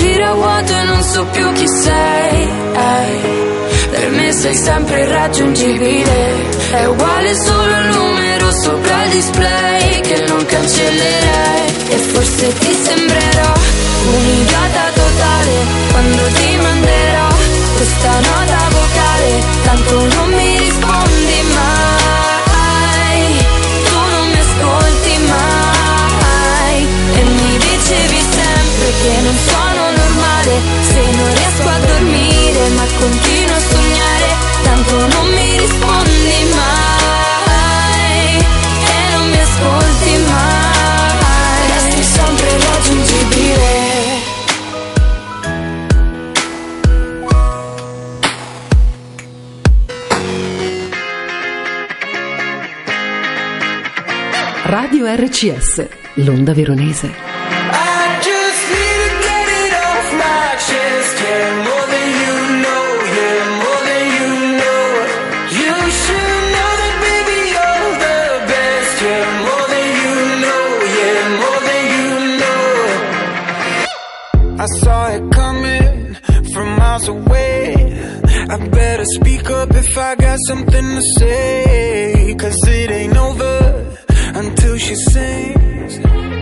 gira a vuoto e non so più chi sei. Per me sei sempre irraggiungibile. È uguale solo il numero sopra il display che non cancellerei. E forse ti sembrerò un idiota totale quando ti manderò questa nota vocale. Tanto non mi rispondi mai, tu non mi ascolti mai. E mi dicevi sempre che non sono normale se non riesco a dormire, ma continuo a sognare. Tanto non mi rispondi mai e non mi ascolti mai. Resti sempre irraggiungibile. Radio RCS, l'onda veronese. I saw it coming from miles away. I better speak up if I got something to say, 'cause it ain't over until she sings.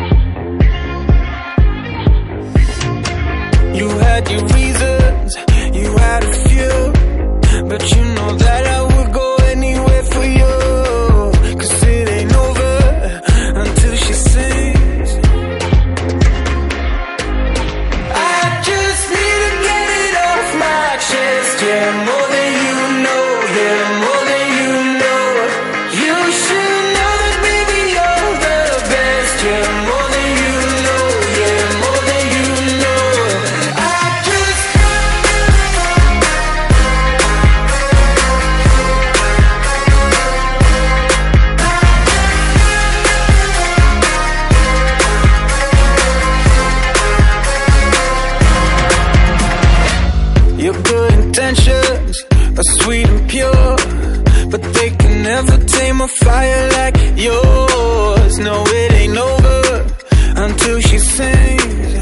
You had your reasons, you had a few, but you know that I would go anywhere for you, 'cause it ain't over until she sings. I just need to get it off my chest, yeah, more than you know, yeah, more than you know. You should know that, baby, you're the best, yeah, more than you know, yeah, more than you know. I just your good intentions are sweet and pure, but they can never tame a fire like yours. No, it ain't over until she sings.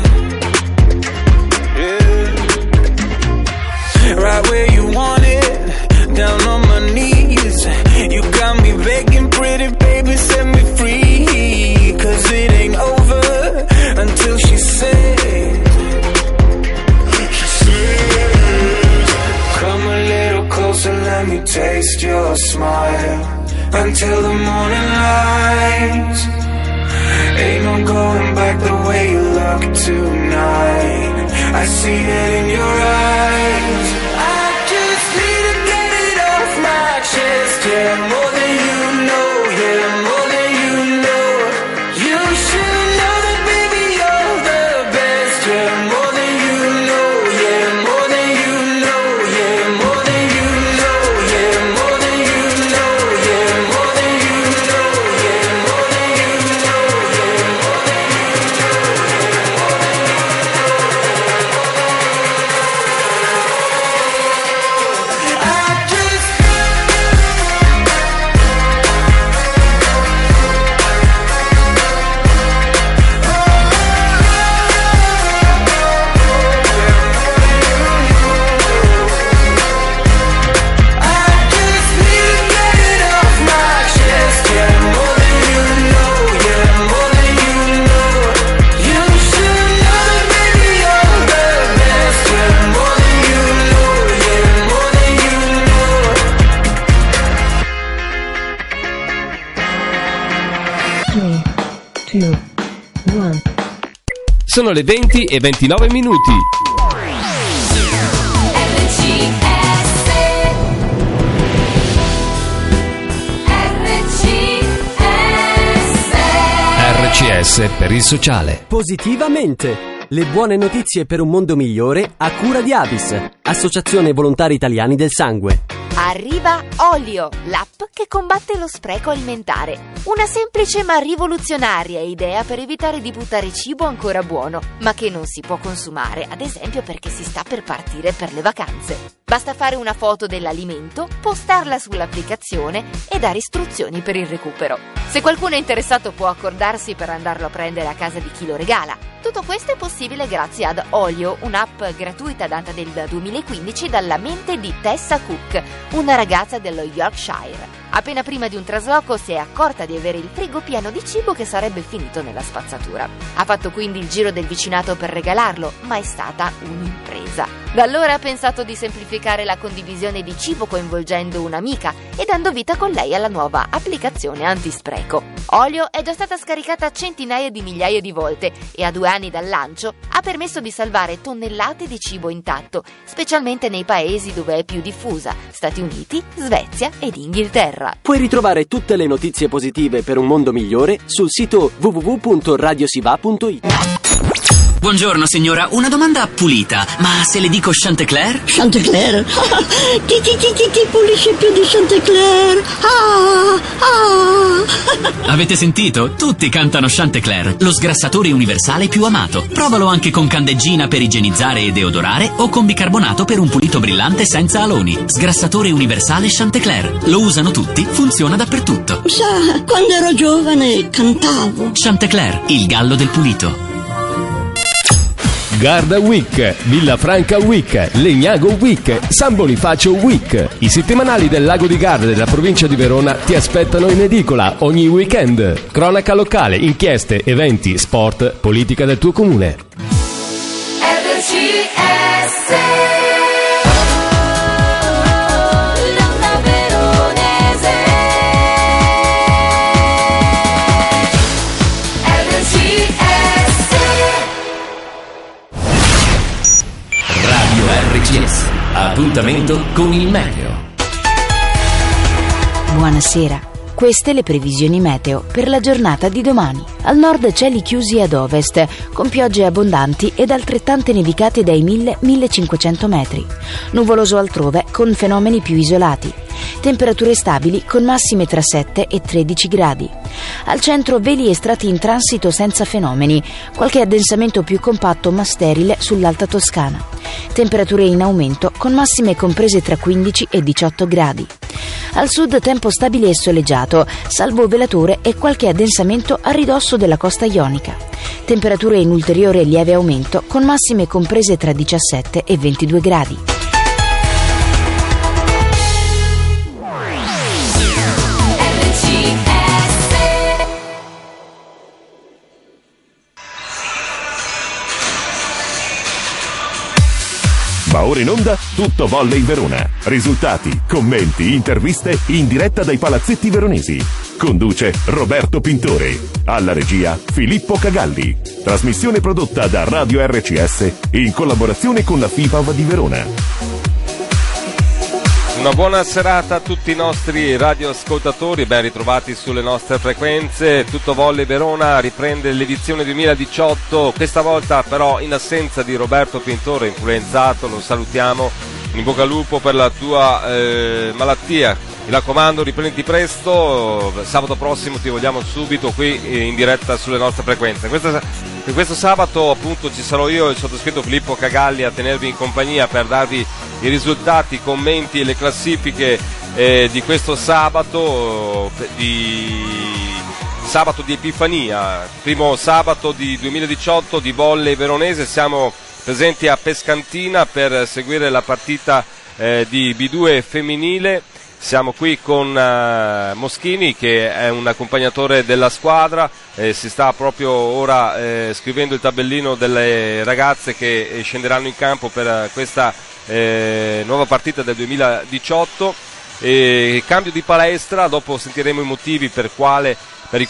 Yeah. Right where you want it, down on my knees. You got me begging, pretty baby, set me free, 'cause it ain't over until she sings. Come a little closer, let me taste your smile, until the morning light. Ain't no going back the way you look tonight. I see it in your eyes. I just need to get it off my chest, yeah, more than you know, yeah, more than you know. You should know that, baby, you're the best, yeah, more than you know, yeah, more than you know, yeah, more than you know, yeah, more than you know, yeah, more than you know, yeah, more than you know, yeah, more than you know. I just Sono le 20 e 29 minuti. RCS per il sociale. Positivamente. Le buone notizie per un mondo migliore a cura di Avis, Associazione Volontari Italiani del Sangue. Arriva Olio, l'app che combatte lo spreco alimentare. Una semplice ma rivoluzionaria idea per evitare di buttare cibo ancora buono, ma che non si può consumare, ad esempio perché si sta per partire per le vacanze. Basta fare una foto dell'alimento, postarla sull'applicazione e dare istruzioni per il recupero. Se qualcuno è interessato può accordarsi per andarlo a prendere a casa di chi lo regala. Tutto questo è possibile grazie ad Olio, un'app gratuita data nel 2015 dalla mente di Tessa Cook, una ragazza dello Yorkshire. Appena prima di un trasloco si è accorta di avere il frigo pieno di cibo che sarebbe finito nella spazzatura. Ha fatto quindi il giro del vicinato per regalarlo, ma è stata un'impresa. Da allora ha pensato di semplificare la condivisione di cibo coinvolgendo un'amica e dando vita con lei alla nuova applicazione antispreco. Olio è già stata scaricata centinaia di migliaia di volte e a 2 anni dal lancio ha permesso di salvare tonnellate di cibo intatto, specialmente nei paesi dove è più diffusa: Stati Uniti, Svezia ed Inghilterra. Puoi ritrovare tutte le notizie positive per un mondo migliore sul sito www.radiosiva.it. Buongiorno signora, una domanda pulita, ma se le dico Chantecler? Chantecler? Chi pulisce più di Chantecler? Avete sentito? Tutti cantano Chantecler, lo sgrassatore universale più amato. Provalo anche con candeggina per igienizzare e deodorare o con bicarbonato per un pulito brillante senza aloni. Sgrassatore universale Chantecler. Lo usano tutti, funziona dappertutto. Sa, quando ero giovane cantavo. Chantecler, il gallo del pulito. Garda Week, Villafranca Week, Legnago Week, San Bonifacio Week. I settimanali del Lago di Garda della provincia di Verona ti aspettano in edicola ogni weekend. Cronaca locale, inchieste, eventi, sport, politica del tuo comune. Appuntamento con il meteo. Buonasera. Queste le previsioni meteo per la giornata di domani. Al nord cieli chiusi ad ovest, con piogge abbondanti ed altrettante nevicate dai 1000-1500 metri. Nuvoloso altrove, con fenomeni più isolati. Temperature stabili con massime tra 7 e 13 gradi. Al centro veli e strati in transito senza fenomeni, qualche addensamento più compatto ma sterile sull'Alta Toscana. Temperature in aumento con massime comprese tra 15 e 18 gradi. Al sud tempo stabile e soleggiato, salvo velature e qualche addensamento a ridosso della costa ionica. Temperature in ulteriore lieve aumento con massime comprese tra 17 e 22 gradi. Va ora in onda Tutto Volley Verona. Risultati, commenti, interviste in diretta dai palazzetti veronesi. Conduce Roberto Pintore. Alla regia Filippo Cagalli. Trasmissione prodotta da Radio RCS in collaborazione con la FIPAV di Verona. Una buona serata a tutti i nostri radioascoltatori, ben ritrovati sulle nostre frequenze. Tutto Volley Verona riprende l'edizione 2018, questa volta però in assenza di Roberto Pintore, influenzato, lo salutiamo, in bocca al lupo per la tua malattia. Mi raccomando, riprendi presto, sabato prossimo ti vogliamo subito qui in diretta sulle nostre frequenze. Questo sabato appunto ci sarò io e il sottoscritto Filippo Cagalli a tenervi in compagnia per darvi i risultati, i commenti e le classifiche di questo sabato di Epifania, primo sabato di 2018 di volley veronese. Siamo presenti a Pescantina per seguire la partita di B2 femminile. Siamo qui con Moschini, che è un accompagnatore della squadra, si sta proprio ora scrivendo il tabellino delle ragazze che scenderanno in campo per questa nuova partita del 2018. Cambio di palestra, dopo sentiremo i motivi per questa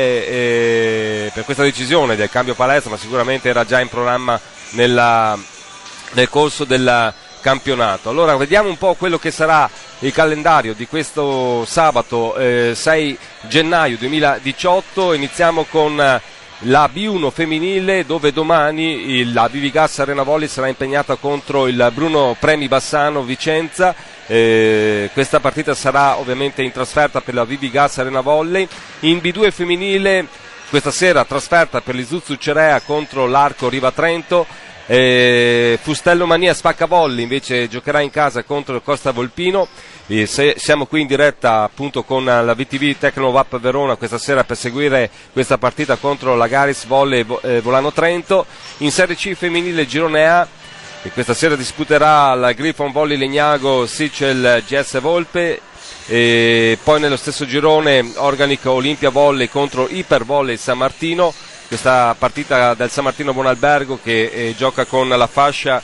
decisione del cambio palestra, ma sicuramente era già in programma nel corso del campionato. Allora vediamo un po' quello che sarà il calendario di questo sabato 6 gennaio 2018. Iniziamo con la B1 femminile, dove domani la Vivigas Arena Volley sarà impegnata contro il Bruno Premi Bassano Vicenza. Questa partita sarà ovviamente in trasferta per la Vivigas Arena Volley. In B2 femminile questa sera trasferta per l'Isuzu Cerea contro l'Arco Riva Trento. Fustello Mania Spaccavolli invece giocherà in casa contro il Costa Volpino. Siamo qui in diretta appunto con la VTV Tecnovap Verona questa sera per seguire questa partita contro la Garis Volley Volano Trento. In Serie C femminile girone A e questa sera disputerà la Griffon Volley Legnago Sicel GS Volpe, e poi nello stesso girone Organico Olimpia Volley contro Iper Volley San Martino. Questa partita del San Martino Buonalbergo che gioca con la fascia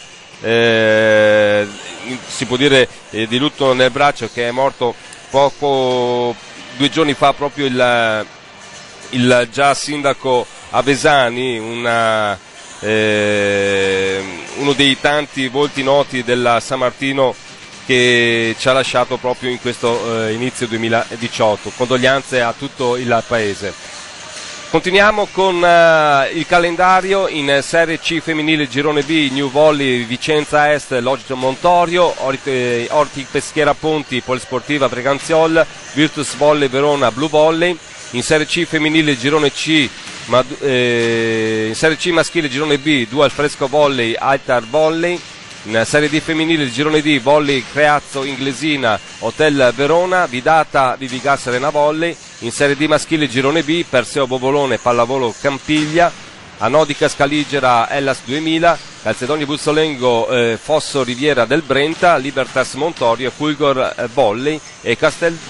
si può dire di lutto nel braccio, che è morto 2 giorni fa proprio il già sindaco Avesani, uno dei tanti volti noti della San Martino che ci ha lasciato proprio in questo inizio 2018. Condoglianze a tutto il paese. Continuiamo con il calendario. In Serie C femminile girone B, New Volley Vicenza Est Logito Montorio, Orti Peschiera Ponti Polisportiva Breganziol, Virtus Volley Verona Blue Volley. In Serie C femminile girone C, in Serie C maschile girone B, Dual Fresco Volley Altar Volley. In Serie D femminile girone D, Volley Creazzo Inglesina Hotel Verona, Vidata Vivigas Serena Volley. In Serie D maschile girone B, Perseo Bovolone Pallavolo Campiglia, Anodica Scaligera Hellas 2000, Calcedonia Bussolengo Fosso Riviera del Brenta, Libertas Montorio Fulgor Volley e Caselle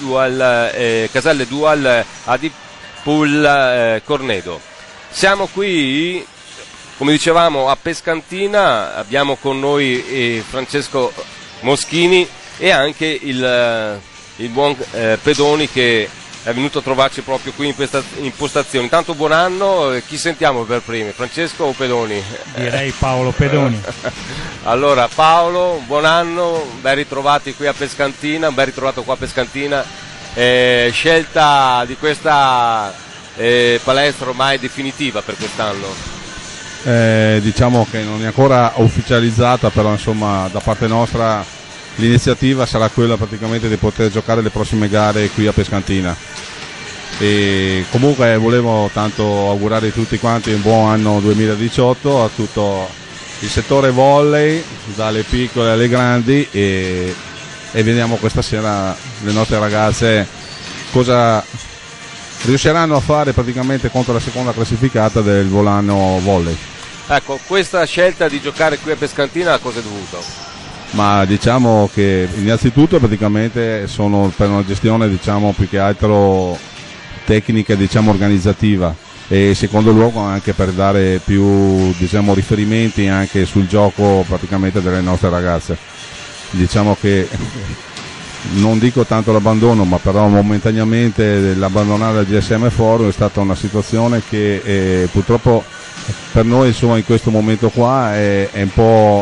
Dual Adipul Cornedo. Siamo qui, come dicevamo, a Pescantina. Abbiamo con noi Francesco Moschini e anche il buon Pedoni che è venuto a trovarci proprio qui in questa impostazione. Intanto buon anno, chi sentiamo per primi, Francesco o Pedoni? Direi Paolo Pedoni. Allora Paolo, buon anno, ben ritrovati qui a Pescantina, ben ritrovato qua a Pescantina. Scelta di questa palestra ormai definitiva per quest'anno? Diciamo che non è ancora ufficializzata, però insomma da parte nostra l'iniziativa sarà quella praticamente di poter giocare le prossime gare qui a Pescantina. E comunque volevo tanto augurare a tutti quanti un buon anno 2018 a tutto il settore volley, dalle piccole alle grandi, e vediamo questa sera le nostre ragazze cosa riusciranno a fare praticamente contro la seconda classificata del Volano Volley. Ecco, questa scelta di giocare qui a Pescantina a cosa è dovuto? Ma diciamo che innanzitutto praticamente sono per una gestione diciamo più che altro tecnica, diciamo organizzativa, e in secondo luogo anche per dare più diciamo riferimenti anche sul gioco praticamente delle nostre ragazze. Diciamo che non dico tanto l'abbandono, ma però momentaneamente l'abbandonare il GSM Forum è stata una situazione che purtroppo per noi insomma in questo momento qua è un po'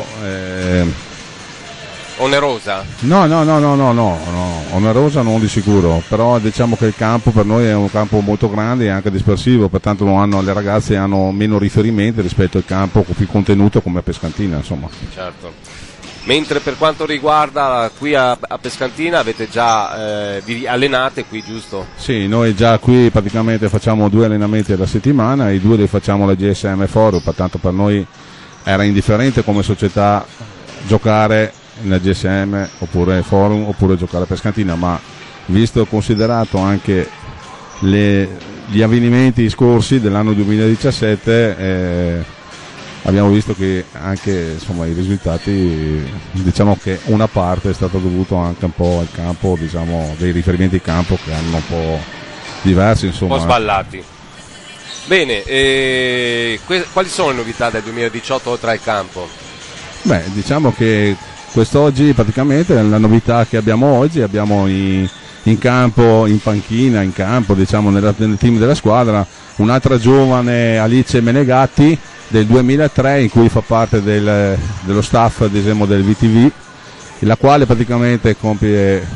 onerosa? No, onerosa non di sicuro, però diciamo che il campo per noi è un campo molto grande e anche dispersivo, pertanto le ragazze hanno meno riferimenti rispetto al campo con più contenuto come a Pescantina, insomma. Certo. Mentre per quanto riguarda qui a Pescantina avete già vi allenate qui, giusto? Sì, noi già qui praticamente facciamo 2 allenamenti alla settimana, i 2 li facciamo alla GSM Forum, pertanto per noi era indifferente come società giocare nella GSM oppure Forum oppure giocare a Pescantina, ma visto e considerato anche gli avvenimenti scorsi dell'anno 2017 abbiamo visto che anche insomma i risultati, diciamo che una parte è stata dovuta anche un po' al campo, diciamo dei riferimenti al campo che hanno un po' diversi, insomma, un po' sballati. Bene, quali sono le novità del 2018 oltre al campo? Beh, diciamo che quest'oggi praticamente la novità che abbiamo oggi, abbiamo in campo, in panchina, in campo, diciamo nel team della squadra, un'altra giovane, Alice Menegatti del 2003, in cui fa parte dello staff diciamo, del VTV, la quale praticamente compie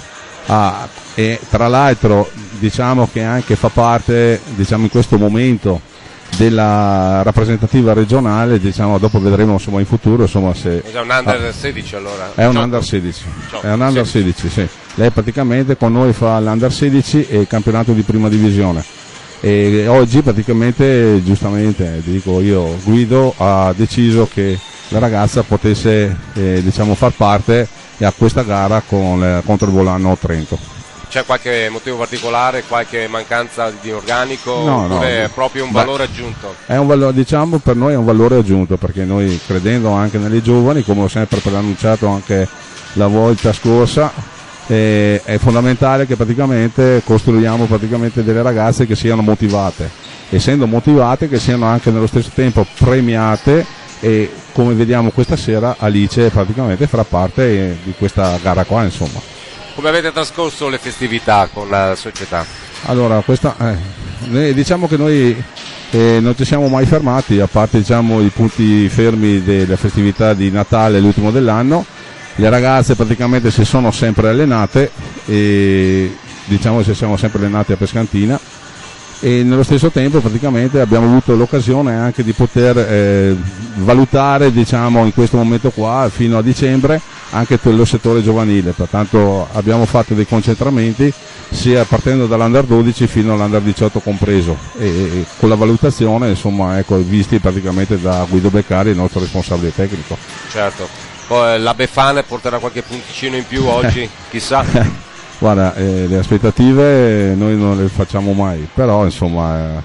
e tra l'altro diciamo che anche fa parte diciamo in questo momento della rappresentativa regionale, diciamo dopo vedremo insomma in futuro insomma se è un under 16 allora. È un under 16. È un under 16, sì. Lei praticamente con noi fa l'under 16 e il campionato di prima divisione. E oggi praticamente, giustamente dico io, Guido ha deciso che la ragazza potesse diciamo far parte a questa gara contro il Volano Trento. C'è qualche motivo particolare, qualche mancanza di organico, No, oppure è proprio un valore aggiunto? È un valore, diciamo, per noi è un valore aggiunto, perché noi, credendo anche nelle giovani, come ho sempre preannunciato anche la volta scorsa, è fondamentale che praticamente costruiamo praticamente delle ragazze che siano motivate, essendo motivate che siano anche nello stesso tempo premiate, e come vediamo questa sera Alice praticamente farà parte di questa gara qua, insomma. Come avete trascorso le festività con la società? Allora, diciamo che noi non ci siamo mai fermati, a parte diciamo i punti fermi delle festività di Natale, l'ultimo dell'anno. Le ragazze praticamente si sono sempre allenate e diciamo che siamo sempre allenati a Pescantina, e nello stesso tempo praticamente abbiamo avuto l'occasione anche di poter valutare, diciamo, in questo momento qua fino a dicembre anche lo settore giovanile. Pertanto abbiamo fatto dei concentramenti sia partendo dall'Under 12 fino all'Under 18 compreso, e con la valutazione, insomma, ecco, visti praticamente da Guido Beccari, il nostro responsabile tecnico. Certo, poi la Befana porterà qualche punticino in più oggi, chissà. Guarda, le aspettative noi non le facciamo mai, però insomma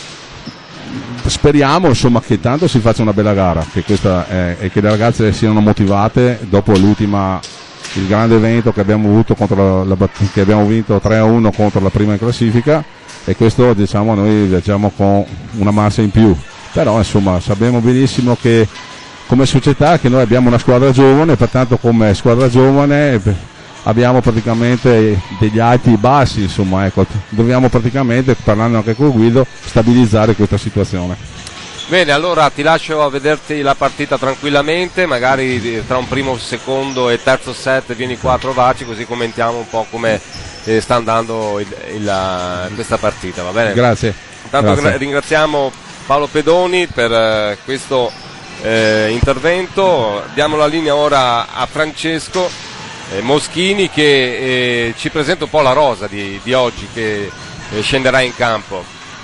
speriamo, insomma, che tanto si faccia una bella gara, che e che le ragazze siano motivate dopo il grande evento che abbiamo avuto che abbiamo vinto 3-1 contro la prima in classifica, e questo, diciamo, noi viaggiamo con una marcia in più. Però insomma sappiamo benissimo che come società che noi abbiamo una squadra giovane, pertanto come squadra giovane abbiamo praticamente degli alti e bassi, insomma, ecco, dobbiamo praticamente, parlando anche con Guido, stabilizzare questa situazione. Bene, allora ti lascio a vederti la partita tranquillamente, magari tra un primo, secondo e terzo set vieni qua a trovarci, così commentiamo un po' come sta andando questa partita, va bene? Grazie. Intanto Grazie. Ringraziamo Paolo Pedoni per questo intervento. Diamo la linea ora a Francesco Moschini, che ci presenta un po' la rosa di oggi che scenderà in campo.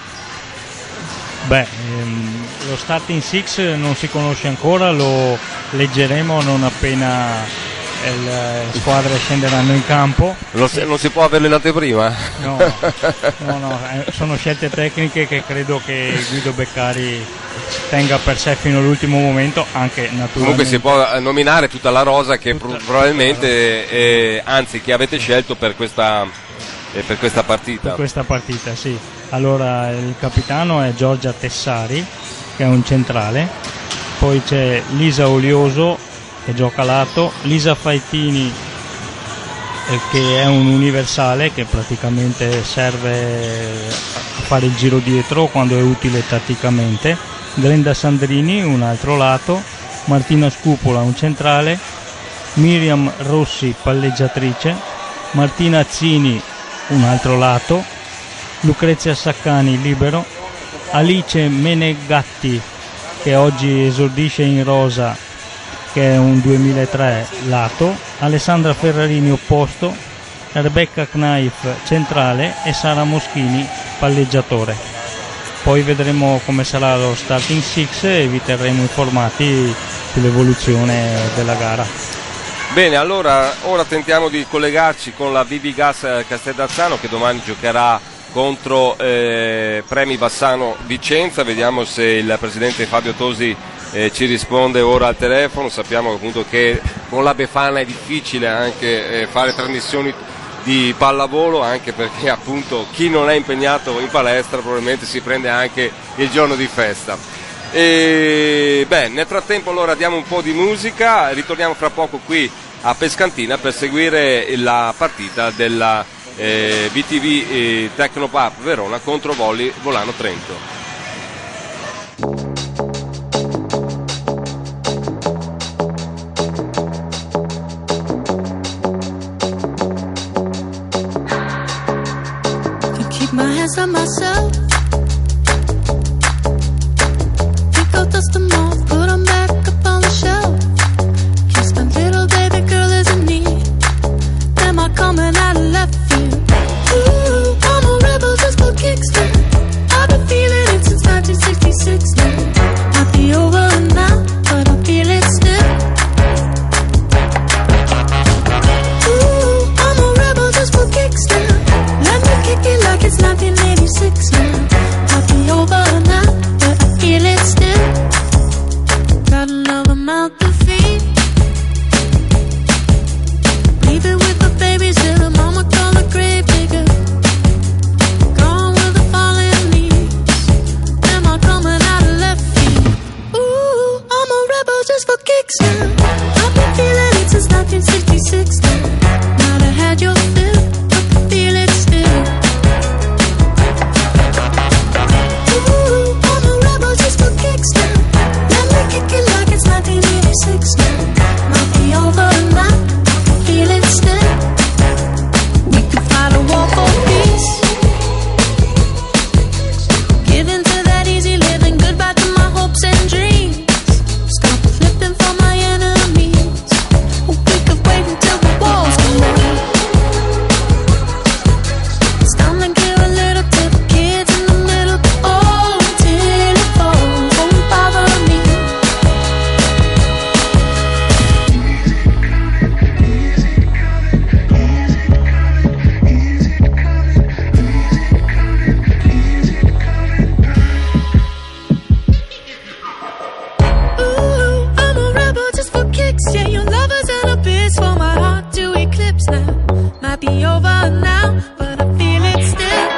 Lo starting six non si conosce ancora, lo leggeremo non appena le squadre scenderanno in campo. Non si può avere l'anteprima? No, sono scelte tecniche che credo che Guido Beccari tenga per sé fino all'ultimo momento, anche naturalmente. Comunque si può nominare tutta la rosa che probabilmente, anzi, che avete scelto per questa partita. Per questa partita, sì. Allora, il capitano è Giorgia Tessari, che è un centrale, poi c'è Lisa Olioso, che gioca a lato, Lisa Faitini, che è un universale, che praticamente serve a fare il giro dietro quando è utile tatticamente, Glenda Sandrini un altro lato, Martina Scupola un centrale, Miriam Rossi palleggiatrice, Martina Azzini un altro lato, Lucrezia Saccani libero, Alice Menegatti, che oggi esordisce in rosa, che è un 2003 lato, Alessandra Ferrarini opposto, Rebecca Knaif centrale e Sara Moschini palleggiatore. Poi vedremo come sarà lo starting six e vi terremo informati sull'evoluzione della gara. Bene, allora ora tentiamo di collegarci con la BB Gas Casteldazzano, che domani giocherà contro Premi Bassano Vicenza. Vediamo se il presidente Fabio Tosi ci risponde ora al telefono. Sappiamo appunto che con la Befana è difficile anche fare trasmissioni di pallavolo, anche perché appunto chi non è impegnato in palestra probabilmente si prende anche il giorno di festa. Nel frattempo allora diamo un po' di musica, ritorniamo fra poco qui a Pescantina per seguire la partita della BTV Tecnopub Verona contro Volano Trento. My hands on myself. Pick out dust them off, put them back up on the shelf. Kiss my little baby girl is in need. Am I coming out of left field? Ooh, I'm a rebel just for kicks. just for kicks now. I've been feeling it since 1966 now. Might have had your fill, but I feel it still. Ooh, I'm a rebel just for kicks now. Let me kick it like it's 1986 now. Might be over now, I feel it still. We could fight a war for peace. Giving to that easy living, goodbye to my hopes and dreams. Stop flipping for my enemies. We could wait until the walls come down. It's time to give a little to the kids in the middle. Oh, until it falls, won't bother me. Ooh, I'm a rebel just for kicks. Yeah, your lovers and a bitch for my heart to eclipse now. Might be over now, but I feel it still.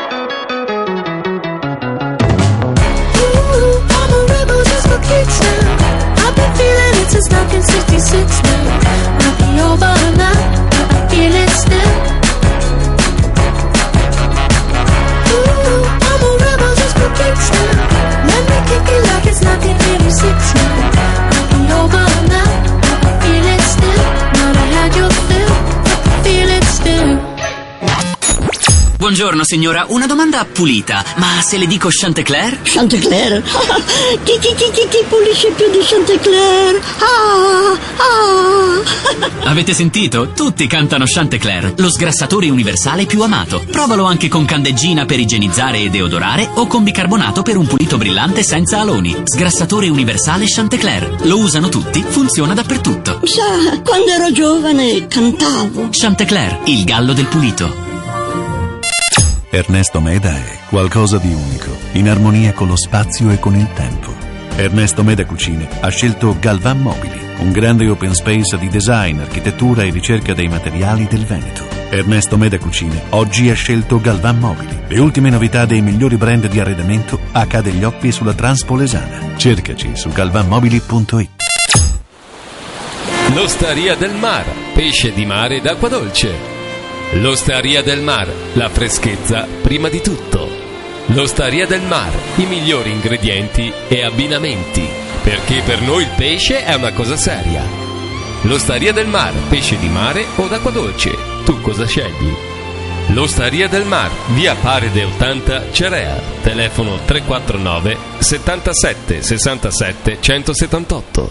Ooh, I'm a rebel just for kicks now. I've been feeling it since 1966 now. Might be over now, but I feel it still. Ooh, I'm a rebel just for kicks now. Let me kick it like it's 1986 now. Might be over now, but I feel it still. Might have had your fill, but I feel it still. Buongiorno signora, una domanda pulita, ma se le dico Chantecler? Chantecler? Chi pulisce più di Chantecler? Avete sentito? Tutti cantano Chantecler, lo sgrassatore universale più amato. Provalo anche con candeggina per igienizzare e deodorare o con bicarbonato per un pulito brillante senza aloni. Sgrassatore universale Chantecler. Lo usano tutti, funziona dappertutto. Sa, quando ero giovane cantavo. Chantecler, il gallo del pulito. Ernesto Meda è qualcosa di unico, in armonia con lo spazio e con il tempo. Ernesto Meda Cucine ha scelto Galvan Mobili, un grande open space di design, architettura e ricerca dei materiali del Veneto. Ernesto Meda Cucine oggi ha scelto Galvan Mobili, le ultime novità dei migliori brand di arredamento a Cadeglioppi e sulla Transpolesana. Cercaci su galvanmobili.it. L'Osteria del Mar, pesce di mare ed acqua dolce. L'Osteria del Mar, la freschezza prima di tutto. L'Osteria del Mar, i migliori ingredienti e abbinamenti, perché per noi il pesce è una cosa seria. L'Osteria del Mar, pesce di mare o d'acqua dolce, tu cosa scegli? L'Osteria del Mar, via Paride 80 Cerea, telefono 349 77 67 178.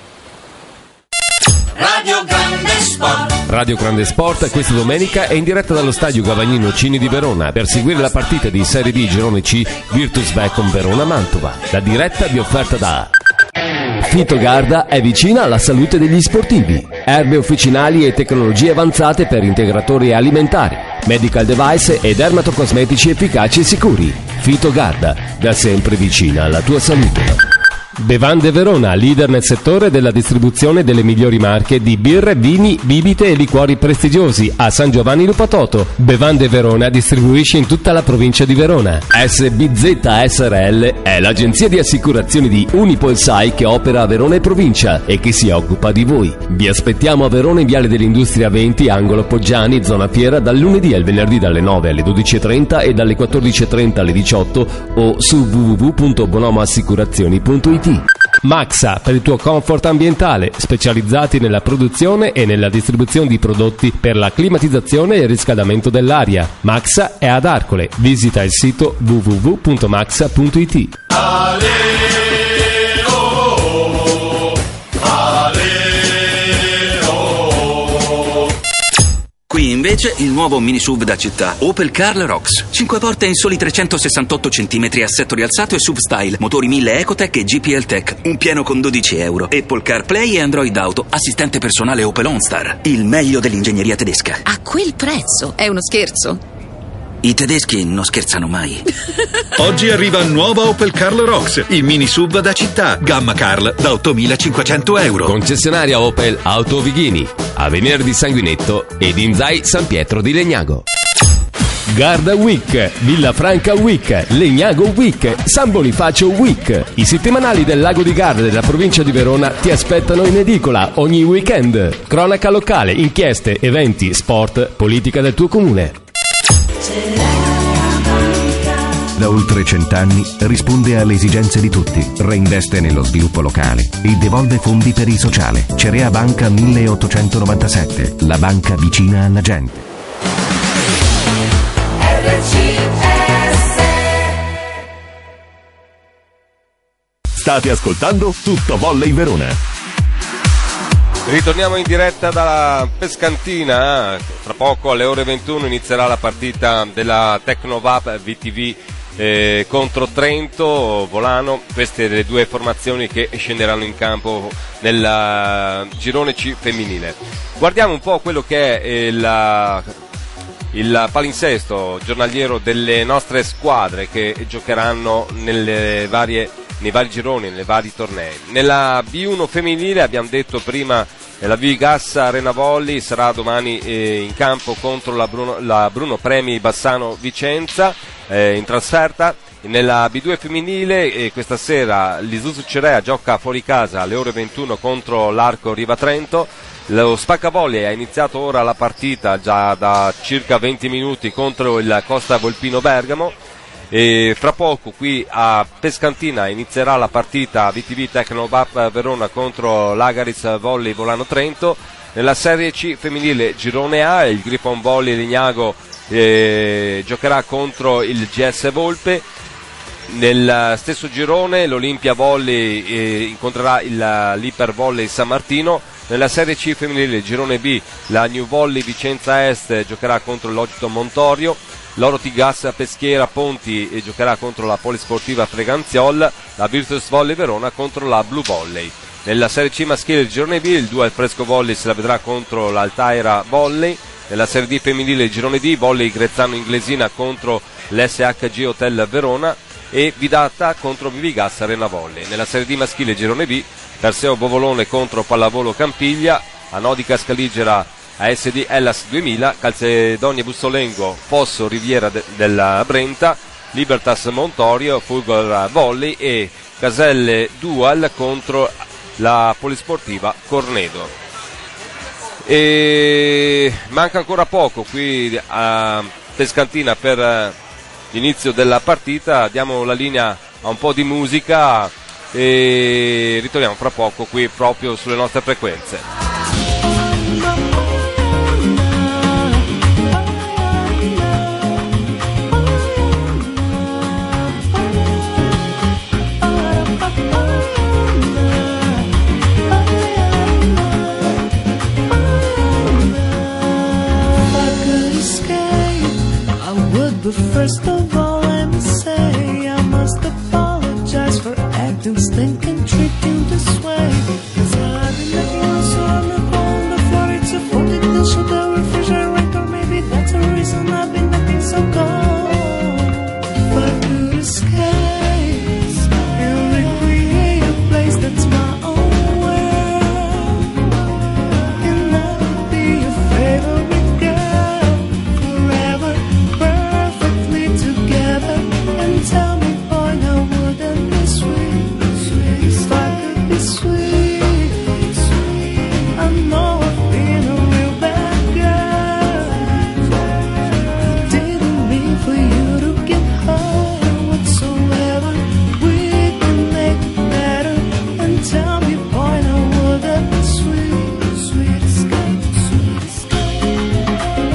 Radio Grande Sport. Radio Grande Sport questa domenica è in diretta dallo stadio Gavagnino Cini di Verona per seguire la partita di Serie D Girone C Virtus Beckham Verona-Mantova. La diretta vi è offerta da Fitogarda, è vicina alla salute degli sportivi. Erbe officinali e tecnologie avanzate per integratori alimentari, medical device e dermatocosmetici efficaci e sicuri. Fitogarda, da sempre vicina alla tua salute. Bevande Verona, leader nel settore della distribuzione delle migliori marche di birre, vini, bibite e liquori prestigiosi a San Giovanni Lupatoto. Bevande Verona distribuisce in tutta la provincia di Verona. SBZ SRL è l'agenzia di assicurazioni di Unipolsai che opera a Verona e provincia e che si occupa di voi. Vi aspettiamo a Verona in Viale dell'Industria 20, angolo Poggiani, zona Fiera, dal lunedì al venerdì dalle 9 alle 12.30 e dalle 14.30 alle 18 o su www.bonomoassicurazioni.it. Maxa, per il tuo comfort ambientale, specializzati nella produzione e nella distribuzione di prodotti per la climatizzazione e il riscaldamento dell'aria. Maxa è ad Arcole. Visita il sito www.maxa.it. Qui invece il nuovo mini SUV da città, Opel Karl Rox. 5 porte in soli 368 cm, assetto rialzato e SUV style, motori 1000 Ecotec e GPL Tech. Un piano con 12 euro, Apple CarPlay e Android Auto, assistente personale Opel OnStar. Il meglio dell'ingegneria tedesca. A quel prezzo? È uno scherzo? I tedeschi non scherzano mai. Oggi arriva nuova Opel Karl Rox, il mini SUV da città, gamma Karl da 8.500 euro. Concessionaria Opel Auto Vighini, Avenir di Sanguinetto ed Inzai San Pietro di Legnago. Garda Week, Villa Franca Week, Legnago Week, San Bonifacio Week. I settimanali del Lago di Garda della provincia di Verona ti aspettano in edicola ogni weekend. Cronaca locale, inchieste, eventi, sport, politica del tuo comune. Da oltre 100 anni risponde alle esigenze di tutti, reinveste nello sviluppo locale e devolve fondi per il sociale. Cerea Banca 1897, la banca vicina alla gente. State ascoltando Tutto Volley Verona. Ritorniamo in diretta dalla Pescantina. Tra poco alle ore 21 inizierà la partita della Tecnovap VTV contro Trento, Volano. Queste le due formazioni che scenderanno in campo nel girone C femminile. Guardiamo un po' quello che è il palinsesto giornaliero delle nostre squadre che giocheranno nei vari gironi, nei vari tornei. Nella B1 femminile abbiamo detto prima la Vigas Arena Volley sarà domani in campo contro la Bruno Premi Bassano Vicenza in trasferta. Nella B2 femminile questa sera l'Isuzu Cerea gioca fuori casa alle ore 21 contro l'Arco Riva Trento. Lo Spaccavolley ha iniziato ora la partita già da circa 20 minuti contro il Costa Volpino Bergamo. E fra poco qui a Pescantina inizierà la partita VTV Tecnovap Verona contro l'Agaris Volley Volano Trento. Nella Serie C femminile girone A il Griffon Volley Legnago giocherà contro il GS Volpe. Nel stesso girone l'Olimpia Volley incontrerà l'Iper Volley San Martino. Nella Serie C femminile girone B la New Volley Vicenza Est giocherà contro l'Ogito Montorio. L'Oro Tigas Peschiera Ponti giocherà contro la Polisportiva Freganziol. La Virtus Volley Verona contro la Blue Volley. Nella Serie C maschile il girone B il Dual Fresco Volley se la vedrà contro l'Altaira Volley. Nella Serie D femminile il girone D Volley Grezzano Inglesina contro l'SHG Hotel Verona e Vidata contro Vivigas Arena Volley. Nella Serie D maschile girone B Perseo Bovolone contro Pallavolo Campiglia, Anodica Scaligera ASD Hellas 2000, Calcedonia Bussolengo Fosso Riviera della Brenta, Libertas Montorio, Fulgor Volley e Caselle Dual contro la Polisportiva Cornedo. E manca ancora poco qui a Pescantina per l'inizio della partita, diamo la linea a un po' di musica e ritorniamo fra poco qui proprio sulle nostre frequenze. But first of all, let me say I must apologize for acting stinking, treating this way. 'Cause I've been looking also on the phone before it's a folded dish of the refrigerator. Maybe that's the reason I've been acting so cold. But to escape and recreate a place that's my own world, and I'll be your favorite girl forever. Tell me, boy, now wouldn't be sweet, if I could be sweet. I know I've been a real bad girl. I didn't mean for you to get hurt whatsoever. We can make it better. And tell me, boy, now wouldn't be sweet, sweetest girl, sweetest girl.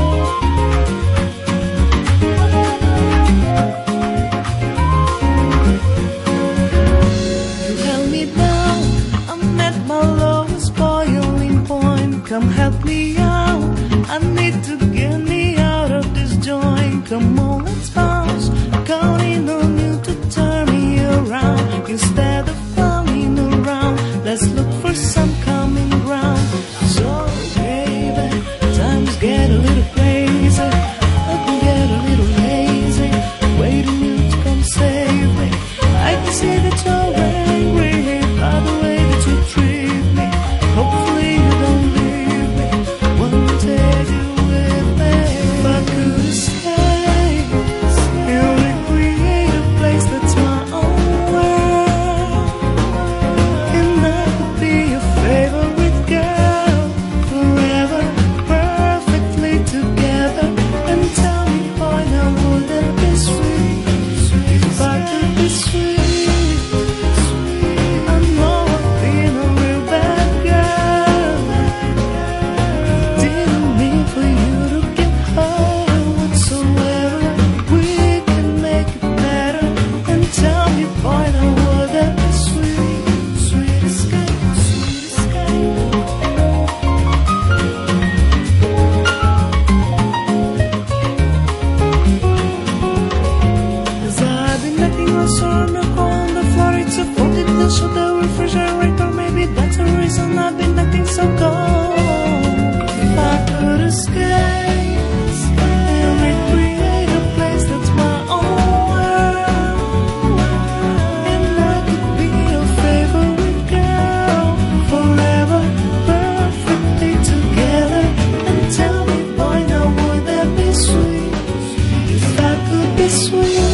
Come help me out, I need to get me out of this joint. Come on, let's bounce, counting on you to turn me around. Instead of clowning around, let's look for some common ground. So baby, times get a little crazy, I can get a little lazy, waiting you to come save me. I can see that you're angry by the way that you treat me. Hopefully you don't leave me, won't take you with me. If I could escape so cold. If I could escape and recreate a place that's my own world, and I could be your favorite girl forever, perfectly together. And tell me, boy, now would that be sweet? If I could be sweet.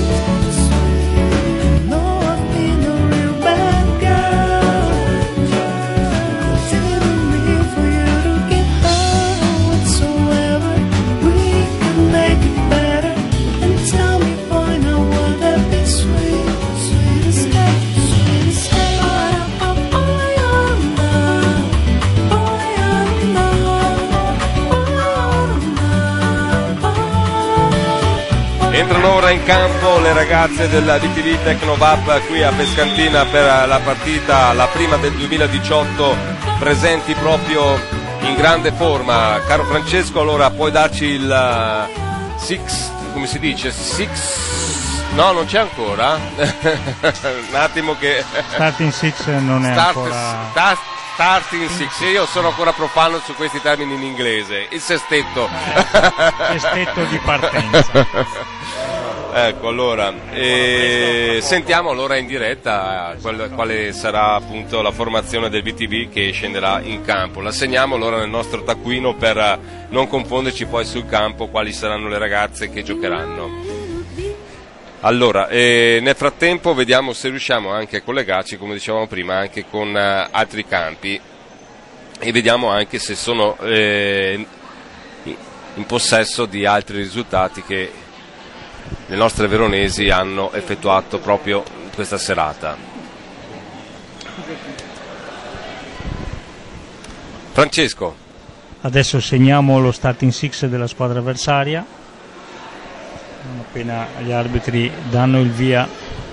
Entrano ora in campo le ragazze della VTV Tecnovap qui a Pescantina per la partita, la prima del 2018, presenti proprio in grande forma. Caro Francesco, allora puoi darci il come si dice? No, non c'è ancora? Un attimo che... Starting six non è ancora... Starting six, io sono ancora profano su questi termini in inglese. Il sestetto. Sestetto di partenza. Ecco, allora sentiamo allora in diretta quale sarà appunto la formazione del VTV che scenderà in campo. La segniamo allora nel nostro taccuino per non confonderci poi sul campo quali saranno le ragazze che giocheranno. Allora, nel frattempo vediamo se riusciamo anche a collegarci, come dicevamo prima, anche con altri campi e vediamo anche se sono in possesso di altri risultati che le nostre veronesi hanno effettuato proprio questa serata. Francesco. Adesso segniamo lo starting six della squadra avversaria. Appena gli arbitri danno il via,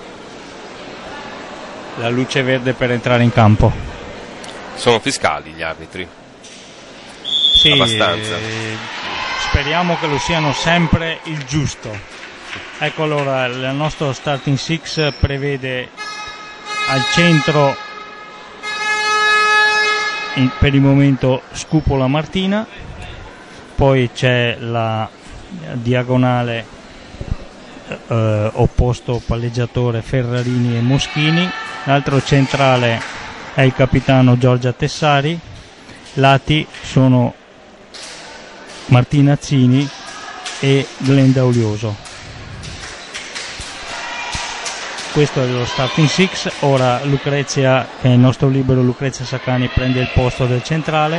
la luce verde per entrare in campo. Sono fiscali gli arbitri? Sì, abbastanza. Speriamo che lo siano sempre il giusto. Ecco, allora il nostro starting six prevede al centro per il momento Scupola Martina, poi c'è la diagonale opposto palleggiatore Ferrarini e Moschini, l'altro centrale è il capitano Giorgia Tessari, lati sono Martina Zini e Glenda Olioso. Questo è lo starting six. Ora Lucrezia, che è il nostro libero Lucrezia Saccani, prende il posto del centrale.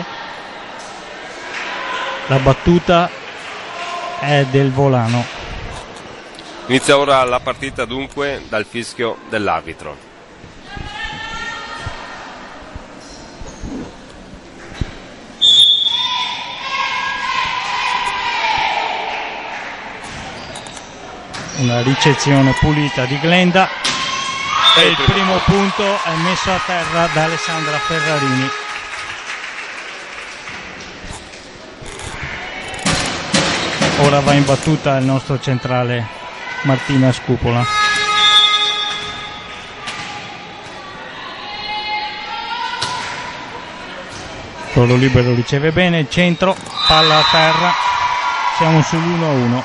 La battuta è del Volano. Inizia ora la partita dunque dal fischio dell'arbitro. Una ricezione pulita di Glenda e il primo punto è messo a terra da Alessandra Ferrarini. Ora va in battuta il nostro centrale Martina Scupola. Solo libero riceve bene, il centro, palla a terra, siamo sull'1-1.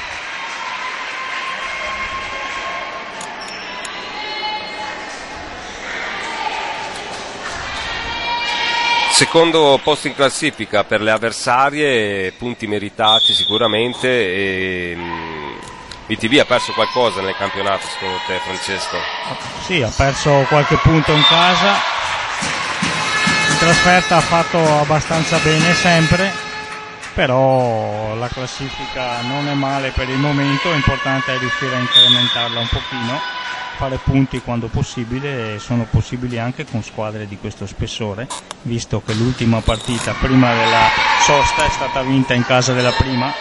Secondo posto in classifica per le avversarie, punti meritati sicuramente. E VTV ha perso qualcosa nel campionato secondo te, Francesco? Sì, ha perso qualche punto in casa, in trasferta ha fatto abbastanza bene sempre, però la classifica non è male per il momento, l'importante è riuscire a incrementarla un pochino, fare punti quando possibile, e sono possibili anche con squadre di questo spessore, visto che l'ultima partita prima della sosta è stata vinta in casa della prima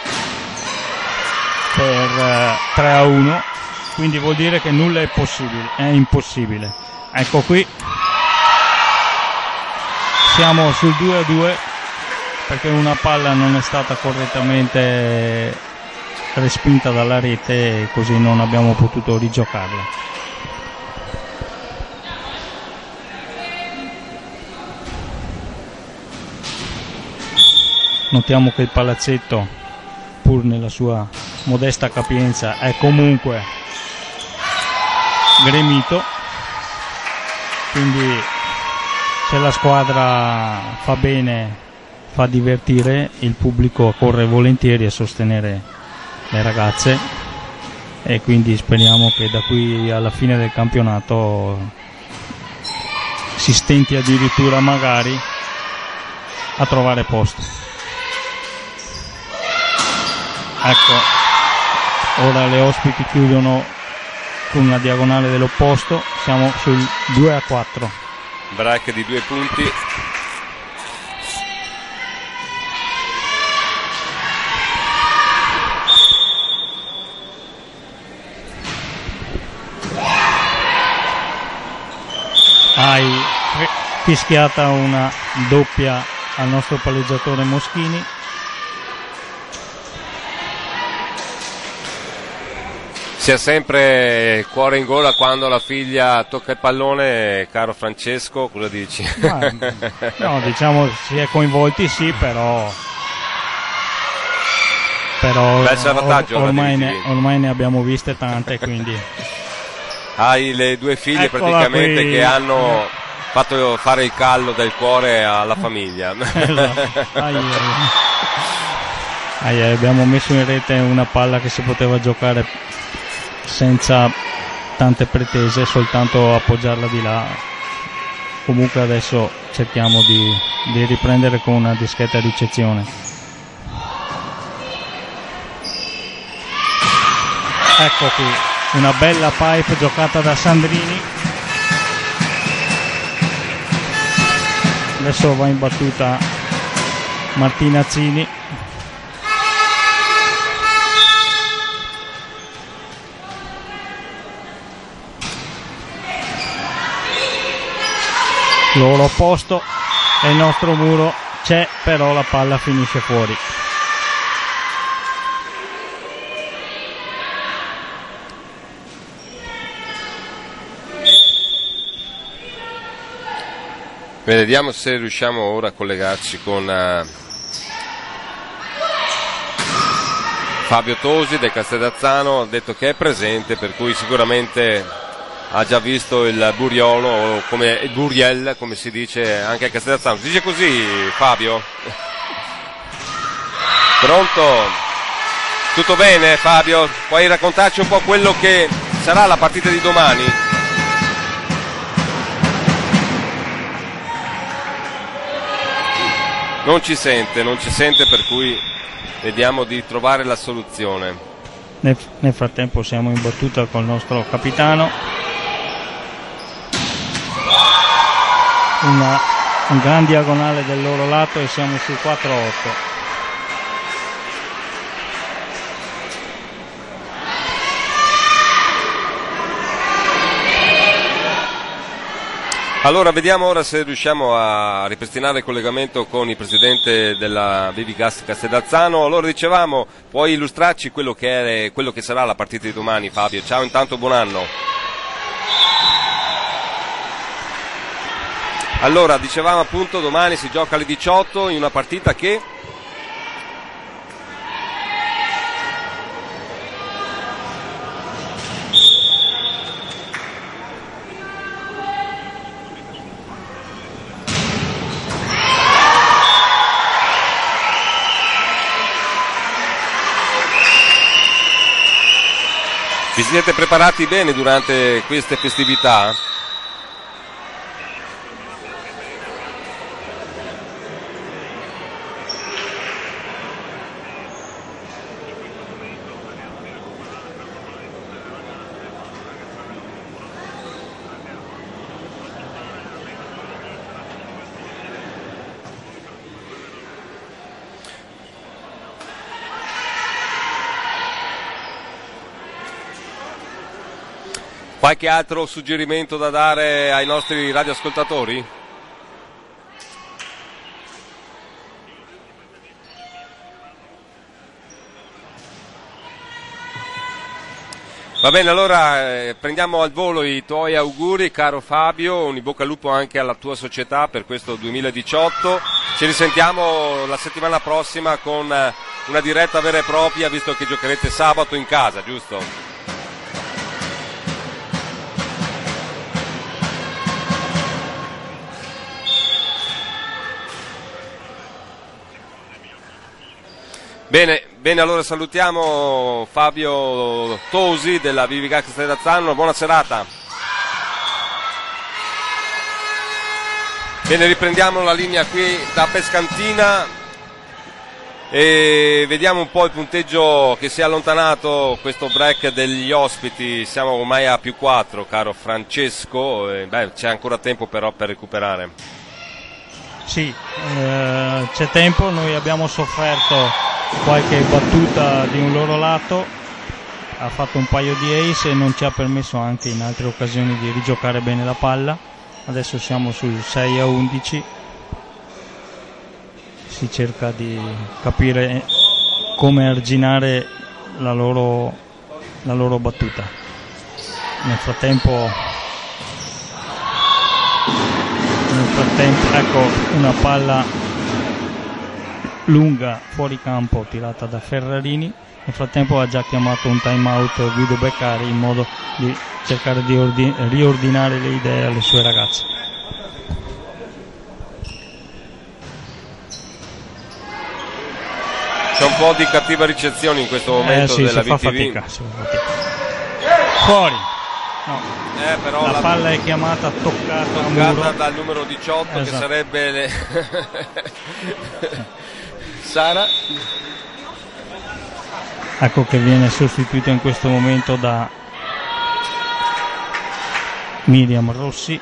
per 3-1, quindi vuol dire che nulla è impossibile. Ecco qui siamo sul 2-2 perché una palla non è stata correttamente respinta dalla rete e così non abbiamo potuto rigiocarla. Notiamo che il palazzetto, pur nella sua modesta capienza, è comunque gremito, quindi se la squadra fa bene, fa divertire, il pubblico corre volentieri a sostenere le ragazze, e quindi speriamo che da qui alla fine del campionato si stenti addirittura magari a trovare posto. Ecco, ora le ospiti chiudono con una diagonale dell'opposto, siamo sul 2-4. Break di 2 punti. Hai fischiata una doppia al nostro palleggiatore Moschini. Si ha sempre cuore in gola quando la figlia tocca il pallone, caro Francesco, cosa dici? No, diciamo si è coinvolti sì, però bel salvataggio, ormai ne abbiamo viste tante, quindi hai le 2 figlie. Eccola praticamente qui. Che hanno fatto fare il callo del cuore alla famiglia. Abbiamo messo in rete una palla che si poteva giocare senza tante pretese, soltanto appoggiarla di là. Comunque adesso cerchiamo di riprendere con una discreta ricezione. Ecco qui una bella pipe giocata da Sandrini. Adesso va in battuta Martinazzini. Loro opposto e il nostro muro c'è, però la palla finisce fuori. Vediamo se riusciamo ora a collegarci con Fabio Tosi del Castellazzano. Ha detto che è presente, per cui sicuramente ha già visto il Buriolo, o come il Buriel, come si dice anche a Castellazzano. Si dice così, Fabio? Pronto? Tutto bene, Fabio? Puoi raccontarci un po' quello che sarà la partita di domani? Non ci sente, per cui vediamo di trovare la soluzione. Nel frattempo siamo in battuta col nostro capitano. Un gran diagonale del loro lato e siamo sul 4-8. Allora vediamo ora se riusciamo a ripristinare il collegamento con il presidente della Vivigas Castellazzano. Allora dicevamo, puoi illustrarci quello che sarà la partita di domani, Fabio? Ciao, intanto buon anno. Allora dicevamo appunto, domani si gioca alle 18 in una partita che... Vi siete preparati bene durante queste festività? Qualche altro suggerimento da dare ai nostri radioascoltatori? Va bene, allora prendiamo al volo i tuoi auguri, caro Fabio, un in bocca al lupo anche alla tua società per questo 2018. Ci risentiamo la settimana prossima con una diretta vera e propria, visto che giocherete sabato in casa, giusto? Bene, allora salutiamo Fabio Tosi della Vivica Castellazzano, buona serata. Bene, riprendiamo la linea qui da Pescantina e vediamo un po' il punteggio che si è allontanato, questo break degli ospiti, siamo ormai a +4, caro Francesco, c'è ancora tempo però per recuperare. Sì, c'è tempo, noi abbiamo sofferto qualche battuta di un loro lato, ha fatto un paio di ace e non ci ha permesso anche in altre occasioni di rigiocare bene la palla. Adesso siamo sul 6-11, si cerca di capire come arginare la loro battuta. Nel frattempo ecco una palla lunga fuori campo tirata da Ferrarini. Nel frattempo ha già chiamato un time out Guido Beccari in modo di cercare di riordinare le idee alle sue ragazze. C'è un po' di cattiva ricezione in questo momento sì, della si fa VTV. fatica. Fuori. No. Però la palla è chiamata toccata a muro dal numero 18, esatto. Che sarebbe Sara. Ecco che viene sostituito in questo momento da Miriam Rossi.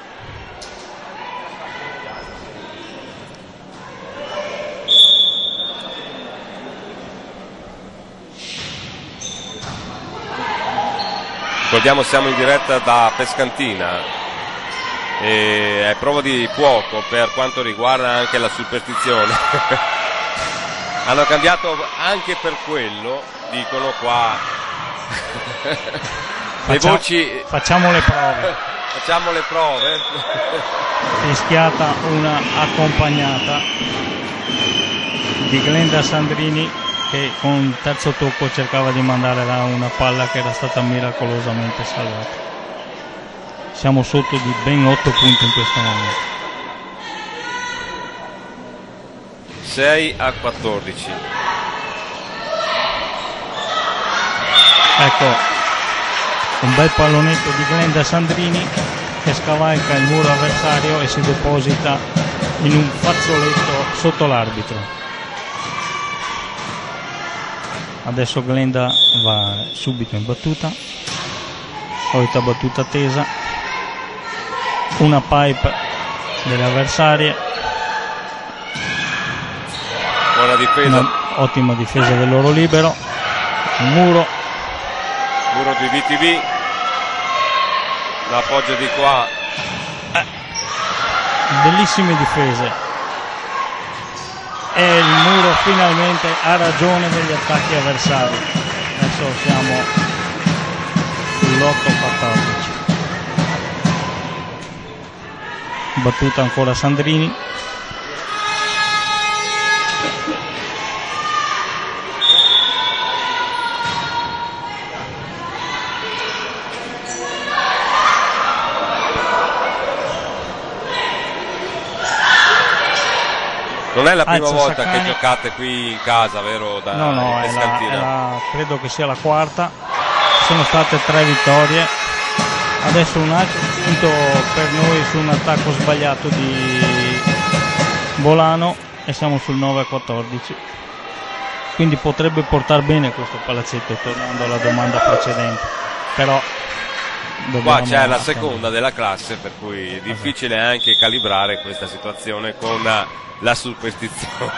Ricordiamo, siamo in diretta da Pescantina e è prova di fuoco per quanto riguarda anche la superstizione. Hanno cambiato anche per quello, dicono qua. Le voci. Facciamo le prove. Facciamo le prove. Fischiata una accompagnata di Glenda Sandrini, che con il terzo tocco cercava di mandare là una palla che era stata miracolosamente salvata. Siamo sotto di ben 8 punti in questo momento. 6-14. Ecco un bel pallonetto di Glenda Sandrini che scavalca il muro avversario e si deposita in un fazzoletto sotto l'arbitro. Adesso Glenda va subito in battuta, solita battuta tesa, una pipe delle avversarie. Buona difesa. Ottima difesa del loro libero. Il muro di VTV. L'appoggio di qua. Bellissime difese. E il muro finalmente ha ragione degli attacchi avversari. Adesso siamo sull'8-14. Battuta ancora Sandrini. Non è la prima volta che giocate qui in casa, vero? No, credo che sia la quarta. Sono state 3 vittorie. Adesso un altro punto per noi su un attacco sbagliato di Volano e siamo sul 9-14. Quindi potrebbe portare bene questo palazzetto, tornando alla domanda precedente. Però qua c'è la seconda della classe, per cui è difficile anche calibrare questa situazione con la superstizione.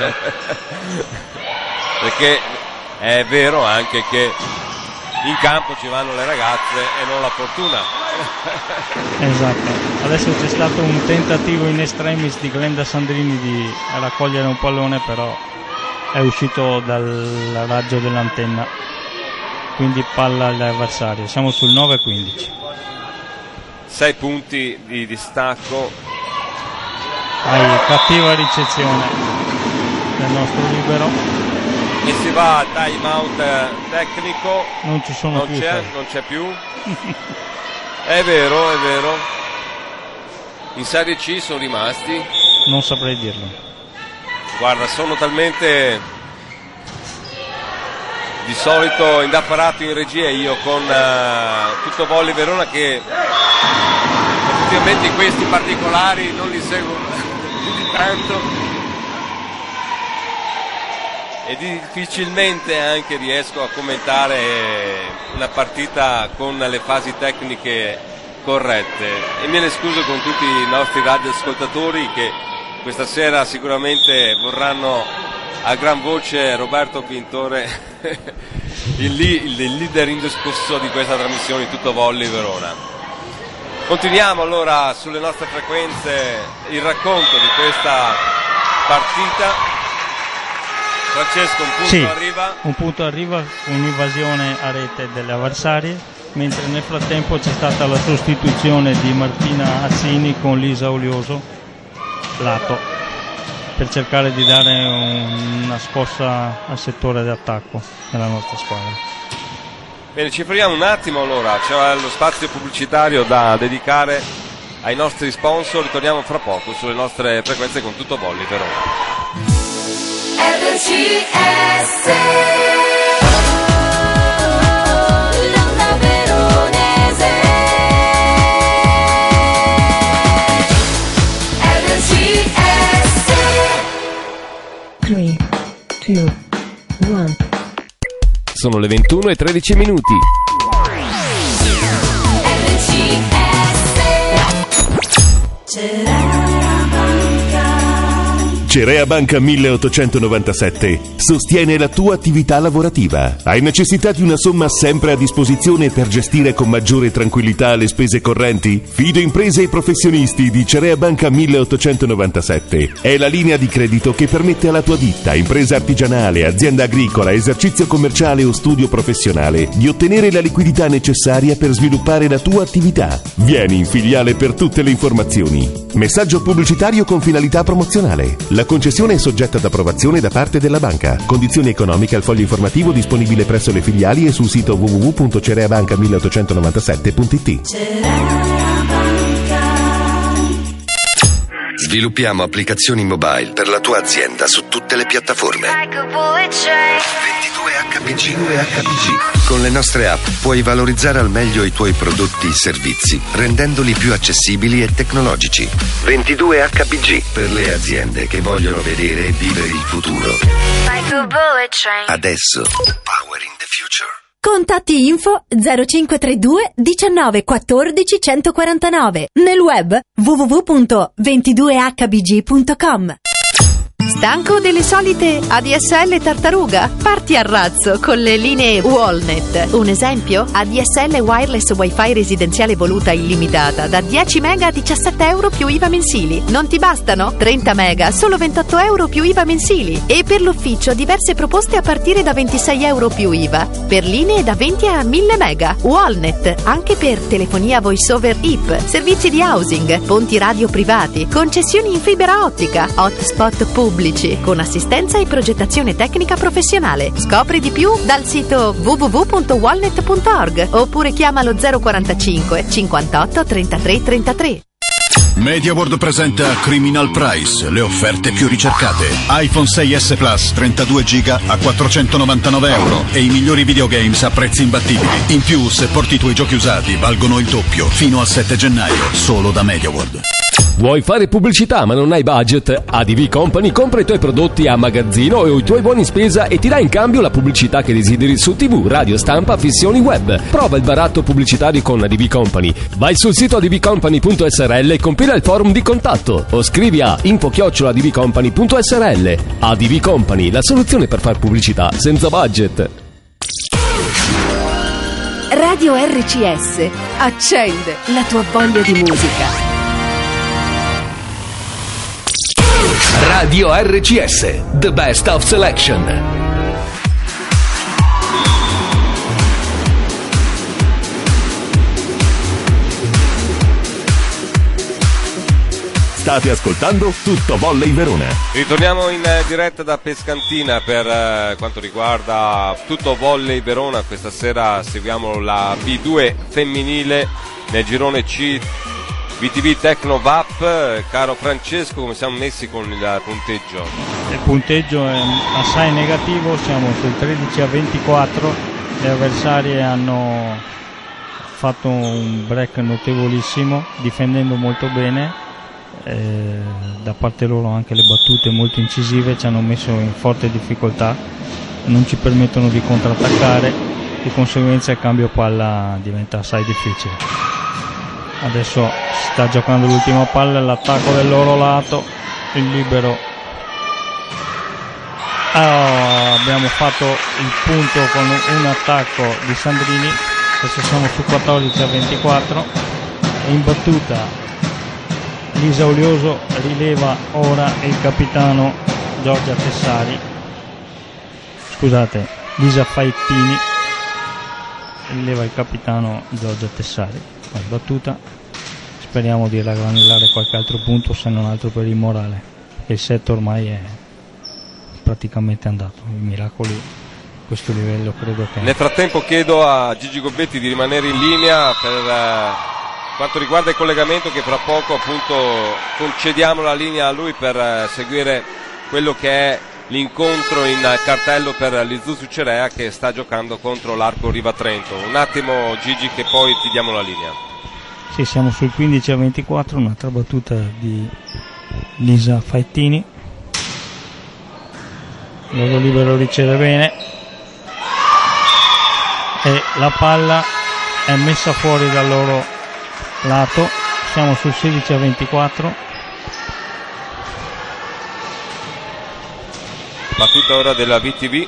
Perché è vero anche che in campo ci vanno le ragazze e non la fortuna. Esatto. Adesso c'è stato un tentativo in extremis di Glenda Sandrini di raccogliere un pallone, però è uscito dal raggio dell'antenna. quindi palla all'avversario. Siamo sul 9-15. 6 punti di distacco. Cattiva ricezione del nostro libero. E si va a time out tecnico. Non ci sono più. Non c'è più. È vero. In Serie C sono rimasti. Non saprei dirlo. Guarda, sono talmente di solito indapparato in regia io con Tutto Volley Verona che effettivamente questi particolari non li seguo più di tanto e difficilmente anche riesco a commentare una partita con le fasi tecniche corrette, e me ne scuso con tutti i nostri radioascoltatori che questa sera sicuramente vorranno a gran voce Roberto Pintore, il leader indiscusso di questa trasmissione Tutto Volley Verona. Continuiamo allora sulle nostre frequenze il racconto di questa partita. Francesco, un punto arriva, un'invasione a rete delle avversarie, mentre nel frattempo c'è stata la sostituzione di Martina Azzini con Lisa Olioso lato, per cercare di dare una scossa al settore d'attacco della nostra squadra. Bene, ci fermiamo un attimo allora, c'è lo spazio pubblicitario da dedicare ai nostri sponsor, ritorniamo fra poco sulle nostre frequenze con Tutto Volley Verona. RCS Sono le 21:13. Cerea Banca 1897 sostiene la tua attività lavorativa. Hai necessità di una somma sempre a disposizione per gestire con maggiore tranquillità le spese correnti? Fido Imprese e Professionisti di Cerea Banca 1897 è la linea di credito che permette alla tua ditta, impresa artigianale, azienda agricola, esercizio commerciale o studio professionale di ottenere la liquidità necessaria per sviluppare la tua attività. Vieni in filiale per tutte le informazioni. Messaggio pubblicitario con finalità promozionale. La concessione è soggetta ad approvazione da parte della banca. Condizioni economiche al foglio informativo disponibile presso le filiali e sul sito www.cereabanca1897.it. Sviluppiamo applicazioni mobile per la tua azienda su tutte le piattaforme. 22HPG. Con le nostre app puoi valorizzare al meglio i tuoi prodotti e servizi, rendendoli più accessibili e tecnologici. 22HPG per le aziende che vogliono vedere e vivere il futuro. Adesso. Powering the future. Contatti info 0532 19 14 149. Nel web www.22hbg.com. Stanco delle solite ADSL tartaruga? Parti a razzo con le linee Wallnet. Un esempio? ADSL wireless wifi residenziale voluta illimitata da 10 mega a 17 euro più IVA mensili. Non ti bastano? 30 mega, solo 28 euro più IVA mensili. E per l'ufficio diverse proposte a partire da 26 euro più IVA. Per linee da 20 a 1000 mega. Wallnet, anche per telefonia voice over IP, servizi di housing, ponti radio privati, concessioni in fibra ottica, hotspot pubblici, con assistenza e progettazione tecnica professionale. Scopri di più dal sito www.wallnet.org oppure chiamalo 045 58 33 33. MediaWorld presenta Criminal Price, le offerte più ricercate. iPhone 6S Plus 32 GB a 499 euro e i migliori videogames a prezzi imbattibili. In più, se porti i tuoi giochi usati, valgono il doppio fino al 7 gennaio, solo da MediaWorld. Vuoi fare pubblicità ma non hai budget? ADV Company compra i tuoi prodotti a magazzino o i tuoi buoni spesa e ti dà in cambio la pubblicità che desideri su TV, radio, stampa, fissioni web. Prova il baratto pubblicitario con ADV Company. Vai sul sito advcompany.srl e compila il forum di contatto o scrivi a info@advcompany.srl. ADV Company, la soluzione per fare pubblicità senza budget. Radio RCS accende la tua voglia di musica. Radio RCS, the best of selection. State ascoltando Tutto Volley Verona. Ritorniamo in diretta da Pescantina per quanto riguarda Tutto Volley Verona. Questa sera seguiamo la B2 femminile nel girone C VTV Tecno VAP. Caro Francesco, come siamo messi con il punteggio? Il punteggio è assai negativo, siamo sul 13-24, le avversarie hanno fatto un break notevolissimo, difendendo molto bene, da parte loro anche le battute molto incisive ci hanno messo in forte difficoltà, non ci permettono di contrattaccare, di conseguenza il cambio palla diventa assai difficile. Adesso si sta giocando l'ultima palla, l'attacco del loro lato, il libero. Abbiamo fatto il punto con un attacco di Sandrini, adesso siamo su 14-24. In battuta Lisa Olioso rileva ora il capitano Giorgia Tessari, scusate, Lisa Faettini rileva il capitano Giorgia Tessari. Battuta, speriamo di raggranellare qualche altro punto, se non altro per il morale, perché il set ormai è praticamente andato. I miracoli a questo livello credo che... Nel frattempo chiedo a Gigi Gobbetti di rimanere in linea per quanto riguarda il collegamento, che fra poco appunto concediamo la linea a lui per seguire quello che è l'incontro in cartello per l'Izuzu Cerea, che sta giocando contro l'Arco Riva Trento. Un attimo Gigi, che poi ti diamo la linea. Sì, siamo sul 15-24, un'altra battuta di Lisa Faettini. Il loro libero riceve bene e la palla è messa fuori dal loro lato. Siamo sul 16-24. Battuta ora della VTV.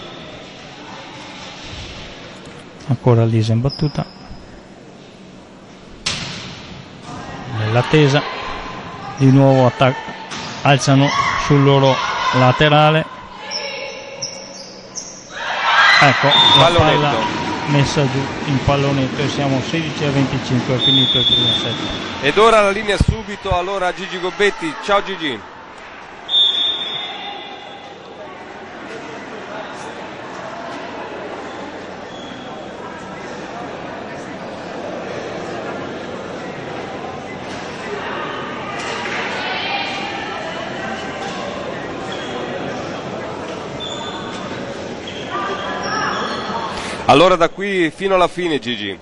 Ancora Lisa in battuta. Nell'attesa. Di nuovo attacco. Alzano sul loro laterale. Ecco, la palla messa giù in pallonetto e siamo 16-25, è finito il primo set. Ed ora la linea subito allora a Gigi Gobbetti. Ciao Gigi. Allora da qui fino alla fine, Gigi.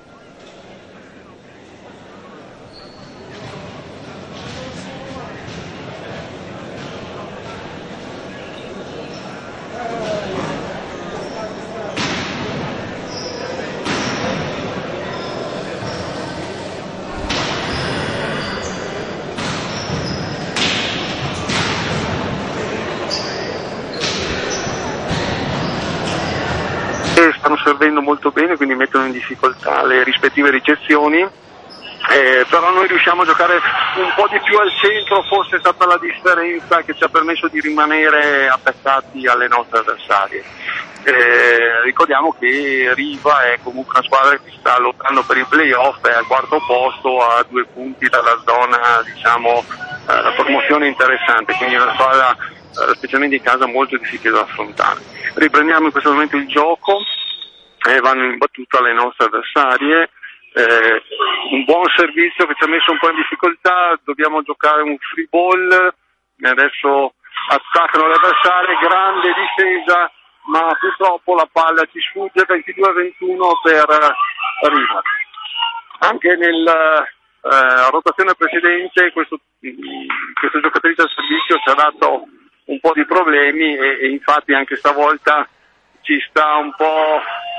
Stanno servendo molto bene, quindi mettono in difficoltà le rispettive ricezioni, però noi riusciamo a giocare un po' di più al centro, forse è stata la differenza che ci ha permesso di rimanere attaccati alle nostre avversarie. Ricordiamo che Riva è comunque una squadra che sta lottando per il playoff, è al quarto posto, a 2 punti dalla zona, diciamo, la promozione interessante, quindi è una squadra specialmente in casa molto difficile da affrontare. Riprendiamo in questo momento il gioco, vanno in battuta le nostre avversarie, un buon servizio che ci ha messo un po' in difficoltà, dobbiamo giocare un free ball, adesso attaccano le avversarie, grande difesa, ma purtroppo la palla ci sfugge, 22-21 per Riva. Anche nella rotazione precedente questo giocatrice al servizio ci ha dato un po' di problemi e infatti anche stavolta ci sta un po'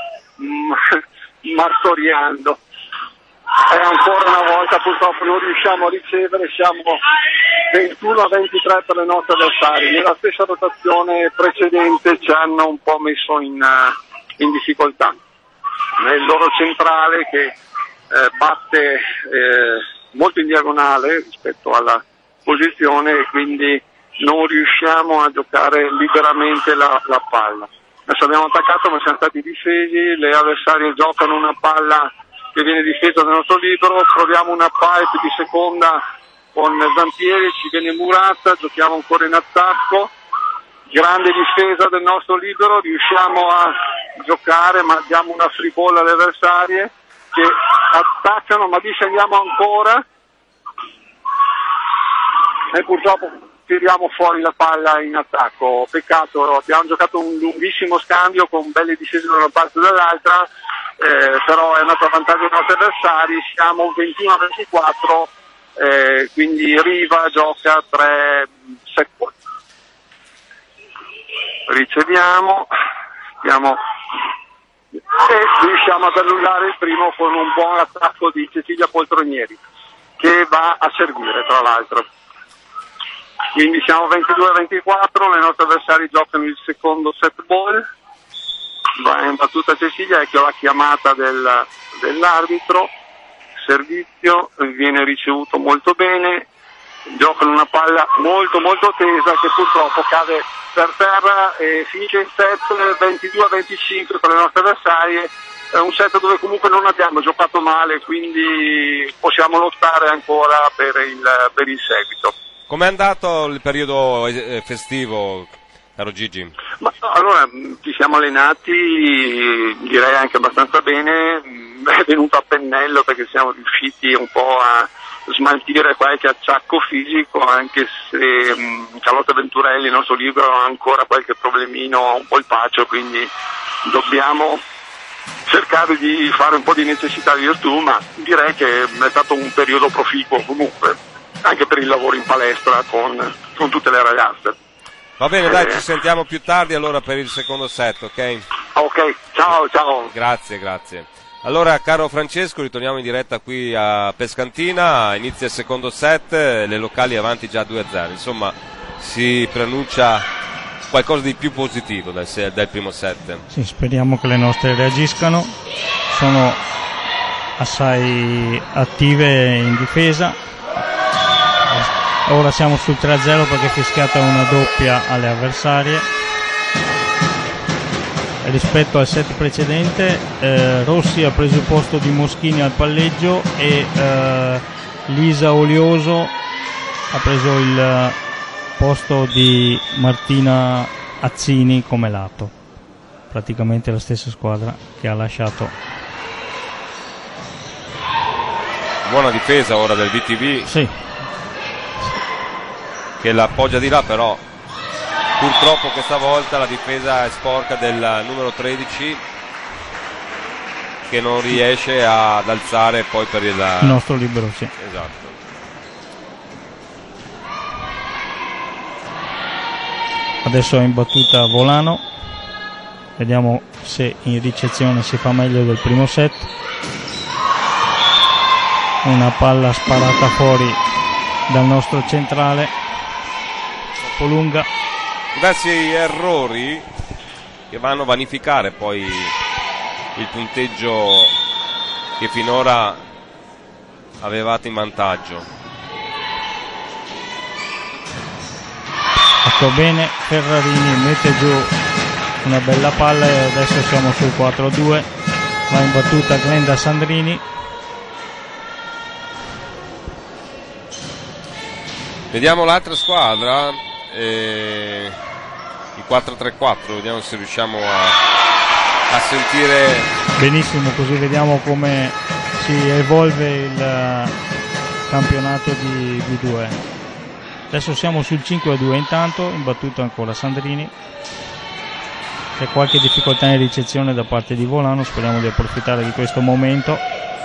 martoriando. E ancora una volta purtroppo non riusciamo a ricevere, siamo 21-23 per le nostre avversarie. Nella stessa rotazione precedente ci hanno un po' messo in difficoltà. Nel loro centrale che batte molto in diagonale rispetto alla posizione e quindi non riusciamo a giocare liberamente la palla. Adesso abbiamo attaccato ma siamo stati difesi, le avversarie giocano una palla che viene difesa dal nostro libero, proviamo una pipe di seconda con Zampieri, ci viene Murata, giochiamo ancora in attacco, grande difesa del nostro libero, riusciamo a giocare ma diamo una free ball alle avversarie che attaccano ma difendiamo ancora e purtroppo tiriamo fuori la palla in attacco. Peccato, abbiamo giocato un lunghissimo scambio con belle difese da una parte e dall'altra, però è andato a vantaggio dei nostri avversari, siamo 21-24, quindi Riva gioca 3 set point. Riceviamo, e riusciamo ad annullare il primo con un buon attacco di Cecilia Poltronieri che va a servire tra l'altro. Quindi siamo 22-24, le nostre avversari giocano il secondo set ball, va in battuta Cecilia, ecco la chiamata dell'arbitro, servizio viene ricevuto molto bene, giocano una palla molto molto tesa che purtroppo cade per terra e finisce il set 22-25 per le nostre avversarie. È un set dove comunque non abbiamo giocato male, quindi possiamo lottare ancora per il seguito. Com'è andato il periodo festivo, caro Gigi? Ma, allora, ci siamo allenati, direi anche abbastanza bene, è venuto a pennello perché siamo riusciti un po' a smaltire qualche acciacco fisico, anche se Carlotta Venturelli, il nostro libro, ha ancora qualche problemino, un polpaccio, quindi dobbiamo cercare di fare un po' di necessità virtù, ma direi che è stato un periodo proficuo comunque, anche per il lavoro in palestra con tutte le ragazze. Va bene, dai, ci sentiamo più tardi allora per il secondo set, ok? Ok, ciao. Grazie. Allora, caro Francesco, ritorniamo in diretta qui a Pescantina, inizia il secondo set, le locali avanti già 2-0, insomma si preannuncia qualcosa di più positivo dal primo set. Sì, speriamo che le nostre reagiscano, sono assai attive in difesa. Ora siamo sul 3-0 perché è fischiata una doppia alle avversarie. Rispetto al set precedente, Rossi ha preso il posto di Moschini al palleggio e Lisa Olioso ha preso il posto di Martina Azzini come lato, praticamente la stessa squadra che ha lasciato. Buona difesa ora del VTV, sì, che l'appoggia di là, però purtroppo questa volta la difesa è sporca del numero 13 che non riesce ad alzare poi per il nostro libero, sì. Esatto. Adesso è in battuta Volano, vediamo se in ricezione si fa meglio del primo set. Una palla sparata fuori dal nostro centrale, troppo lunga. Diversi errori che vanno a vanificare poi il punteggio che finora avevate in vantaggio. Ecco bene, Ferrarini mette giù una bella palla e adesso siamo sul 4-2. Va in battuta Glenda Sandrini. Vediamo l'altra squadra, il 4-3-4, vediamo se riusciamo a sentire benissimo, così vediamo come si evolve il campionato di V2. Adesso siamo sul 5-2, intanto in battuta ancora Sandrini, c'è qualche difficoltà in ricezione da parte di Volano, speriamo di approfittare di questo momento.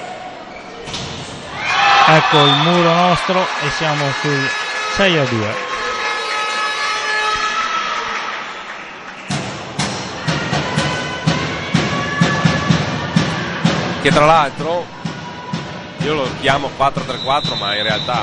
Ecco il muro nostro e siamo sul 6-2. Che tra l'altro io lo chiamo 4-3-4, ma in realtà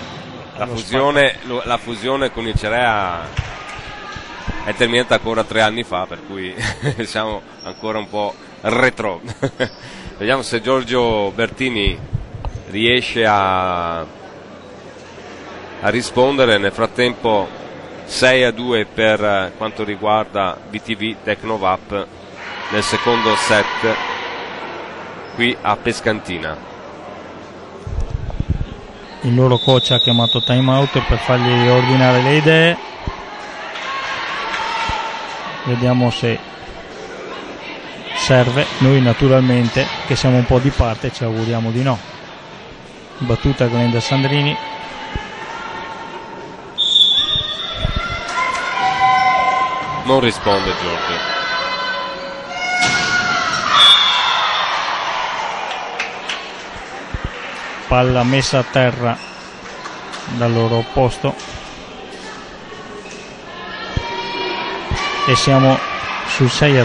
la fusione con il Cerea è terminata ancora 3 anni fa, per cui siamo ancora un po' retro. Vediamo se Giorgio Bertini riesce a rispondere. Nel frattempo 6-2 per quanto riguarda BTV Tecnovap nel secondo set qui a Pescantina. il loro coach ha chiamato time out per fargli ordinare le idee. Vediamo se serve. Noi naturalmente, che siamo un po' di parte, ci auguriamo di no. Battuta Glenda Sandrini. Non risponde Giorgio. Palla messa a terra dal loro posto e siamo sul 6-3.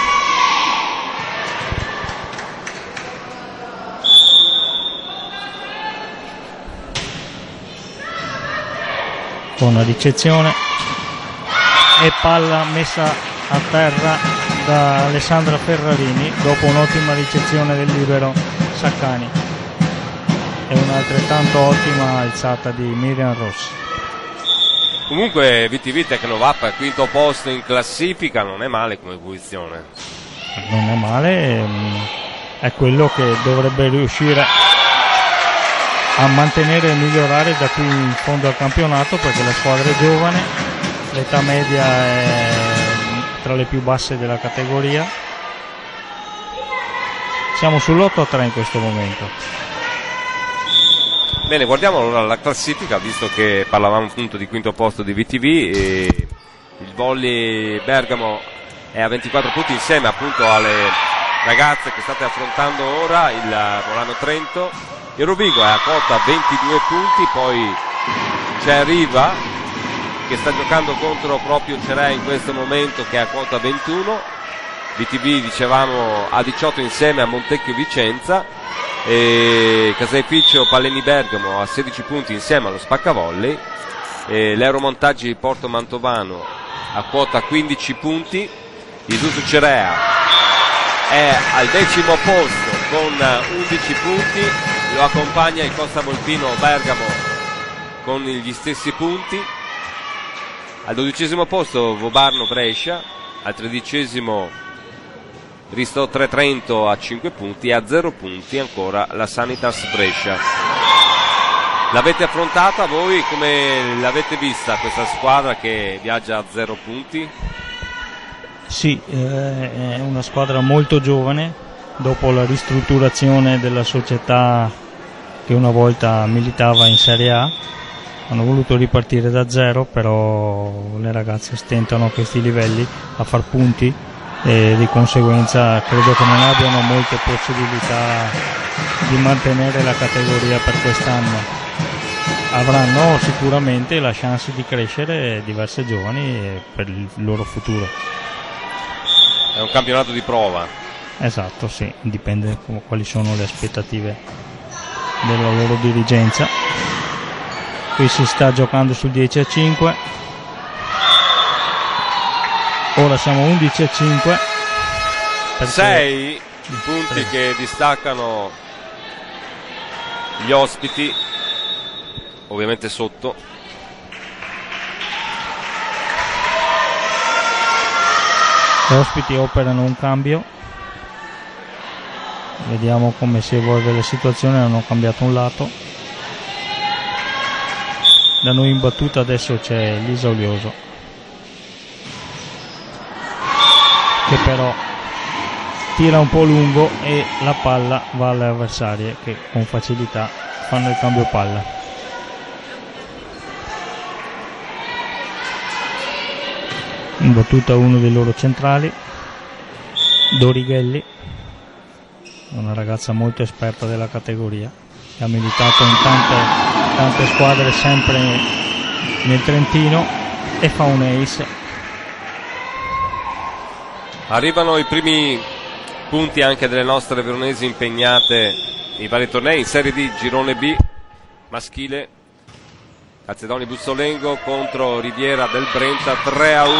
Con una ricezione e palla messa a terra da Alessandra Ferrarini dopo un'ottima ricezione del libero Saccani e un'altrettanto ottima alzata di Miriam Rossi. Comunque VTV Tecnovap al quinto posto in classifica, non è male come posizione. Non è male, è quello che dovrebbe riuscire a mantenere e migliorare da qui in fondo al campionato, perché la squadra è giovane, l'età media è tra le più basse della categoria. Siamo sull'8-3 in questo momento. Bene, guardiamo allora la classifica, visto che parlavamo appunto di quinto posto di VTV, e il Volley Bergamo è a 24 punti insieme appunto alle ragazze che state affrontando ora, il Volano Trento. Il Rovigo è a quota 22 punti, poi c'è Riva che sta giocando contro proprio Cerea in questo momento, che è a quota 21. VTV dicevamo a 18 insieme a Montecchio Vicenza, e Caseificio Palleni Bergamo a 16 punti insieme allo Spaccavolley, e l'Aeromontaggi Porto Mantovano a quota 15 punti. Isuzu Cerea è al 10° posto con 11 punti, lo accompagna il Costa Volpino Bergamo con gli stessi punti. Al 12° posto Vobarno Brescia, al 13° Risto 3 Trento a 5 punti, e a 0 punti ancora la Sanitas Brescia. L'avete affrontata voi? Come l'avete vista questa squadra che viaggia a 0 punti? Sì, è una squadra molto giovane. Dopo la ristrutturazione della società che una volta militava in Serie A, hanno voluto ripartire da zero, però le ragazze stentano a questi livelli a far punti e di conseguenza credo che non abbiano molte possibilità di mantenere la categoria per quest'anno. Avranno sicuramente la chance di crescere diverse giovani per il loro futuro. È un campionato di prova. Esatto, sì, dipende quali sono le aspettative della loro dirigenza. Qui si sta giocando sul 10-5. Ora siamo 11-5. 6 punti che distaccano gli ospiti, ovviamente sotto. Gli ospiti operano un cambio. Vediamo come si evolve la situazione. Hanno cambiato un lato. Da noi in battuta adesso c'è Lisa Olioso, che però tira un po' lungo e la palla va alle avversarie, che con facilità fanno il cambio palla. In battuta uno dei loro centrali, Dorighelli, una ragazza molto esperta della categoria, che ha militato in tante squadre sempre nel Trentino, e fa un ace. Arrivano i primi punti anche delle nostre veronesi impegnate in vari tornei. In Serie D, Girone B maschile, Calzedoni Bussolengo contro Riviera del Brenta, 3-1,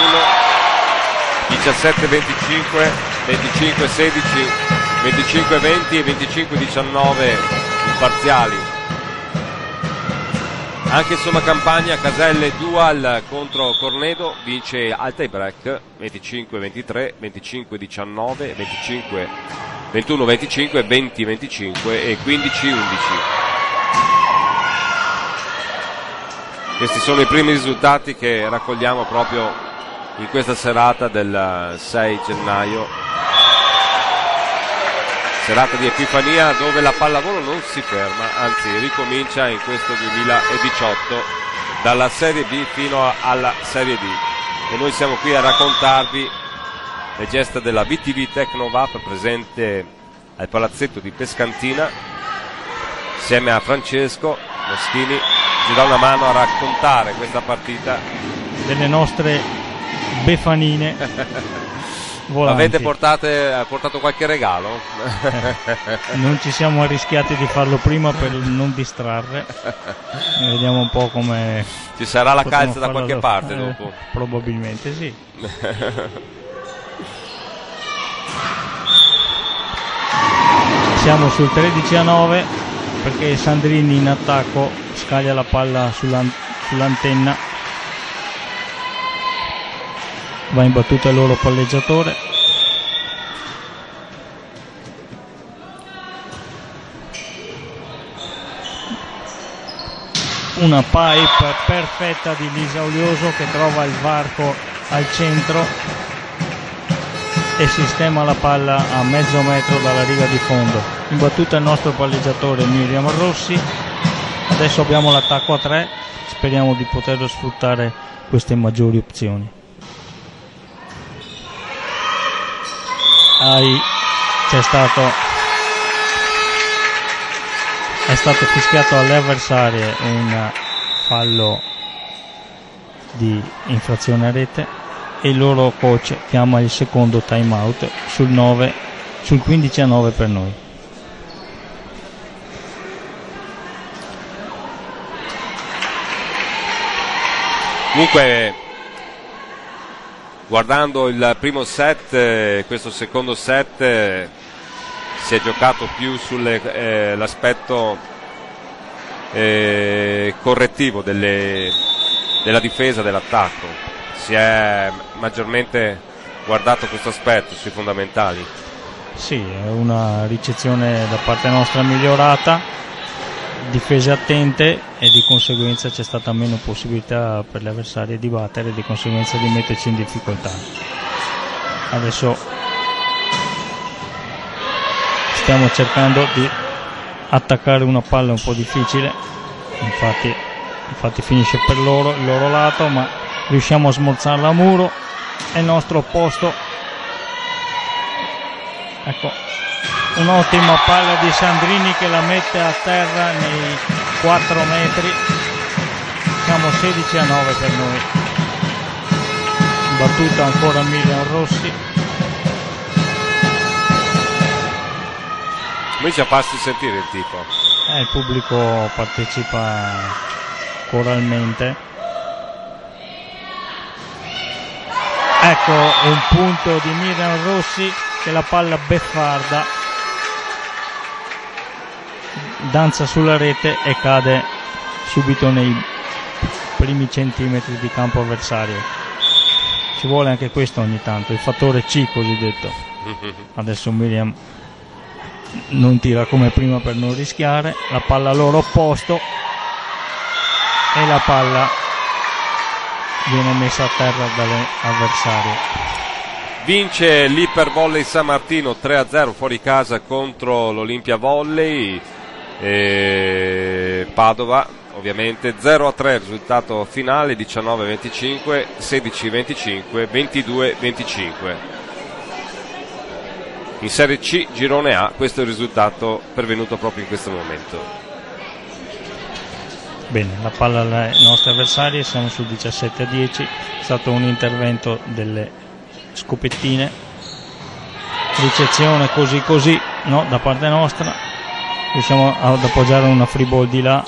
17-25, 25-16, 25-20 e 25-19 i parziali. Anche Somma Campagna, Caselle Dual contro Cornedo, vince al tie break 25-23, 25-19, 21-25, 20-25 e 15-11. Questi sono i primi risultati che raccogliamo proprio in questa serata del 6 gennaio, serata di Epifania, dove la pallavolo non si ferma, anzi ricomincia in questo 2018 dalla Serie B fino alla Serie D, e noi siamo qui a raccontarvi le gesta della VTV Tecnovap presente al palazzetto di Pescantina, insieme a Francesco Moschini. Ci dà una mano a raccontare questa partita delle nostre befanine volanti. Avete portato qualche regalo? Non ci siamo arrischiati di farlo prima per non distrarre. Vediamo un po' come ci sarà la calza da qualche parte dopo. Probabilmente sì. Siamo sul 13-9 perché Sandrini in attacco scaglia la palla sull'antenna, va in battuta il loro palleggiatore. Una pipe perfetta di Lisa Olioso che trova il varco al centro e sistema la palla a mezzo metro dalla riga di fondo. In battuta il nostro palleggiatore Miriam Rossi. Adesso abbiamo l'attacco a 3, speriamo di poterlo sfruttare queste maggiori opzioni. È stato fischiato alle avversarie un fallo di infrazione a rete e il loro coach chiama il secondo time out sul 15-9 per noi. Comunque, guardando il primo set, questo secondo set si è giocato più sull'aspetto correttivo della difesa, dell'attacco. Si è maggiormente guardato questo aspetto sui fondamentali. Sì, è una ricezione da parte nostra migliorata, difese attente e di conseguenza c'è stata meno possibilità per le avversarie di battere e di conseguenza di metterci in difficoltà. Adesso stiamo cercando di attaccare una palla un po' difficile, infatti finisce per il loro lato, ma riusciamo a smorzarla a muro. È il nostro opposto. Ecco, un'ottima palla di Sandrini che la mette a terra nei 4 metri. Siamo 16-9 per noi. Battuta ancora Miriam Rossi. Comincia a farsi sentire il tipo. Il pubblico partecipa coralmente. Ecco un punto di Miriam Rossi che la palla beffarda danza sulla rete e cade subito nei primi centimetri di campo avversario. Ci vuole anche questo ogni tanto, il fattore C cosiddetto. Adesso Miriam non tira come prima per non rischiare, la palla al loro opposto e la palla viene messa a terra dalle avversarie. Vince l'Ipervolley San Martino 3-0 fuori casa contro l'Olimpia Volley Padova, ovviamente 0-3 risultato finale, 19-25, 16-25, 22-25. In Serie C Girone A questo è il risultato pervenuto proprio in questo momento. Bene, la palla alle nostre avversarie, siamo sul 17-10, è stato un intervento delle scopettine, ricezione così, no, da parte nostra, riusciamo ad appoggiare una free ball di là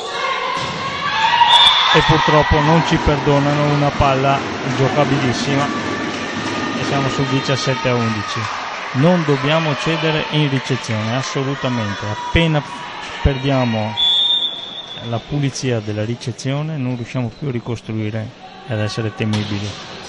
e purtroppo non ci perdonano una palla giocabilissima e siamo sul 17-11. Non dobbiamo cedere in ricezione, assolutamente, appena perdiamo la pulizia della ricezione non riusciamo più a ricostruire ed essere temibili.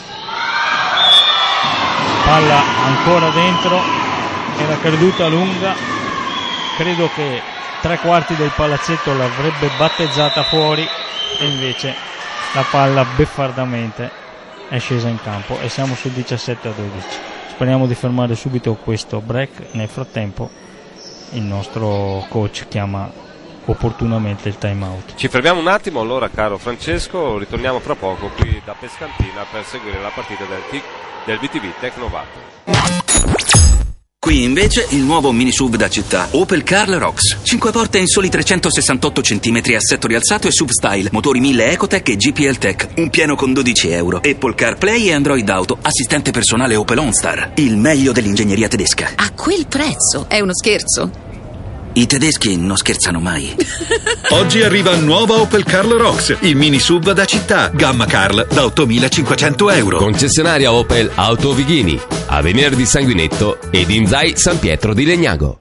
Palla ancora dentro, era creduta lunga, credo che 3/4 del palazzetto l'avrebbe battezzata fuori e invece la palla beffardamente è scesa in campo e siamo sul 17-12. Speriamo di fermare subito questo break. Nel frattempo il nostro coach chiama opportunamente il time out. Ci fermiamo un attimo allora, caro Francesco, ritorniamo fra poco qui da Pescantina per seguire la partita del VTV Tecnovat. Qui invece il nuovo mini SUV da città, Opel Karl Rocks. 5 porte in soli 368 cm, assetto rialzato e SUV style, motori 1000 Ecotec e GPL Tech, un pieno con 12 euro, Apple CarPlay e Android Auto, assistente personale Opel OnStar, il meglio dell'ingegneria tedesca. A quel prezzo? È uno scherzo? I tedeschi non scherzano mai. Oggi arriva nuova Opel Karl Rocks, il mini SUV da città, gamma Karl da 8.500 euro. Concessionaria Opel Auto Vighini, Avenir di Sanguinetto ed Inzai San Pietro di Legnago.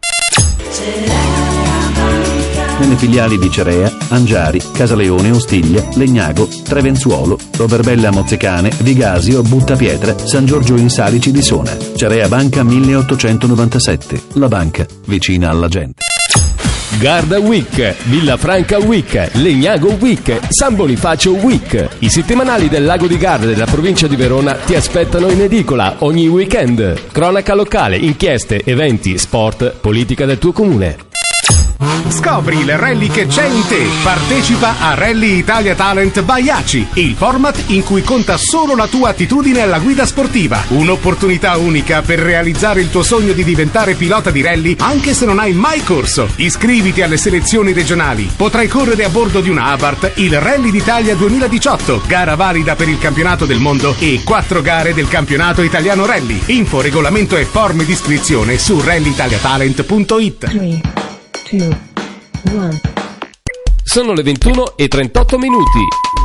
Nelle filiali di Cerea, Angiari, Casaleone, Ostiglia, Legnago, Trevenzuolo, Roverbella Mozzecane, Vigasio, Buttapietra, San Giorgio in Salici di Sona. Cerea Banca 1897, la banca vicina alla gente. Garda Week, Villa Franca Week, Legnago Week, San Bonifacio Week. I settimanali del Lago di Garda della provincia di Verona ti aspettano in edicola ogni weekend. Cronaca locale, inchieste, eventi, sport, politica del tuo comune. Scopri il rally che c'è in te. Partecipa a Rally Italia Talent by ACI, il format in cui conta solo la tua attitudine alla guida sportiva. Un'opportunità unica per realizzare il tuo sogno di diventare pilota di rally anche se non hai mai corso. Iscriviti alle selezioni regionali. Potrai correre a bordo di una Abarth il Rally d'Italia 2018, gara valida per il campionato del mondo e 4 gare del campionato italiano rally. Info, regolamento e forme di iscrizione su rallyitaliatalent.it. 3, 2, 1. Sono le 21:38 minuti.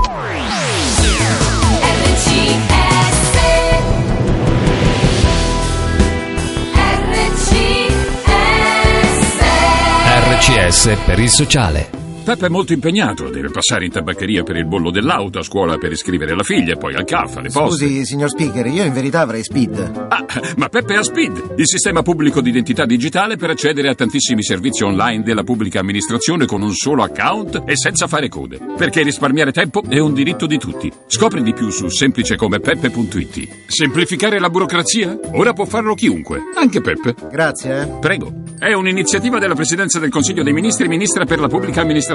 RCS per il sociale. Peppe è molto impegnato, deve passare in tabaccheria per il bollo dell'auto, a scuola per iscrivere la figlia, poi al CAF, alle poste. Scusi, signor Speaker, io in verità avrei Speed. Ah, ma Peppe ha Speed, il sistema pubblico di identità digitale per accedere a tantissimi servizi online della pubblica amministrazione con un solo account e senza fare code. Perché risparmiare tempo è un diritto di tutti. Scopri di più su semplicecomepeppe.it. Semplificare la burocrazia? Ora può farlo chiunque, anche Peppe. Grazie. Prego. È un'iniziativa della Presidenza del Consiglio dei Ministri, Ministra per la Pubblica Amministrazione.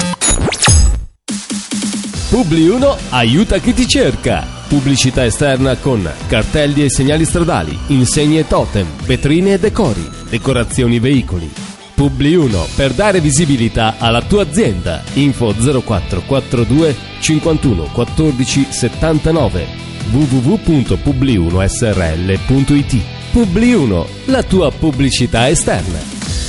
Publi 1 aiuta chi ti cerca. Pubblicità esterna con cartelli e segnali stradali, insegne e totem, vetrine e decori, decorazioni veicoli. Publi 1 per dare visibilità alla tua azienda. Info 0442 51 14 79 www.publi1srl.it. Publi 1, la tua pubblicità esterna.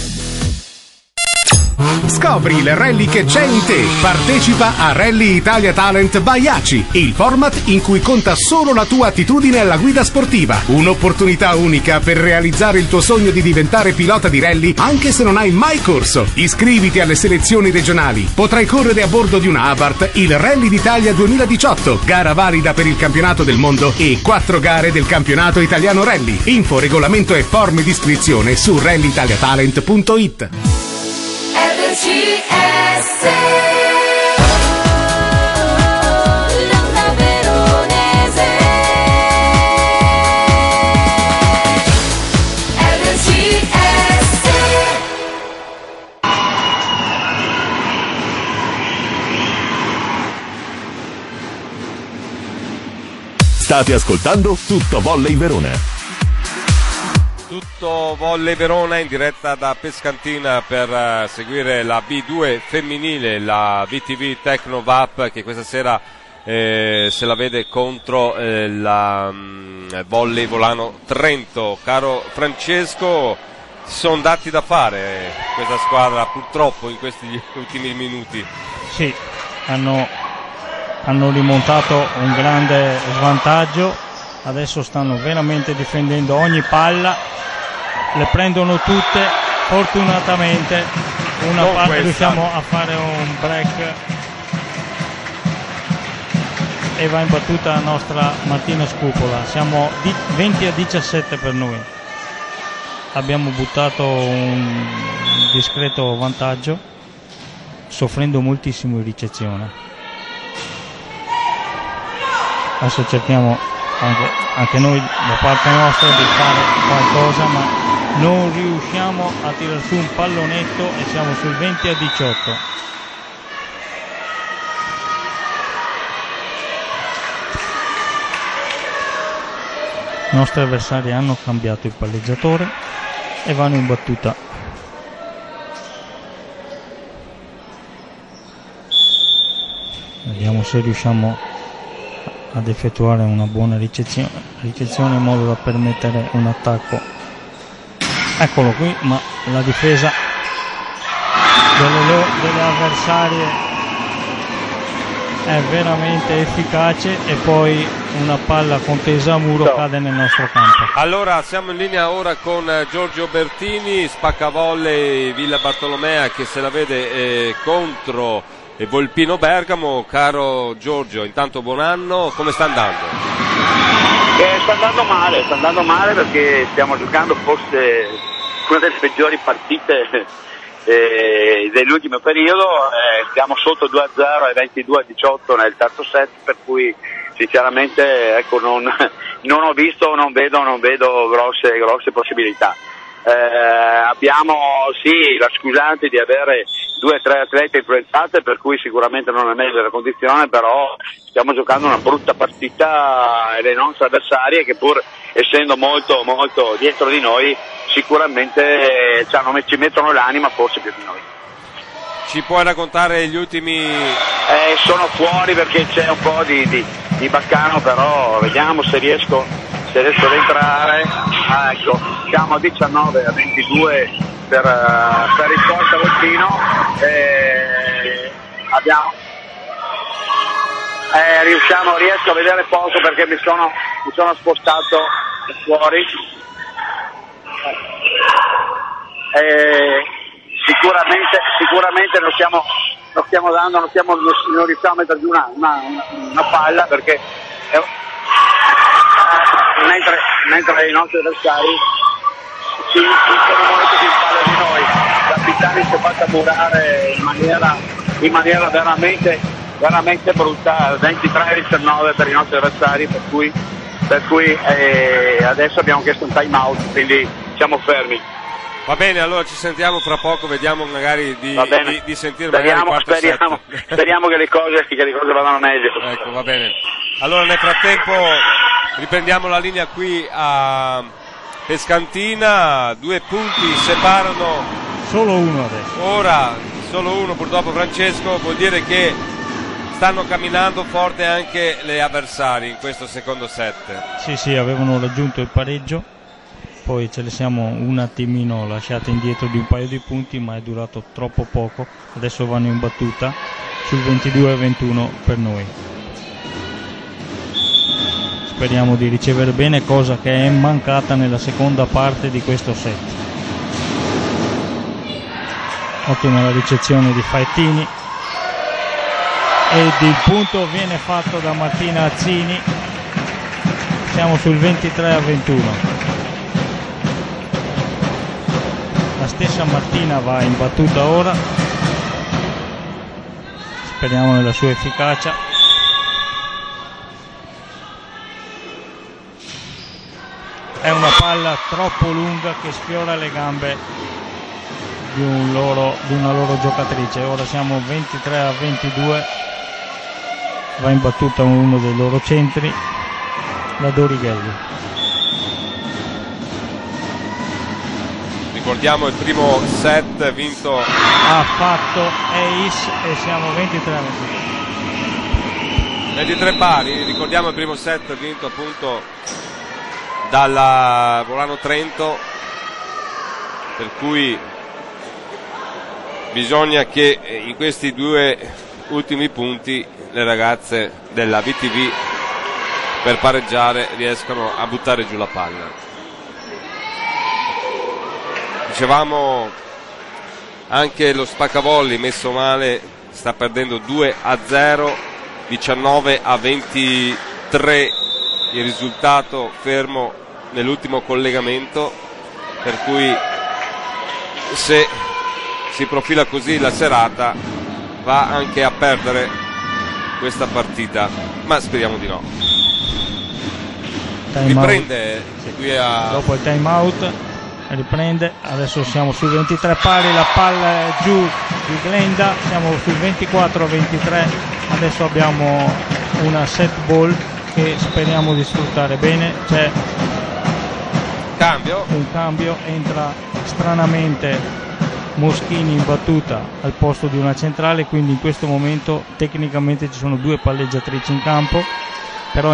Scopri il rally che c'è in te. Partecipa a Rally Italia Talent by ACI, il format in cui conta solo la tua attitudine alla guida sportiva. Un'opportunità unica per realizzare il tuo sogno di diventare pilota di rally anche se non hai mai corso. Iscriviti alle selezioni regionali. Potrai correre a bordo di una Abarth il Rally d'Italia 2018, gara valida per il campionato del mondo e 4 gare del campionato italiano rally. Info, regolamento e forme di iscrizione su rallyitaliatalent.it. RCS Veronese. RCS. State ascoltando Tutto Volley Verona. Tutto Volley Verona in diretta da Pescantina per seguire la B2 femminile, la VTV Tecnovap, che questa sera se la vede contro la Volley Volano Trento. Caro Francesco, sono dati da fare questa squadra purtroppo in questi ultimi minuti. Sì, hanno rimontato un grande svantaggio. Adesso stanno veramente difendendo ogni palla, le prendono tutte. Fortunatamente riusciamo a fare un break e va in battuta la nostra Martina Scupola. Siamo 20-17 per noi. Abbiamo buttato un discreto vantaggio, soffrendo moltissimo in ricezione. Adesso cerchiamo anche noi da parte nostra di fare qualcosa, ma non riusciamo a tirar su un pallonetto e siamo sul 20-18. I nostri avversari hanno cambiato il palleggiatore e vanno in battuta. Vediamo se riusciamo ad effettuare una buona ricezione in modo da permettere un attacco. Eccolo qui, ma la difesa delle avversarie è veramente efficace e poi una palla contesa a muro cade nel nostro campo. Allora siamo in linea ora con Giorgio Bertini, spaccavolley Villa Bartolomea, che se la vede contro Volpino Bergamo. Caro Giorgio, intanto buon anno, come sta andando? Sta andando male perché stiamo giocando forse una delle peggiori partite dell'ultimo periodo, siamo sotto 2-0 e 22-18 nel terzo set, per cui sinceramente ecco, non vedo grosse possibilità. Abbiamo sì la scusante di avere 2 o 3 atlete influenzate, per cui sicuramente non è meglio la condizione, però stiamo giocando una brutta partita e le nostre avversarie, che pur essendo molto dietro di noi, sicuramente ci mettono l'anima forse più di noi. Ci puoi raccontare gli ultimi? Sono fuori perché c'è un po' di baccano, però vediamo se riesco ad entrare. Ecco, siamo a 19-22 per il Forza Volpino. Riesco a vedere poco perché mi sono spostato fuori. Sicuramente non riusciamo a mettere giù una palla, perché mentre i nostri avversari si sono molto più in palla di noi. Capitani si è fatta murare in maniera veramente brutta, 23-19 per i nostri avversari, per cui adesso abbiamo chiesto un time out, quindi siamo fermi. Va bene, allora ci sentiamo fra poco, vediamo magari di sentire magari il quarto set. Speriamo che le cose vadano meglio. Ecco, va bene. Allora nel frattempo riprendiamo la linea qui a Pescantina, 2 punti separano. Solo uno adesso. Ora, solo uno purtroppo, Francesco, vuol dire che stanno camminando forte anche le avversari in questo secondo set. Sì, avevano raggiunto il pareggio, poi ce le siamo un attimino lasciate indietro di un paio di punti, ma è durato troppo poco. Adesso vanno in battuta sul 22-21 per noi. Speriamo di ricevere bene, cosa che è mancata nella seconda parte di questo set. Ottima la ricezione di Faettini ed il punto viene fatto da Martina Azzini. Siamo sul 23-21. La stessa Martina va in battuta ora, speriamo nella sua efficacia. È una palla troppo lunga che sfiora le gambe di una loro giocatrice. Ora siamo 23-22, va in battuta uno dei loro centri, la Dorighelli. Ricordiamo il primo set vinto, ha fatto ace e siamo 23 pari. Ricordiamo il primo set vinto appunto dalla Volano Trento, per cui bisogna che in questi 2 ultimi punti le ragazze della VTV, per pareggiare, riescano a buttare giù la palla. Dicevamo anche lo spaccavolley messo male, sta perdendo 2-0, 19-23 il risultato fermo nell'ultimo collegamento, per cui se si profila così la serata va anche a perdere questa partita, ma speriamo di no. riprende qui dopo il time out, riprende. Adesso siamo sui 23 pari, la palla è giù di Glenda, siamo sul 24-23. Adesso abbiamo una set ball che speriamo di sfruttare bene. C'è un cambio, entra stranamente Moschini in battuta al posto di una centrale, quindi in questo momento tecnicamente ci sono due palleggiatrici in campo, però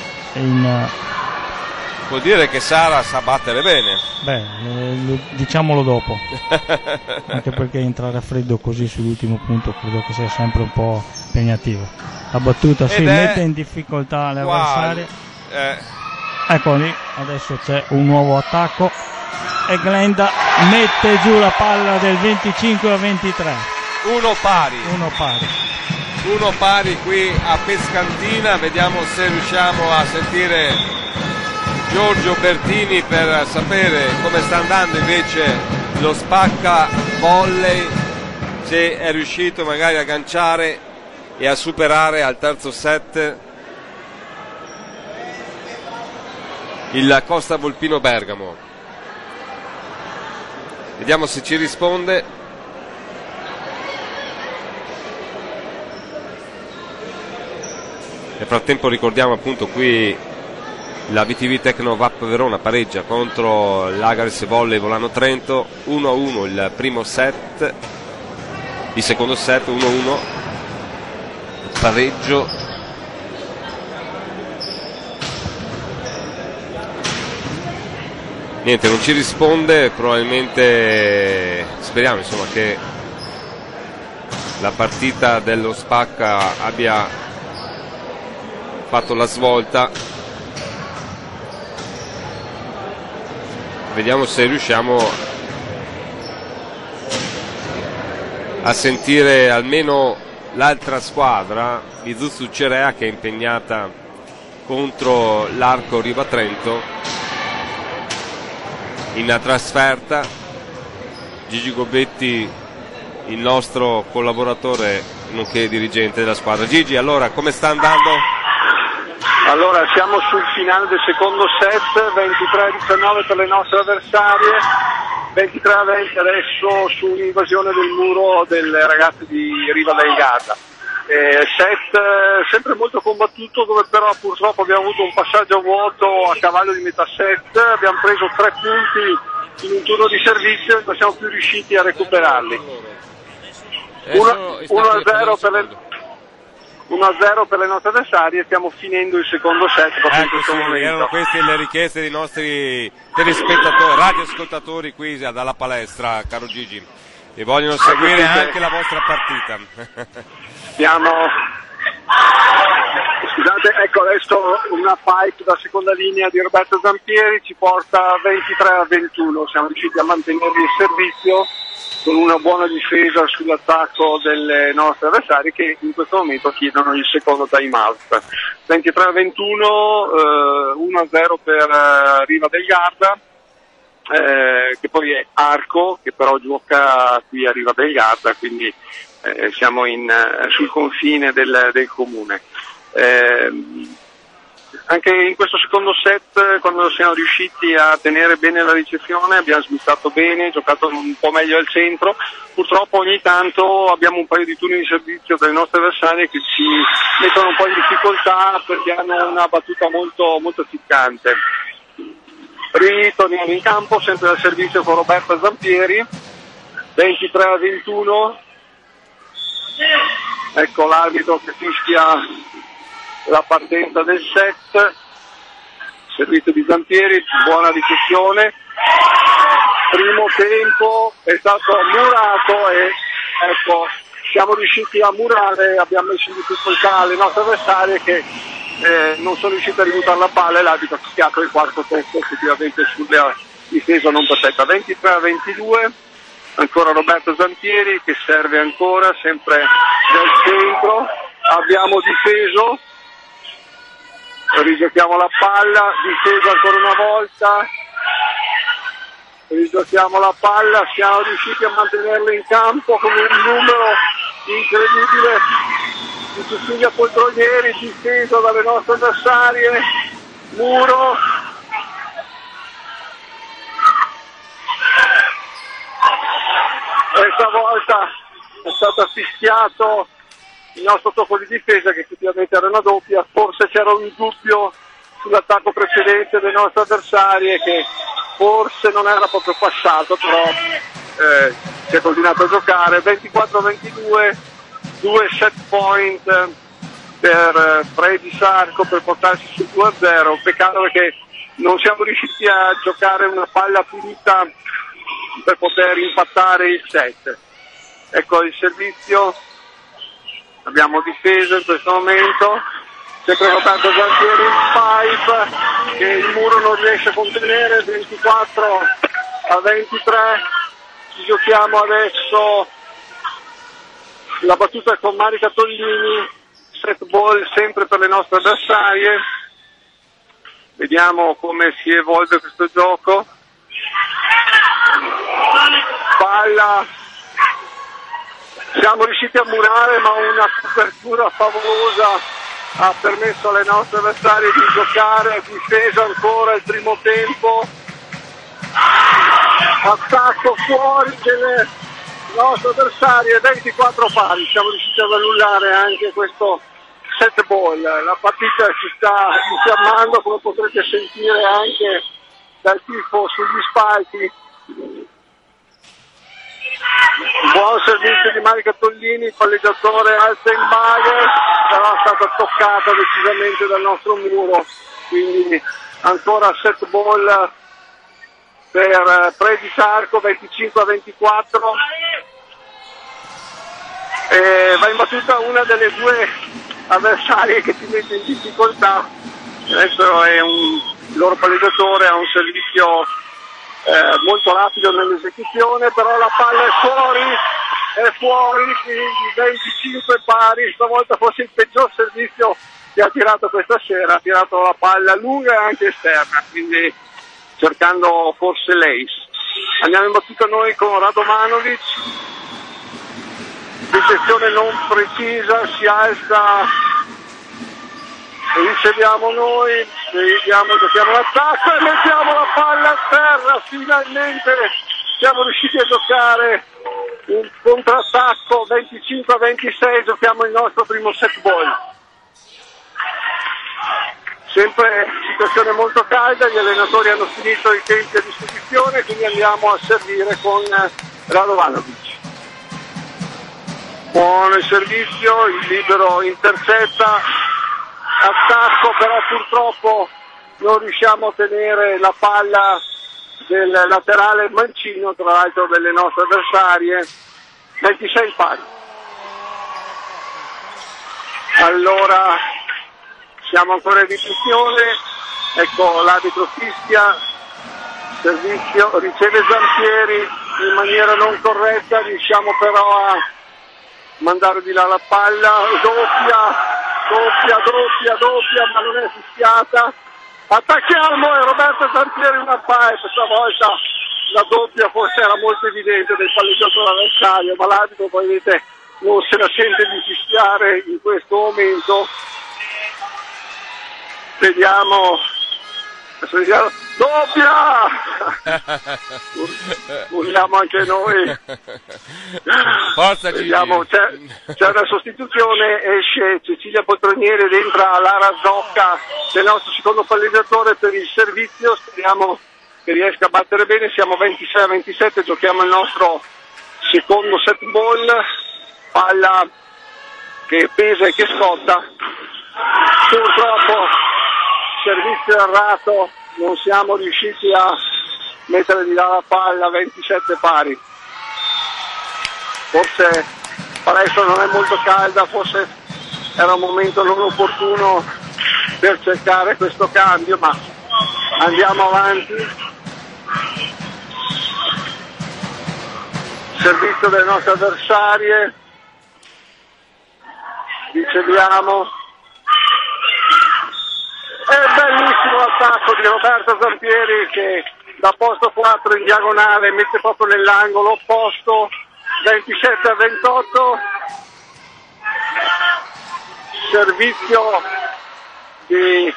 vuol dire che Sara sa battere bene. Diciamolo dopo. Anche perché entrare a freddo così sull'ultimo punto credo che sia sempre un po' impegnativo. La battuta si mette in difficoltà le avversarie. Ecco lì, adesso c'è un nuovo attacco e Glenda mette giù la palla del 25-23. Uno pari qui a Pescantina. Vediamo se riusciamo a sentire Giorgio Bertini per sapere come sta andando invece lo Spacca Volley, se è riuscito magari a agganciare e a superare al terzo set il Costa Volpino Bergamo. Vediamo se ci risponde. Nel frattempo ricordiamo appunto qui la VTV Tecnovap Verona pareggia contro l'Agares Volley Volano Trento 1-1 il primo set, il secondo set 1-1, pareggio. Niente, non ci risponde, probabilmente speriamo insomma che la partita dello Spacca abbia fatto la svolta. Vediamo se riusciamo a sentire almeno l'altra squadra, l'Izutsu Cerea, che è impegnata contro l'Arco Riva Trento in trasferta. Gigi Gobetti, il nostro collaboratore nonché dirigente della squadra. Gigi, allora come sta andando? Allora siamo sul finale del secondo set, 23-19 per le nostre avversarie, 23-20 adesso su un'invasione del muro delle ragazze di Riva del Garda. Set sempre molto combattuto, dove però purtroppo abbiamo avuto un passaggio a vuoto a cavallo di metà set, abbiamo preso 3 punti in un turno di servizio e non siamo più riusciti a recuperarli. 1-0 per le nostre avversarie, stiamo finendo il secondo set proprio in questo momento. Erano queste le richieste dei nostri telespettatori, radioascoltatori qui dalla palestra, caro Gigi, e vogliono seguire anche la vostra partita. Scusate, ecco adesso una pipe da seconda linea di Roberto Zampieri ci porta 23-21, siamo riusciti a mantenerli in servizio con una buona difesa sull'attacco delle nostre avversarie, che in questo momento chiedono il secondo time out. 23-21, 1-0 per Riva del Garda, che poi è Arco, che però gioca qui a Riva del Garda, quindi siamo sul confine del comune. Anche in questo secondo set, quando siamo riusciti a tenere bene la ricezione, abbiamo smissato bene, giocato un po' meglio al centro. Purtroppo ogni tanto abbiamo un paio di turni di servizio delle nostre avversarie che ci mettono un po' in difficoltà perché hanno una battuta molto, molto ficcante. Ritorniamo in campo, sempre dal servizio con Roberta Zampieri, 23-21. Ecco l'arbitro che fischia la partenza del set, servizio di Zampieri, buona ricezione, primo tempo è stato murato e ecco siamo riusciti a murare, abbiamo messo in difficoltà le nostre avversarie che non sono riuscite a ributtare la palla e l'arbitro ha fischiato il quarto tempo effettivamente sulla difesa non perfetta. 23-22, ancora Roberto Zampieri che serve ancora, sempre dal centro, abbiamo difeso, rigiochiamo la palla, difesa ancora una volta, rigiochiamo la palla, siamo riusciti a mantenerla in campo con un numero incredibile di Cecilia Poltronieri, difesa dalle nostre avversarie, muro, volta è stato fischiato il nostro tocco di difesa, che effettivamente era una doppia. Forse c'era un dubbio sull'attacco precedente dei nostri avversari, che forse non era proprio passato, però si è continuato a giocare. 24-22, 2 set point per Freddy Sarco per portarsi sul 2-0. Peccato perché non siamo riusciti a giocare una palla finita per poter impattare il set. Ecco il servizio, abbiamo difeso in questo momento, sempre Roberto Giantieri in pipe che il muro non riesce a contenere. 24-23, ci giochiamo adesso la battuta con Marica Tollini, set ball sempre per le nostre avversarie. Vediamo come si evolve questo gioco. Palla, siamo riusciti a murare, ma una copertura favolosa ha permesso alle nostre avversarie di giocare. Difesa ancora il primo tempo, attacco fuori delle nostre avversarie, 24 pari. Siamo riusciti ad annullare anche questo set ball. La partita si sta infiammando, come potrete sentire anche dal tifo sugli spalti. Buon servizio di Marica Tollini, il palleggiatore alza in baghe, però è stata toccata decisamente dal nostro muro, quindi ancora set ball per Freddy Sarco, 25-24. Va in battuta una delle due avversarie che si mette in difficoltà. Adesso è il loro palleggiatore, ha un servizio molto rapido nell'esecuzione, però la palla è fuori, quindi 25 pari. Stavolta forse il peggior servizio che ha tirato questa sera, ha tirato la palla lunga e anche esterna, quindi cercando forse l'ace. Andiamo in battuta noi con Radomanovic, ricezione non precisa, si alza, riceviamo noi, giochiamo l'attacco e mettiamo la palla a terra. Finalmente siamo riusciti a giocare un contrattacco, 25-26, giochiamo il nostro primo set ball. Sempre situazione molto calda, gli allenatori hanno finito i tempi a disposizione, quindi andiamo a servire con Radovanovic. Buono il servizio, il libero intercetta, attacco, però purtroppo non riusciamo a tenere la palla del laterale mancino, tra l'altro delle nostre avversarie. 26 pari. Allora siamo ancora in ripetizione, ecco l'arbitro fischia, servizio, riceve Zampieri in maniera non corretta, riusciamo però a mandare di là la palla, doppia, ma non è fischiata. Attacchiamo e Roberto Zampieri una pipe, stavolta la doppia forse era molto evidente del palleggiatore avversario, ma l'arbitro poi vedete non se la sente di fischiare in questo momento. Vediamo, doppia! Urliamo anche noi. Forza, vediamo, c'è una sostituzione, esce Cecilia Poltronieri ed entra Lara Zocca del nostro secondo palleggiatore per il servizio. Speriamo che riesca a battere bene. Siamo 26-27, giochiamo il nostro secondo set ball, palla che pesa e che scotta. Purtroppo servizio errato, non siamo riusciti a mettere di là la palla. 27 pari. Forse adesso non è molto calda, forse era un momento non opportuno per cercare questo cambio, ma andiamo avanti. Servizio delle nostre avversarie, riceviamo. È bellissimo l'attacco di Roberto Zampieri che da posto 4 in diagonale mette proprio nell'angolo opposto. 27-28, servizio di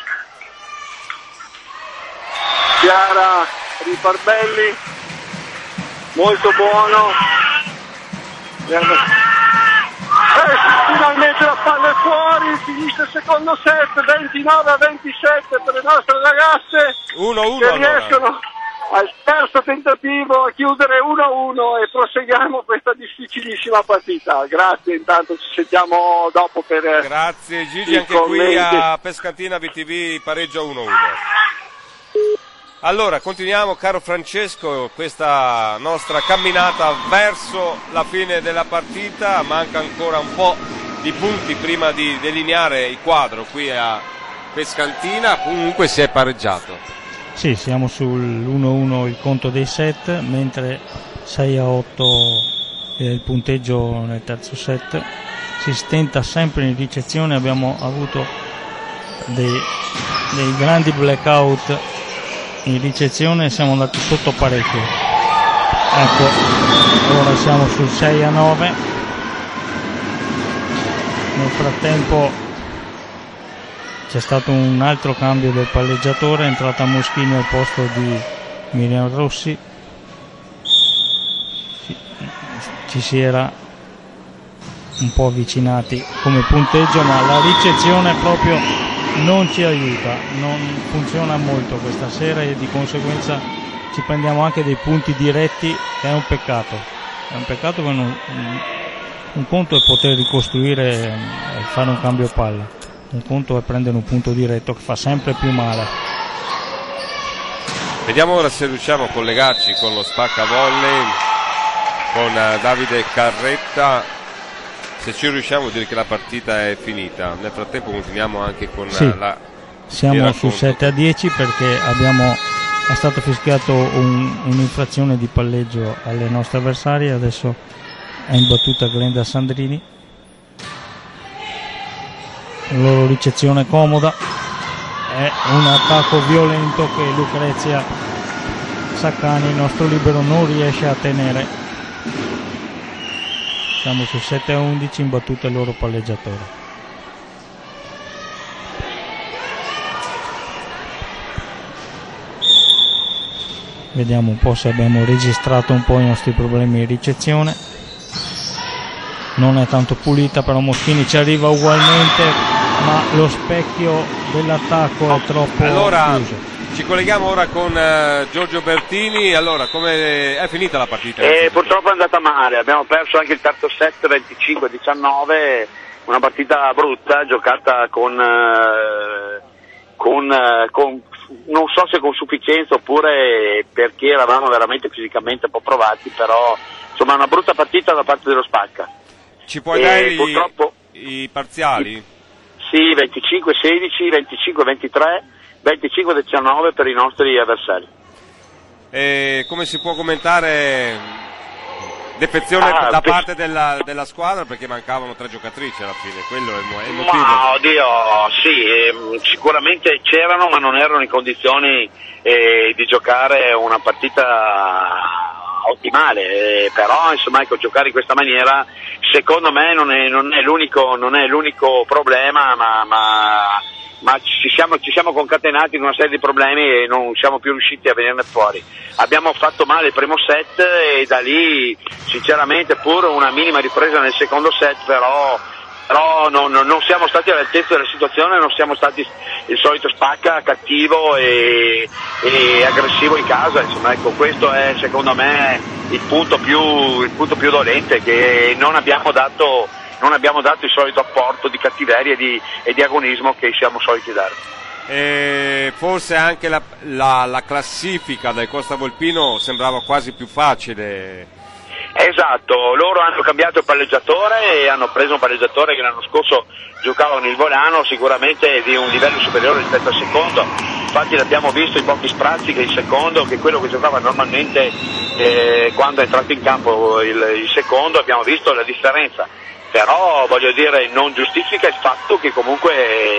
Chiara Riparbelli, molto buono. Finalmente la palla è fuori, finisce il secondo set, 29-27 per le nostre ragazze 1-1 che riescono al terzo tentativo a chiudere 1-1 e proseguiamo questa difficilissima partita. Grazie, intanto ci sentiamo dopo per grazie Gigi, i anche qui commenti. a Pescantina BTV pareggio 1-1. Allora, continuiamo, caro Francesco, questa nostra camminata verso la fine della partita. Manca ancora un po' di punti prima di delineare il quadro qui a Pescantina. Comunque si è pareggiato. Sì, siamo sul 1-1 il conto dei set, mentre 6-8 è il punteggio nel terzo set. Si stenta sempre in ricezione, abbiamo avuto dei grandi blackout in ricezione e siamo andati sotto parecchio. Ecco, ora siamo sul 6-9. Nel frattempo c'è stato un altro cambio del palleggiatore, è entrata Moschini al posto di Miriam Rossi. Ci si era un po' avvicinati come punteggio, ma la ricezione proprio non ci aiuta, non funziona molto questa sera e di conseguenza ci prendiamo anche dei punti diretti, che è un peccato che un conto è poter ricostruire e fare un cambio palla, un conto è prendere un punto diretto che fa sempre più male. Vediamo ora se riusciamo a collegarci con lo spacca volley, con Davide Carretta. Se ci riusciamo a dire che la partita è finita. Nel frattempo continuiamo anche con siamo su 7-10 perché è stato fischiato un'infrazione di palleggio alle nostre avversarie. Adesso è imbattuta Glenda Sandrini, la loro ricezione comoda, è un attacco violento che Lucrezia Saccani, il nostro libero, non riesce a tenere. Siamo su 7-11, imbattuto il loro palleggiatore. Vediamo un po' se abbiamo registrato un po' i nostri problemi di ricezione. Non è tanto pulita, però Moschini ci arriva ugualmente, ma lo specchio dell'attacco è troppo chiuso. Ci colleghiamo ora con Giorgio Bertini. Allora, come è finita la partita? Purtroppo è andata male, abbiamo perso anche il terzo set 25-19, una partita brutta, giocata con non so se con sufficienza oppure perché eravamo veramente fisicamente un po' provati, però insomma una brutta partita da parte dello Spacca. Ci puoi dare i parziali? Sì, 25-16, 25-23, 25-19 per i nostri avversari. Come si può commentare defezione da parte della squadra, perché mancavano 3 giocatrici alla fine, quello è il motivo? Ma oddio, sì, sicuramente c'erano, ma non erano in condizioni di giocare una partita ottimale, però insomma ecco, giocare in questa maniera secondo me non è l'unico problema, ma ci siamo concatenati in una serie di problemi e non siamo più riusciti a venirne fuori. Abbiamo fatto male il primo set e da lì sinceramente pur una minima ripresa nel secondo set, però non siamo stati all'altezza della situazione, non siamo stati il solito Spacca cattivo e aggressivo in casa, insomma ecco, questo è secondo me il punto più dolente, che non abbiamo dato il solito apporto di cattiveria e di agonismo che siamo soliti dare. Forse anche la classifica del Costa Volpino sembrava quasi più facile. Esatto, loro hanno cambiato il palleggiatore e hanno preso un palleggiatore che l'anno scorso giocava nel Volano, sicuramente di un livello superiore rispetto al secondo. Infatti l'abbiamo visto in pochi sprazzi che il secondo, che è quello che giocava normalmente quando è entrato in campo il secondo, abbiamo visto la differenza. Però voglio dire, non giustifica il fatto che comunque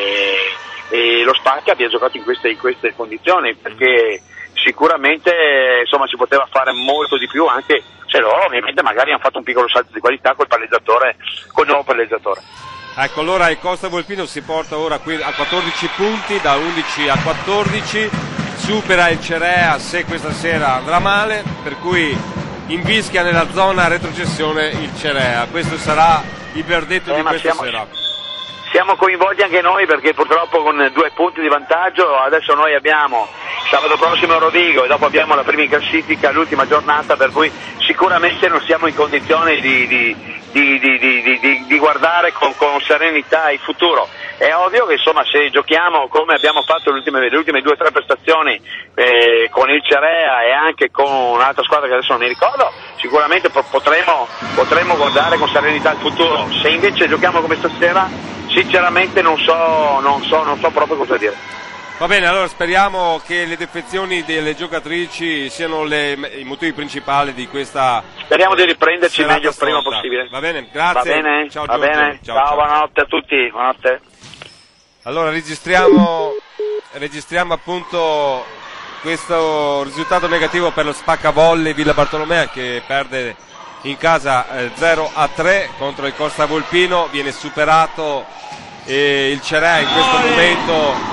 lo Spacca abbia giocato in queste condizioni, perché sicuramente insomma si poteva fare molto di più, anche se loro ovviamente magari hanno fatto un piccolo salto di qualità col nuovo palleggiatore. Ecco, allora il Costa Volpino si porta ora qui a 14 punti, da 11 a 14, supera il Cerea se questa sera andrà male, per cui invischia nella zona retrocessione il Cerea. Questo sarà il verdetto di questa sera. Siamo coinvolti anche noi perché purtroppo con 2 punti di vantaggio adesso noi abbiamo sabato prossimo Rovigo e dopo abbiamo la prima in classifica l'ultima giornata, per cui sicuramente non siamo in condizione di guardare con serenità il futuro. È ovvio che insomma se giochiamo come abbiamo fatto le ultime 2 o 3 prestazioni con il Cerea e anche con un'altra squadra che adesso non mi ricordo, sicuramente potremo guardare con serenità il futuro. Se invece giochiamo come stasera, sinceramente non so proprio cosa dire. Va bene, allora speriamo che le defezioni delle giocatrici siano i motivi principali di questa. Speriamo di riprenderci meglio il prima possibile. Va bene, grazie. Va bene? Ciao Va Giorgio. bene. Ciao, buonanotte a tutti. Buonanotte. Allora registriamo appunto questo risultato negativo per lo Spaccavolley Villa Bartolomea, che perde in casa 0-3 contro il Costa Volpino. Viene superato il Cerea in questo momento.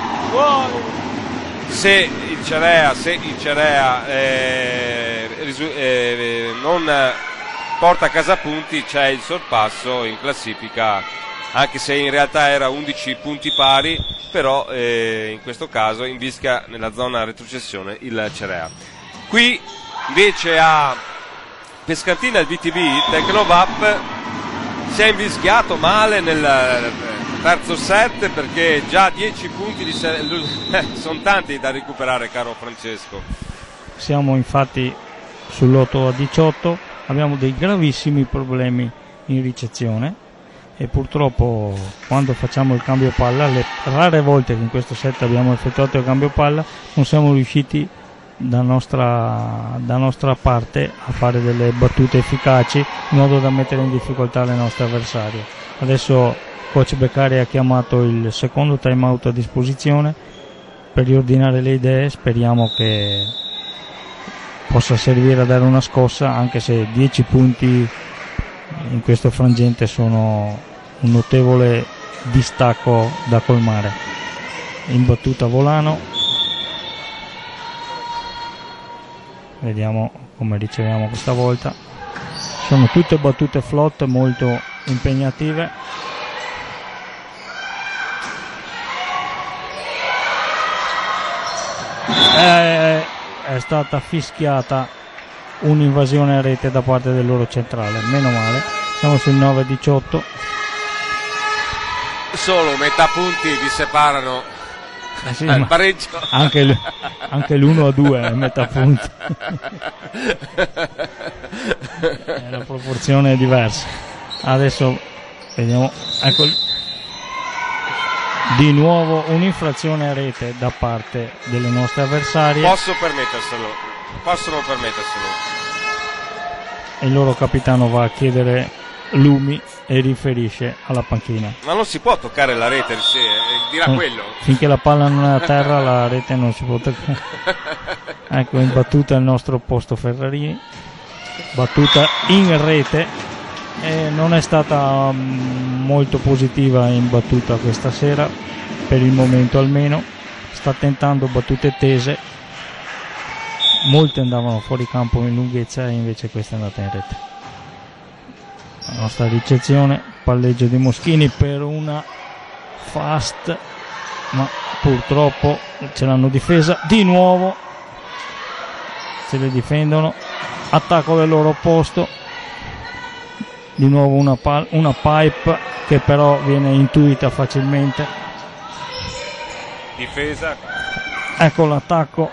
Se il Cerea non porta a casa punti, c'è il sorpasso in classifica, anche se in realtà era 11 punti pari, però in questo caso invisca nella zona retrocessione il Cerea. Qui invece a Pescantina il VTB Tecnovap si è invischiato male nel terzo set, perché già 10 punti sono tanti da recuperare, caro Francesco. Siamo infatti sull'8-18, abbiamo dei gravissimi problemi in ricezione e purtroppo quando facciamo il cambio palla, le rare volte che in questo set abbiamo effettuato il cambio palla, non siamo riusciti da nostra parte a fare delle battute efficaci in modo da mettere in difficoltà le nostre avversarie. Adesso coach Beccari ha chiamato il secondo time out a disposizione per riordinare le idee. Speriamo che possa servire a dare una scossa, anche se 10 punti in questo frangente sono un notevole distacco da colmare. In battuta Volano, vediamo come riceviamo questa volta. Sono tutte battute flot molto impegnative. È stata fischiata un'invasione a rete da parte del loro centrale, meno male. Siamo sul 9-18. Solo metà punti vi separano sì, al pareggio. Anche l'1-2 è metà punti. La proporzione è diversa. Adesso vediamo, ecco, di nuovo un'infrazione a rete da parte delle nostre avversarie. Possono permetterselo. Il loro capitano va a chiedere lumi e riferisce alla panchina. Ma non si può toccare la rete, dirà quello. Finché la palla non è a terra la rete non si può toccare. Ecco, in battuta il nostro posto Ferrarini, battuta in rete, e non è stata molto positiva in battuta questa sera, per il momento almeno. Sta tentando battute tese, molte andavano fuori campo in lunghezza e invece questa è andata in rete. La nostra ricezione, palleggio di Moschini per una fast, ma purtroppo ce l'hanno difesa di nuovo, se le difendono. Attacco del loro opposto, di nuovo una pipe che però viene intuita facilmente. Difesa. Ecco l'attacco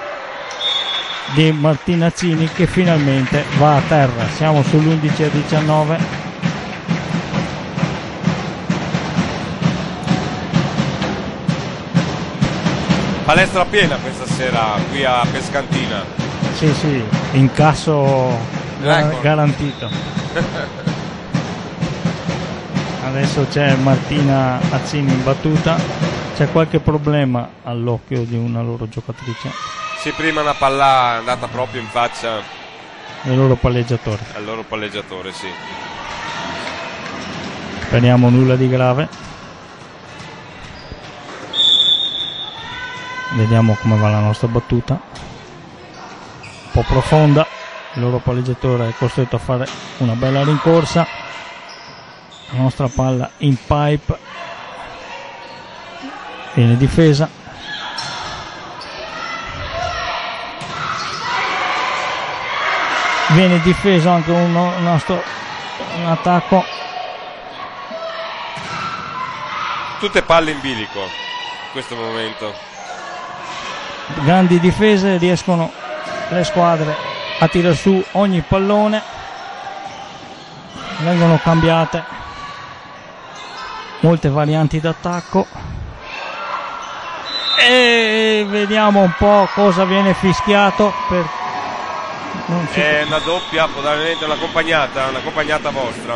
di Martinazzini che finalmente va a terra. Siamo sull'11-19. Palestra piena questa sera qui a Pescantina. Sì, incasso garantito. Adesso c'è Martina Azzini in battuta. C'è qualche problema all'occhio di una loro giocatrice. Sì, prima una palla è andata proprio in faccia al loro palleggiatore. Al loro palleggiatore, sì. Speriamo nulla di grave. Vediamo come va la nostra battuta. Un po' profonda. il loro palleggiatore è costretto a fare una bella rincorsa. La nostra palla in pipe viene difesa. Viene difeso anche un attacco. Tutte palle in bilico in questo momento. Grandi difese, riescono le squadre a tirare su ogni pallone. Vengono cambiate molte varianti d'attacco e vediamo un po' cosa viene fischiato per... È una doppia, probabilmente un'accompagnata vostra.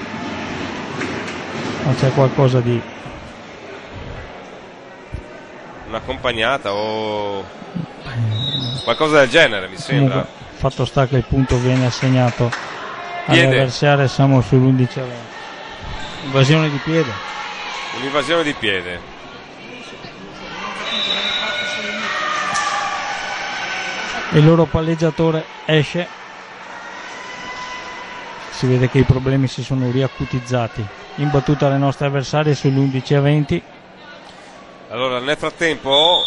Ma c'è qualcosa di... Un'accompagnata o qualcosa del genere, mi sembra. Comunque, fatto sta che il punto viene assegnato all'avversario, siamo sull'11 a 20. Invasione di piede. Un'invasione di piede. Il loro palleggiatore esce. Si vede che i problemi si sono riacutizzati. In battuta le nostre avversarie sull'11 a 20. Allora, nel frattempo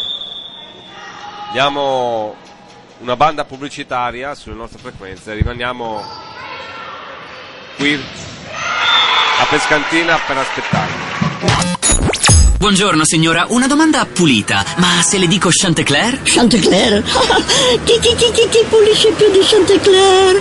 diamo una banda pubblicitaria sulle nostre frequenze. Rimaniamo qui a Pescantina per aspettare. Buongiorno signora, una domanda pulita, ma se le dico Chantecler? Chantecler? Chi pulisce più di Chantecler?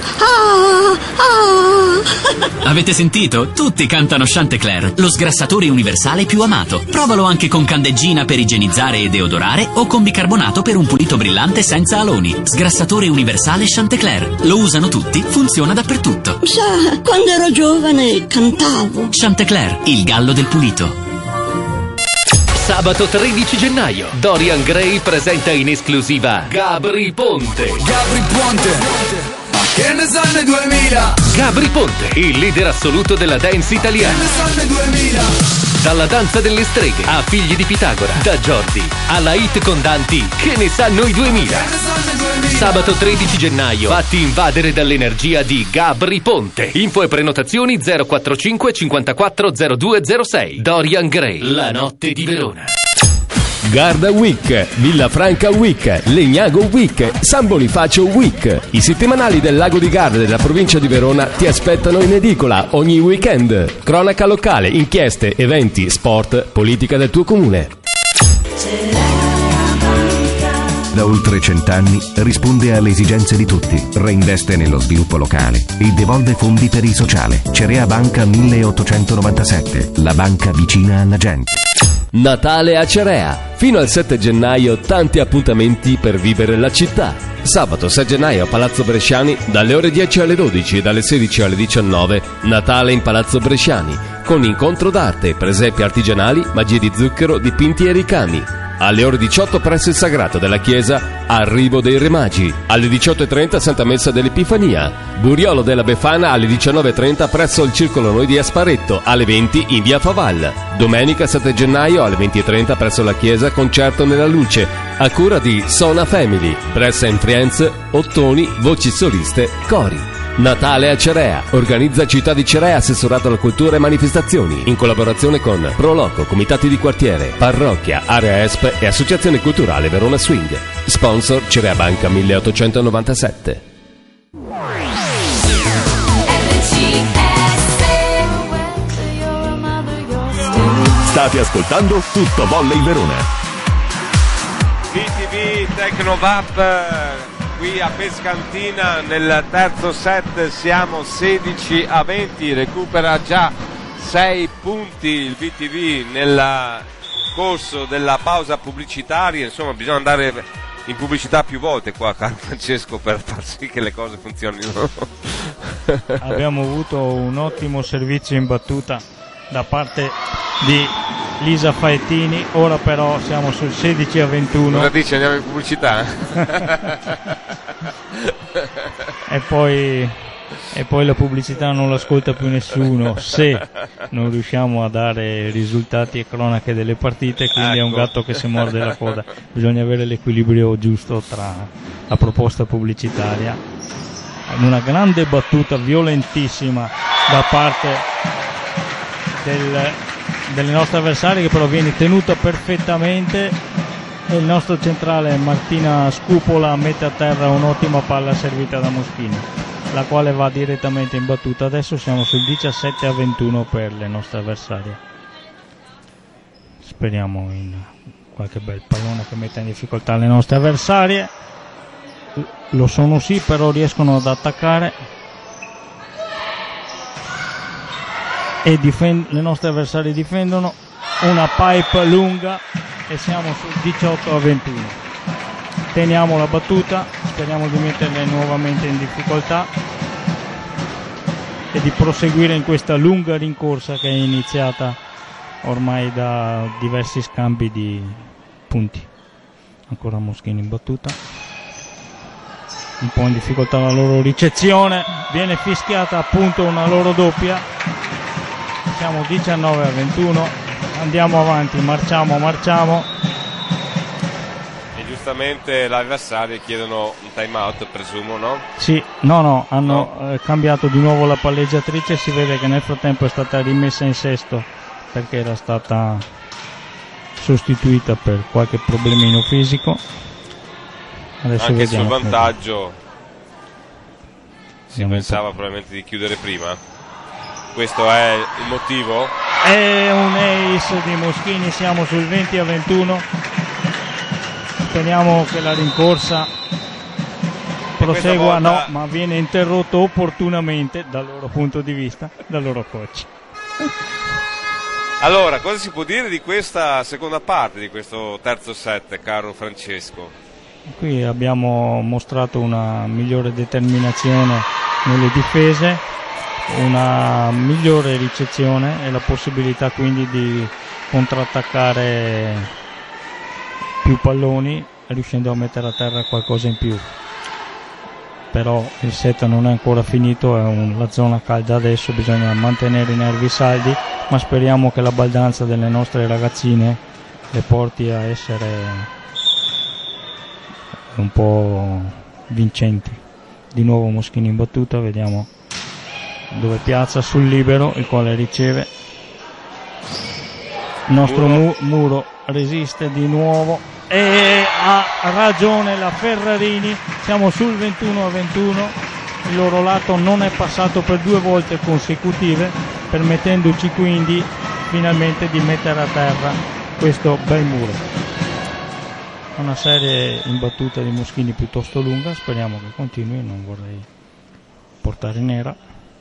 Avete sentito? Tutti cantano Chantecler, lo sgrassatore universale più amato. Provalo anche con candeggina per igienizzare e deodorare o con bicarbonato per un pulito brillante senza aloni. Sgrassatore universale Chantecler. Lo usano tutti, funziona dappertutto. Sa, quando ero giovane cantavo. Chantecler, il gallo del pulito. Sabato 13 gennaio, Dorian Gray presenta in esclusiva Gabri Ponte. Gabri Ponte, ma che ne sanno 2000? Gabri Ponte, il leader assoluto della dance italiana. Che ne sanno 2000? Dalla danza delle streghe a Figli di Pitagora, da Jordi alla hit con Danti, che ne sanno i 2000. Sabato 13 gennaio, fatti invadere dall'energia di Gabri Ponte. Info e prenotazioni 045 54 0206. Dorian Gray, la notte di Verona. Garda Week, Villa Franca Week, Legnago Week, San Bonifacio Week. I settimanali del Lago di Garda della provincia di Verona ti aspettano in edicola ogni weekend. Cronaca locale, inchieste, eventi, sport, politica del tuo comune. Da oltre 100 anni risponde alle esigenze di tutti, reinveste nello sviluppo locale e devolve fondi per il sociale. Cerea Banca 1897, la banca vicina alla gente. Natale a Cerea. Fino al 7 gennaio tanti appuntamenti per vivere la città. Sabato 6 gennaio a Palazzo Bresciani dalle ore 10 alle 12 e dalle 16 alle 19 Natale in Palazzo Bresciani con incontro d'arte, presepi artigianali, magie di zucchero, dipinti e ricami. Alle ore 18 presso il Sagrato della Chiesa Arrivo dei Re Magi. Alle 18.30 Santa Messa dell'Epifania. Buriolo della Befana alle 19.30 presso il Circolo Noi di Asparetto. Alle 20 in via Faval. Domenica 7 gennaio alle 20.30 presso la Chiesa Concerto nella Luce a cura di Sona Family. Pressa in Friends, Ottoni, voci soliste, cori. Natale a Cerea. Organizza Città di Cerea, assessorato alla cultura e manifestazioni, in collaborazione con Proloco, comitati di quartiere, parrocchia, area ESP e associazione culturale Verona Swing. Sponsor Cerea Banca 1897. State ascoltando Tutto Volley Verona. BTV Tecnovap qui a Pescantina nel terzo set, siamo 16 a 20, recupera già 6 punti il BTV nel corso della pausa pubblicitaria. Insomma, bisogna andare in pubblicità più volte qua, caro Francesco, per far sì che le cose funzionino. Abbiamo avuto un ottimo servizio in battuta da parte di Lisa Faettini, ora però siamo sul 16 a 21. Cosa dici, andiamo in pubblicità? e poi la pubblicità non l'ascolta più nessuno se non riusciamo a dare risultati e cronache delle partite, quindi è un gatto che si morde la coda. Bisogna avere l'equilibrio giusto tra la proposta pubblicitaria una grande battuta violentissima da parte delle nostre avversarie, che però viene tenuta perfettamente, e il nostro centrale Martina Scupola mette a terra un'ottima palla servita da Moschini, la quale va direttamente in battuta. Adesso siamo sul 17-21 per le nostre avversarie. Speriamo in qualche bel pallone che metta in difficoltà le nostre avversarie. Lo sono sì, però riescono ad attaccare e le nostre avversarie difendono. Una pipe lunga e siamo sul 18-21. Teniamo la battuta, speriamo di metterle nuovamente in difficoltà e di proseguire in questa lunga rincorsa che è iniziata ormai da diversi scambi di punti. Ancora Moschini in battuta, un po' in difficoltà la loro ricezione, viene fischiata appunto una loro doppia. Siamo 19-21, andiamo avanti, marciamo. E giustamente l'avversario chiedono un time out, presumo, no? Sì, no, hanno cambiato di nuovo la palleggiatrice. Si vede che nel frattempo è stata rimessa in sesto perché era stata sostituita per qualche problemino fisico. Adesso anche vediamo sul vantaggio si pensava probabilmente di chiudere prima. Questo è il motivo? È un ace di Moschini, siamo sul 20-21. Speriamo che la rincorsa prosegua, volta... no, ma viene interrotto opportunamente dal loro punto di vista, dal loro coach. Allora, cosa si può dire di questa seconda parte, di questo terzo set, caro Francesco? Qui abbiamo mostrato una migliore determinazione nelle difese, una migliore ricezione e la possibilità quindi di contrattaccare più palloni, riuscendo a mettere a terra qualcosa in più. Però il set non è ancora finito, è la zona calda adesso, bisogna mantenere i nervi saldi, ma speriamo che la baldanza delle nostre ragazzine le porti a essere un po' vincenti. Di nuovo Moschini in battuta, vediamo dove piazza, sul libero, il quale riceve. Il nostro muro resiste di nuovo e ha ragione la Ferrarini, siamo sul 21-21. Il loro lato non è passato per 2 volte consecutive, permettendoci quindi finalmente di mettere a terra questo bel muro. Una serie in battuta di Moschini piuttosto lunga, speriamo che continui, non vorrei portare nera.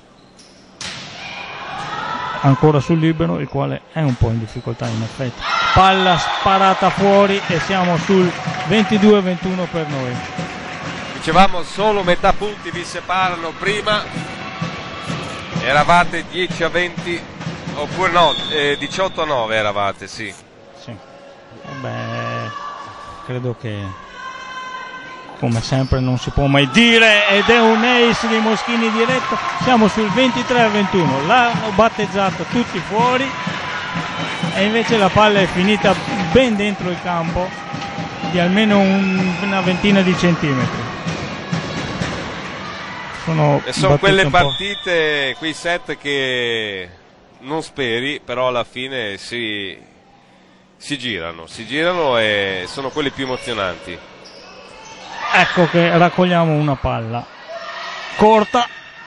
Ancora sul libero, il quale è un po' in difficoltà in effetti. Palla sparata fuori e siamo sul 22-21 per noi. Dicevamo solo metà punti vi separano, prima eravate 10-20 oppure no, 18-9 eravate, sì. Credo che come sempre non si può mai dire, ed è un ace di Moschini diretto. Siamo sul 23-21, l'hanno battezzato tutti fuori e invece la palla è finita ben dentro il campo di almeno una ventina di centimetri. Sono quelle partite, quei set che non speri, però alla fine si girano e sono quelli più emozionanti. Ecco che raccogliamo una palla corta,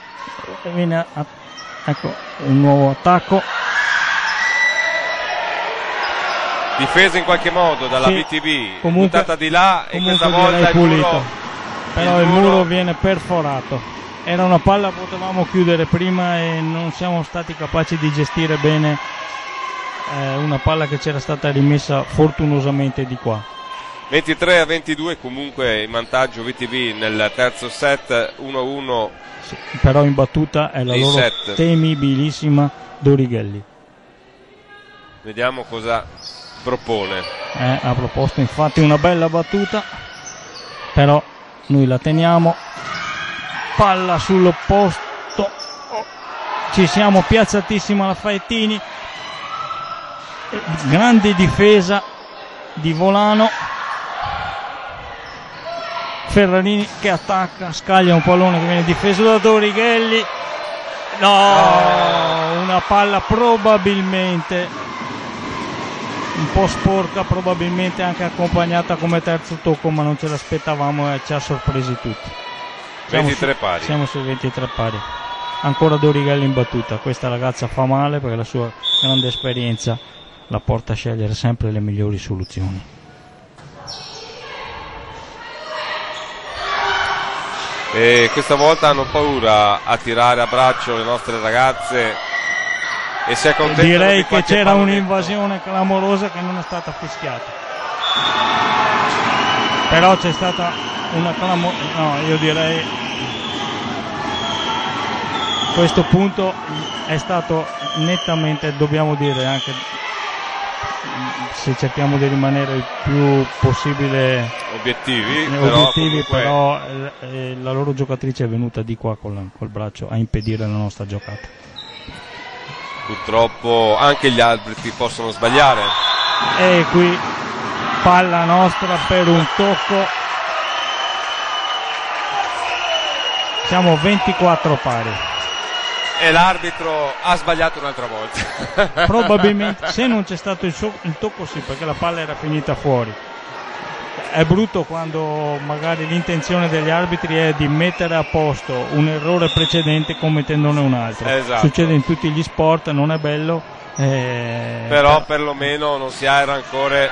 ecco un nuovo attacco, difesa in qualche modo dalla VTB, buttata di là e questa volta il muro, però il muro viene perforato. Era una palla che potevamo chiudere prima e non siamo stati capaci di gestire bene una palla che c'era stata rimessa fortunosamente di qua. 23-22 comunque in vantaggio VTB nel terzo set, 1-1. Sì, però in battuta è la loro set. Temibilissima Dorighelli. Vediamo cosa propone. Ha proposto infatti una bella battuta, però noi la teniamo. Palla sull'opposto, ci siamo, piazzatissima la Faettini, grande difesa di Volano. Ferrarini che attacca, scaglia un pallone che viene difeso da Dorighelli. No, una palla probabilmente un po' sporca, probabilmente anche accompagnata come terzo tocco, ma non ce l'aspettavamo e ci ha sorpresi tutti. 23 pari. Siamo sui 23 pari. Ancora Dorighelli in battuta. Questa ragazza fa male perché la sua grande esperienza la porta a scegliere sempre le migliori soluzioni. E questa volta hanno paura a tirare a braccio le nostre ragazze e si accontentano. Direi che c'era un'invasione clamorosa che non è stata fischiata, però c'è stata una no, io direi questo punto è stato nettamente, dobbiamo dire, anche se cerchiamo di rimanere il più possibile obiettivi, però la loro giocatrice è venuta di qua col braccio a impedire la nostra giocata. Purtroppo anche gli arbitri possono sbagliare. E qui palla nostra per un tocco. Siamo 24 pari. E l'arbitro ha sbagliato un'altra volta. Probabilmente, se non c'è stato il tocco sì, perché la palla era finita fuori. È brutto quando magari l'intenzione degli arbitri è di mettere a posto un errore precedente commettendone un altro. Esatto. Succede in tutti gli sport, non è bello. Però perlomeno non si ha il rancore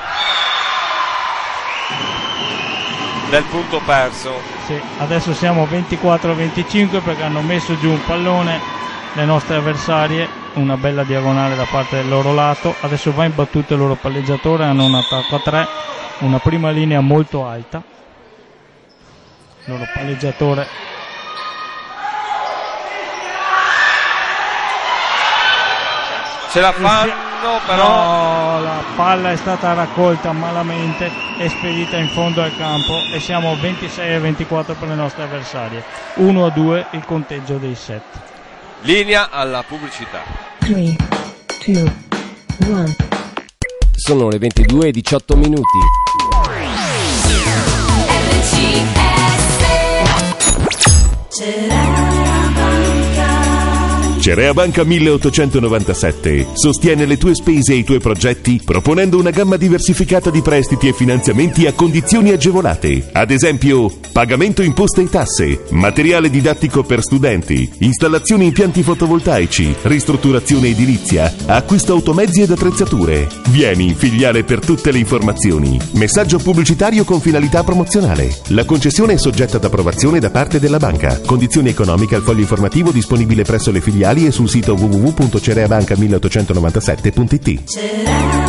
del punto perso. Sì, adesso siamo 24-25 perché hanno messo giù un pallone le nostre avversarie, una bella diagonale da parte del loro lato. Adesso va in battuta il loro palleggiatore, hanno un attacco a 3, una prima linea molto alta. Il loro palleggiatore ce la fanno, però no, la palla è stata raccolta malamente e spedita in fondo al campo e siamo 26-24 per le nostre avversarie. 1-2 il conteggio dei set. Linea alla pubblicità. 3, 2, 1. Sono le 22:18 minuti. Cerea Banca 1897 sostiene le tue spese e i tuoi progetti proponendo una gamma diversificata di prestiti e finanziamenti a condizioni agevolate. Ad esempio, pagamento imposte e tasse, materiale didattico per studenti, installazioni impianti fotovoltaici, ristrutturazione edilizia, acquisto automezzi ed attrezzature. Vieni in filiale per tutte le informazioni. Messaggio pubblicitario con finalità promozionale. La concessione è soggetta ad approvazione da parte della banca. Condizioni economiche al foglio informativo disponibile presso le filiali e sul sito www.cereabanca1897.it.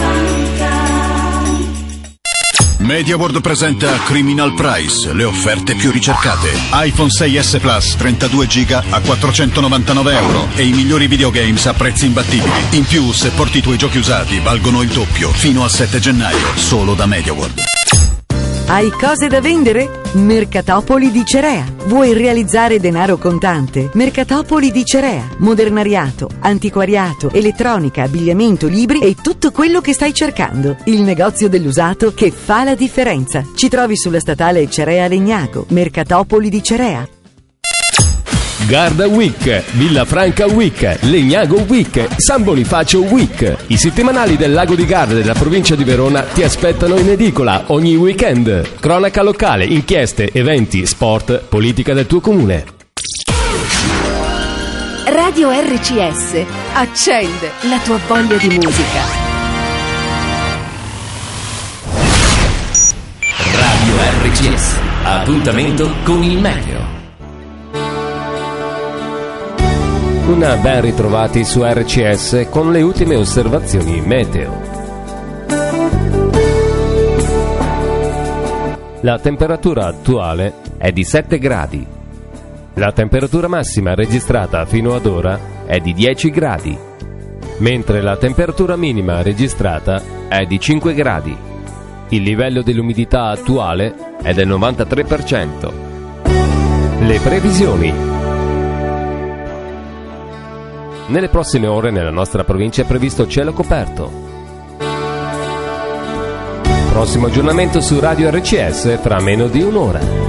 MediaWorld presenta Criminal Price, le offerte più ricercate. iPhone 6S Plus 32 GB a €499 e i migliori videogames a prezzi imbattibili. In più, se porti i tuoi giochi usati, valgono il doppio fino al 7 gennaio, solo da MediaWorld. Hai cose da vendere? Mercatopoli di Cerea. Vuoi realizzare denaro contante? Mercatopoli di Cerea. Modernariato, antiquariato, elettronica, abbigliamento, libri e tutto quello che stai cercando. Il negozio dell'usato che fa la differenza. Ci trovi sulla statale Cerea Legnago. Mercatopoli di Cerea. Garda Week, Villa Franca Week, Legnago Week, San Bonifacio Week. I settimanali del Lago di Garda della provincia di Verona ti aspettano in edicola ogni weekend. Cronaca locale, inchieste, eventi, sport, politica del tuo comune. Radio RCS accende la tua voglia di musica. Radio RCS, appuntamento con il meteo. Una ben ritrovati su RCS con le ultime osservazioni meteo. La temperatura attuale è di 7 gradi. La temperatura massima registrata fino ad ora è di 10 gradi, mentre la temperatura minima registrata è di 5 gradi. Il livello dell'umidità attuale è del 93%. Le previsioni. Nelle prossime ore nella nostra provincia è previsto cielo coperto. Prossimo aggiornamento su Radio RCS fra meno di un'ora.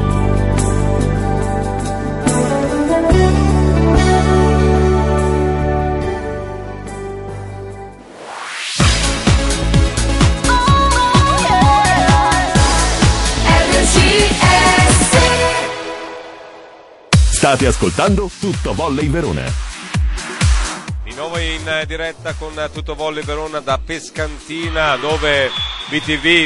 State ascoltando Tutto Volley Verona. Di nuovo in diretta con Tutto Volley Verona da Pescantina, dove BTV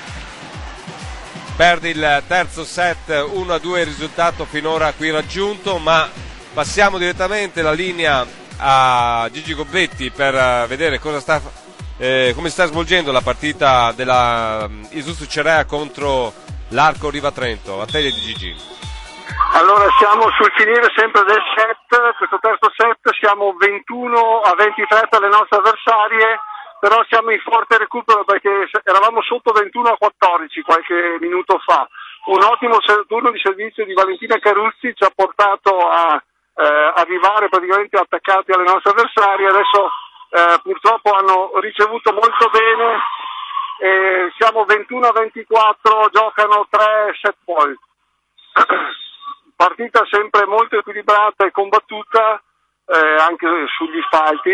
perde il terzo set 1-2, il risultato finora qui raggiunto, ma passiamo direttamente la linea a Gigi Gobbetti per vedere come sta svolgendo la partita della Isuzu Cerea contro l'Arco Riva Trento. A te di Gigi. Allora siamo sul finire sempre del set, questo terzo set, siamo 21-23 per le nostre avversarie, però siamo in forte recupero perché eravamo sotto 21-14 qualche minuto fa. Un ottimo turno di servizio di Valentina Caruzzi ci ha portato a arrivare praticamente attaccati alle nostre avversarie. Adesso purtroppo hanno ricevuto molto bene, siamo 21-24, giocano 3 set point. Partita sempre molto equilibrata e combattuta anche sugli spalti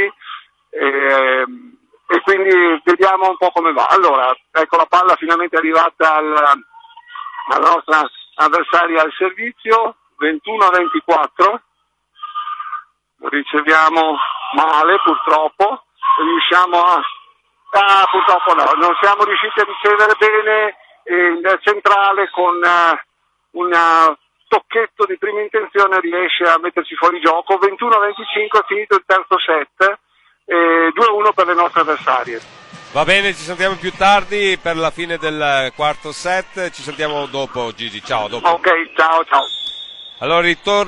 e quindi vediamo un po' come va. Allora, ecco la palla finalmente arrivata alla nostra avversaria al servizio, 21-24, riceviamo male purtroppo, riusciamo purtroppo no, non siamo riusciti a ricevere bene il centrale con una tocchetto di prima intenzione riesce a metterci fuori gioco. 21-25 è finito il terzo set, 2-1 per le nostre avversarie. Va bene, ci sentiamo più tardi per la fine del quarto set, ci sentiamo dopo Gigi, ciao, dopo. Ok, ciao. Allora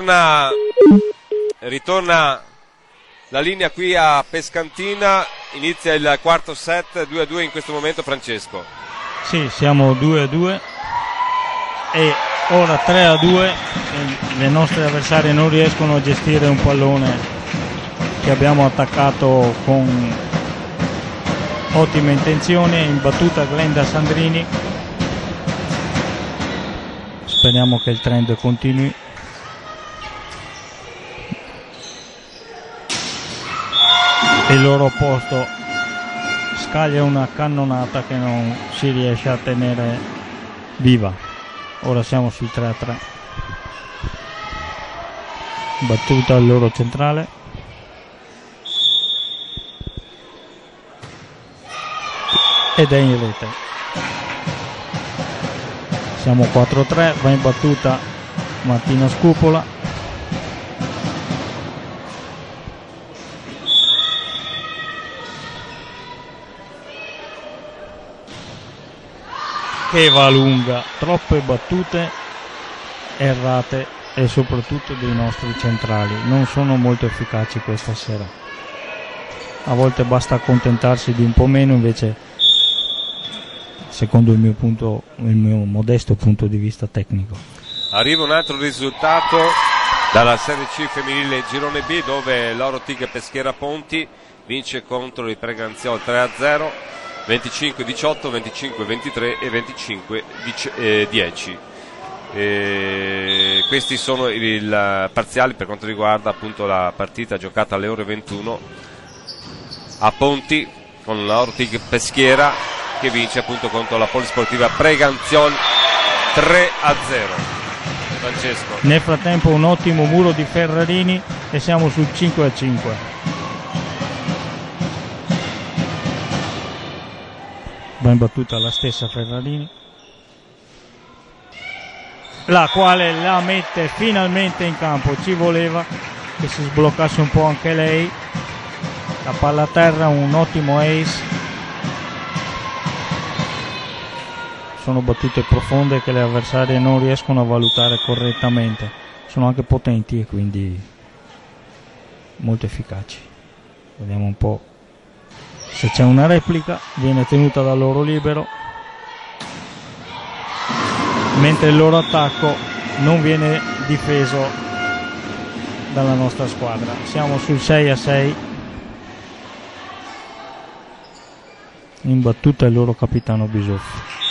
ritorna la linea qui a Pescantina, inizia il quarto set, 2-2 in questo momento. Francesco. Sì, siamo 2-2 e ora 3-2, le nostre avversarie non riescono a gestire un pallone che abbiamo attaccato con ottime intenzioni. In battuta Glenda Sandrini, speriamo che il trend continui. Il loro posto scaglia una cannonata che non si riesce a tenere viva. Ora siamo sul 3-3, battuta al loro centrale, ed è in rete. Siamo 4-3, va in battuta Martina Scupola, che va lunga, troppe battute errate e soprattutto dei nostri centrali non sono molto efficaci questa sera. A volte basta accontentarsi di un po' meno, invece secondo il mio modesto punto di vista tecnico. Arriva un altro risultato dalla Serie C femminile girone B, dove l'Oro Tigre Peschiera Ponti vince contro il Preganziol 3-0, 25-18, 25-23 e 25-10. Questi sono i parziali per quanto riguarda appunto la partita giocata alle ore 21 a Ponti, con l'Oro Tigre Peschiera che vince appunto contro la Polisportiva Preganziol 3-0. Francesco. Nel frattempo un ottimo muro di Ferrarini e siamo sul 5-5. Va in battuta la stessa Ferrarini, la quale la mette finalmente in campo. Ci voleva che si sbloccasse un po' anche lei. La palla a terra, un ottimo ace. Sono battute profonde che le avversarie non riescono a valutare correttamente, sono anche potenti e quindi molto efficaci. Vediamo un po' se c'è una replica. Viene tenuta dal loro libero, mentre il loro attacco non viene difeso dalla nostra squadra. Siamo sul 6-6. In battuta il loro capitano Bisoffi.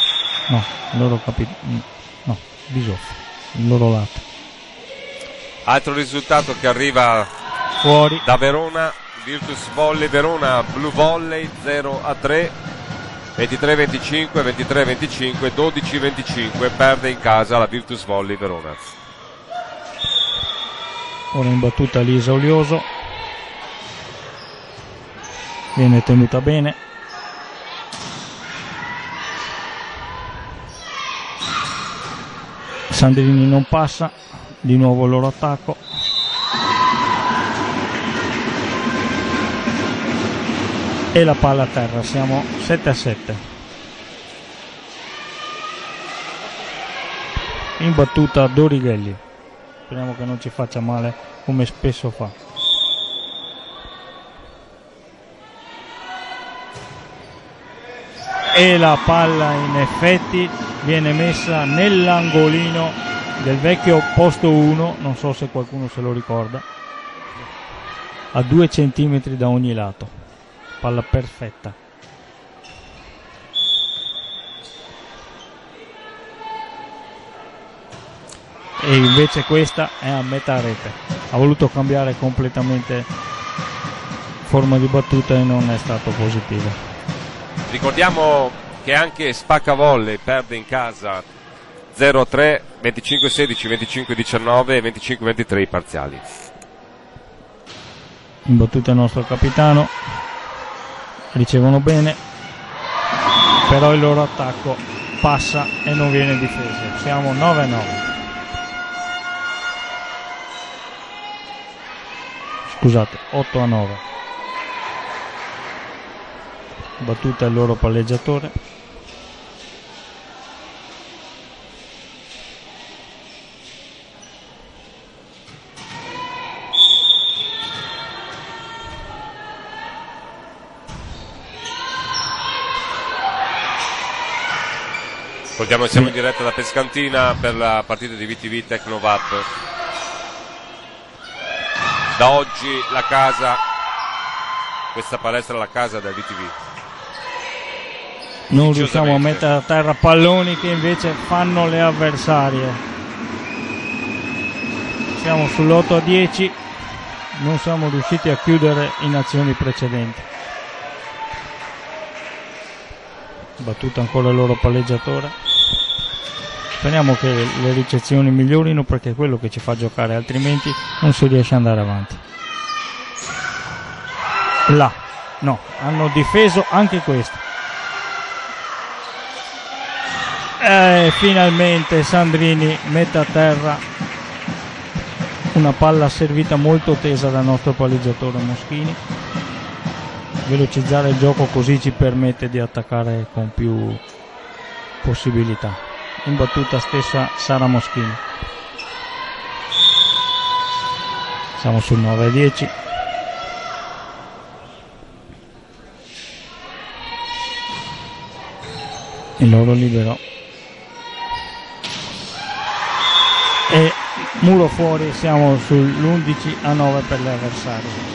No, il loro no, Bisoff, il loro lato. Altro risultato che arriva fuori da Verona, Virtus Volley Verona, Blue Volley 0-3, 23-25, 23-25, 12-25, perde in casa la Virtus Volley Verona. Ora in battuta Lisa Olioso, viene tenuta bene. Sandrini non passa, di nuovo il loro attacco. E la palla a terra, siamo 7-7. In battuta Dorighelli, speriamo che non ci faccia male come spesso fa. E la palla in effetti viene messa nell'angolino del vecchio posto 1, non so se qualcuno se lo ricorda, a 2 centimetri da ogni lato. Palla perfetta. E invece questa è a metà rete. Ha voluto cambiare completamente forma di battuta e non è stato positivo. Ricordiamo che anche Spacca Volley perde in casa 0-3, 25-16, 25-19 e 25-23 i parziali. In battuta il nostro capitano, ricevono bene, però il loro attacco passa e non viene difeso. Siamo 9-9. Scusate, 8-9. Battuta il loro palleggiatore. Ricordiamo che siamo in diretta da Pescantina per la partita di VTV Tecnovap. Da oggi la casa, questa palestra è la casa del VTV. Non riusciamo a mettere a terra palloni che invece fanno le avversarie. Siamo sull'8-10, non siamo riusciti a chiudere in azioni precedenti. Battuta ancora il loro palleggiatore. Speriamo che le ricezioni migliorino, perché è quello che ci fa giocare, altrimenti non si riesce ad andare avanti. Là, no, hanno difeso anche questo. Finalmente Sandrini mette a terra una palla servita molto tesa dal nostro palleggiatore Moschini. Velocizzare il gioco così ci permette di attaccare con più possibilità. In battuta stessa Sara Moschini. Siamo sul 9-10. Il loro libero. E muro fuori, siamo sull'11-9 per le avversarie.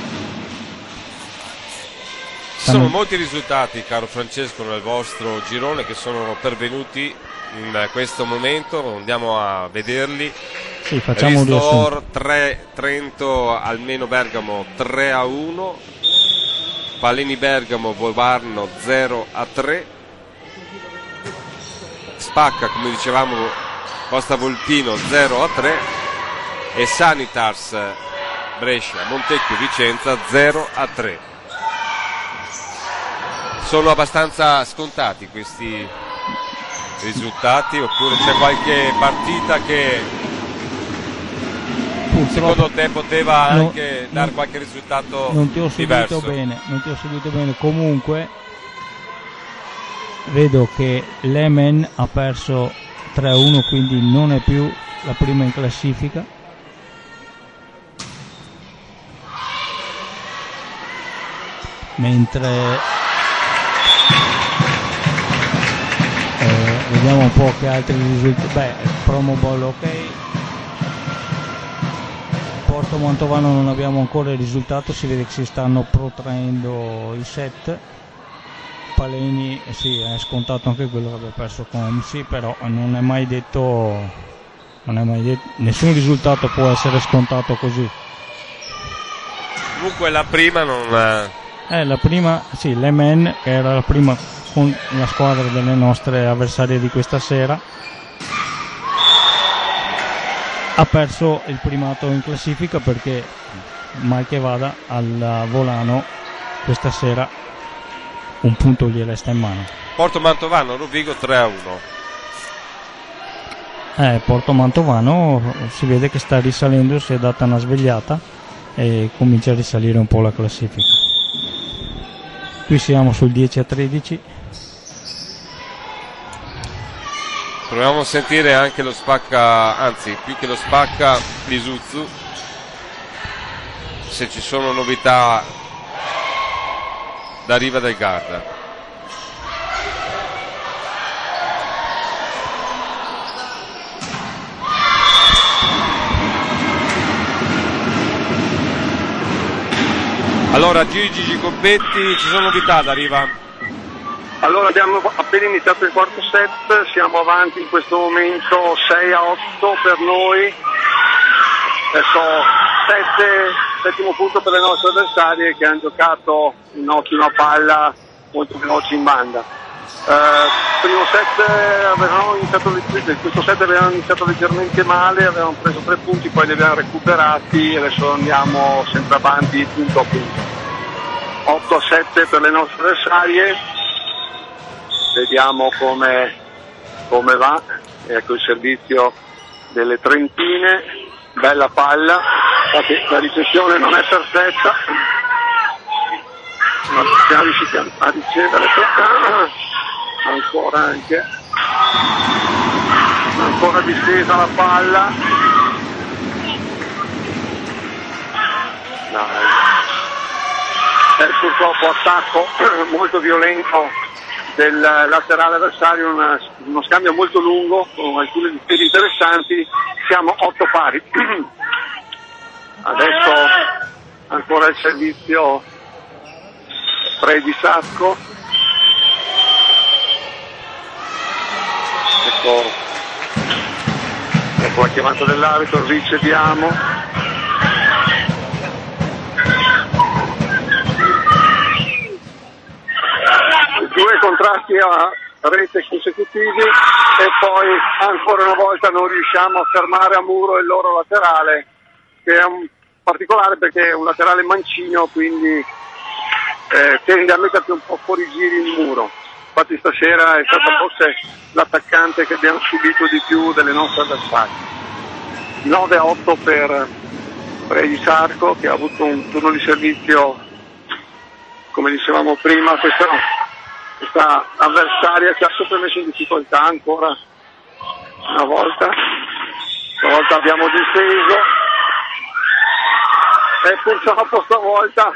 Sono molti risultati, caro Francesco, nel vostro girone che sono pervenuti in questo momento. Andiamo a vederli. Sì, facciamo un riassunto. 3 Trento Almeno Bergamo 3-1, Paleni Bergamo Volvarno 0-3, Spacca, come dicevamo, Costa Volpino 0-3 e Sanitars Brescia Montecchio Vicenza 0-3. Sono abbastanza scontati questi risultati, oppure c'è qualche partita che secondo te poteva anche dare qualche risultato non ti ho seguito diverso? Non ti ho seguito bene. Comunque vedo che l'Emen ha perso 3-1, quindi non è più la prima in classifica. Mentre vediamo un po' che altri risultati. Promo Ball ok. Porto Mantovano non abbiamo ancora il risultato, si vede che si stanno protraendo i set. Paleni sì, è scontato anche quello che aveva perso con Omsi, però non è mai detto, nessun risultato può essere scontato così. Comunque la prima non... La prima, sì, Le Mans, che era la prima con la squadra delle nostre avversarie di questa sera, ha perso il primato in classifica perché mal che vada al volano questa sera un punto gli resta in mano. Porto Mantovano, Rovigo 3-1. Porto Mantovano si vede che sta risalendo, si è data una svegliata e comincia a risalire un po' la classifica. Qui siamo sul 10-13. Proviamo a sentire anche lo spacca, anzi più che lo spacca Isuzu, se ci sono novità da Riva del Garda. Allora Gigi Gicobetti, ci sono novità da Riva? Allora abbiamo appena iniziato il quarto set, siamo avanti in questo momento 6-8 per noi, adesso settimo punto per le nostre avversarie che hanno giocato un'ottima palla molto veloce in banda. Primo set questo set avevano iniziato leggermente male, avevamo preso 3 punti, poi li abbiamo recuperati e adesso andiamo sempre avanti punto a punto. 8-7 per le nostre avversarie, vediamo come va. Ecco il servizio delle trentine, bella palla, la ricessione non è perfetta, non siamo riusciti a ricevere ancora distesa la palla. Purtroppo attacco molto violento del laterale avversario, uno scambio molto lungo con alcune difese interessanti, siamo 8 pari. Adesso ancora il servizio di Sacco. Ecco la chiamata dell'arbitro, riceviamo. Due contrasti a rete consecutivi e poi ancora una volta non riusciamo a fermare a muro il loro laterale, che è un particolare perché è un laterale mancino, quindi tende a metterti un po' fuori giri il muro. Infatti stasera è stato forse l'attaccante che abbiamo subito di più delle nostre avversarie. 9-8 per Freddy Sarco, che ha avuto un turno di servizio, come dicevamo prima, questa avversaria che ha sempre messo in difficoltà ancora una volta. Stavolta abbiamo difeso e purtroppo stavolta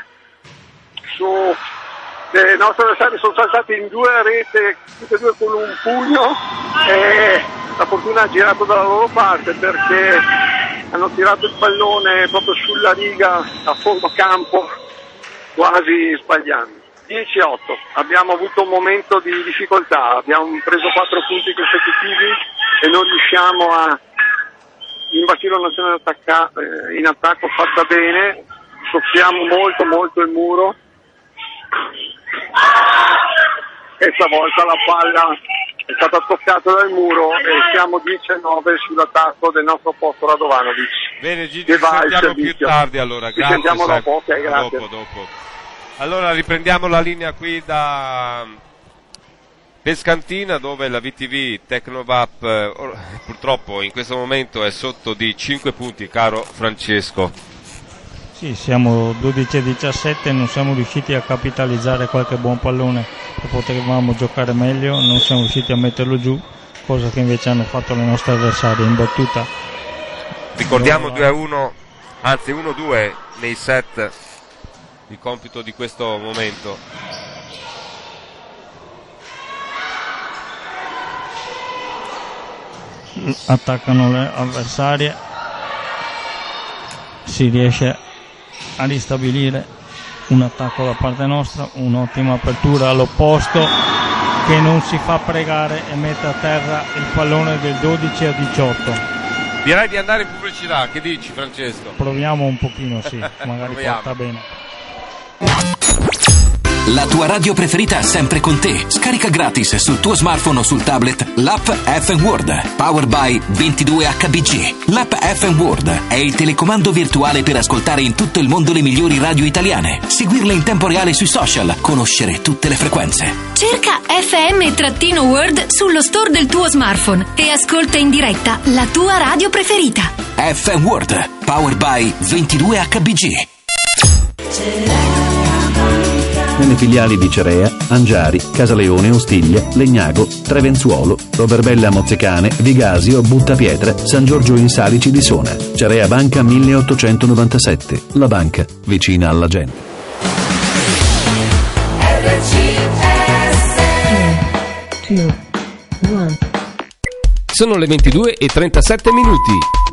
le nostre avversarie sono saltate in 2 rete, tutte e 2 con un pugno, e la fortuna ha girato dalla loro parte perché hanno tirato il pallone proprio sulla riga a fondo campo, quasi sbagliando. 10-8, abbiamo avuto un momento di difficoltà, abbiamo preso 4 punti consecutivi e non riusciamo a imbastire un'azione in attacco fatta bene, soffiamo molto il muro e stavolta la palla è stata toccata dal muro e siamo 19 sull'attacco del nostro posto Radovanovic. Bene Gigi, ci sentiamo più tardi allora, grazie. Ci sentiamo dopo, ok, grazie. Dopo. Allora riprendiamo la linea qui da Pescantina, dove la VTV Tecnovap purtroppo in questo momento è sotto di 5 punti, caro Francesco. Sì, siamo 12-17, non siamo riusciti a capitalizzare qualche buon pallone, potevamo giocare meglio, non siamo riusciti a metterlo giù, cosa che invece hanno fatto le nostre avversarie in battuta. Ricordiamo 2-1, anzi 1-2 nei set, il compito di questo momento. Attaccano le avversarie, si riesce a ristabilire un attacco da parte nostra, un'ottima apertura all'opposto che non si fa pregare e mette a terra il pallone del 12-18. Direi di andare in pubblicità, che dici Francesco? Proviamo un pochino, sì, magari porta bene. La tua radio preferita è sempre con te. Scarica gratis sul tuo smartphone o sul tablet l'app FM World, powered by 22HBG. L'app FM World è il telecomando virtuale per ascoltare in tutto il mondo le migliori radio italiane, seguirle in tempo reale sui social, conoscere tutte le frequenze. Cerca FM-World sullo store del tuo smartphone e ascolta in diretta la tua radio preferita. FM World, powered by 22HBG. Nelle filiali di Cerea, Angiari, Casaleone, Ostiglia, Legnago, Trevenzuolo, Roverbella Mozzecane, Vigasio, Buttapietra, San Giorgio in Salici di Sona. Cerea Banca 1897. La banca vicina alla gente. Sono le 22:37 minuti.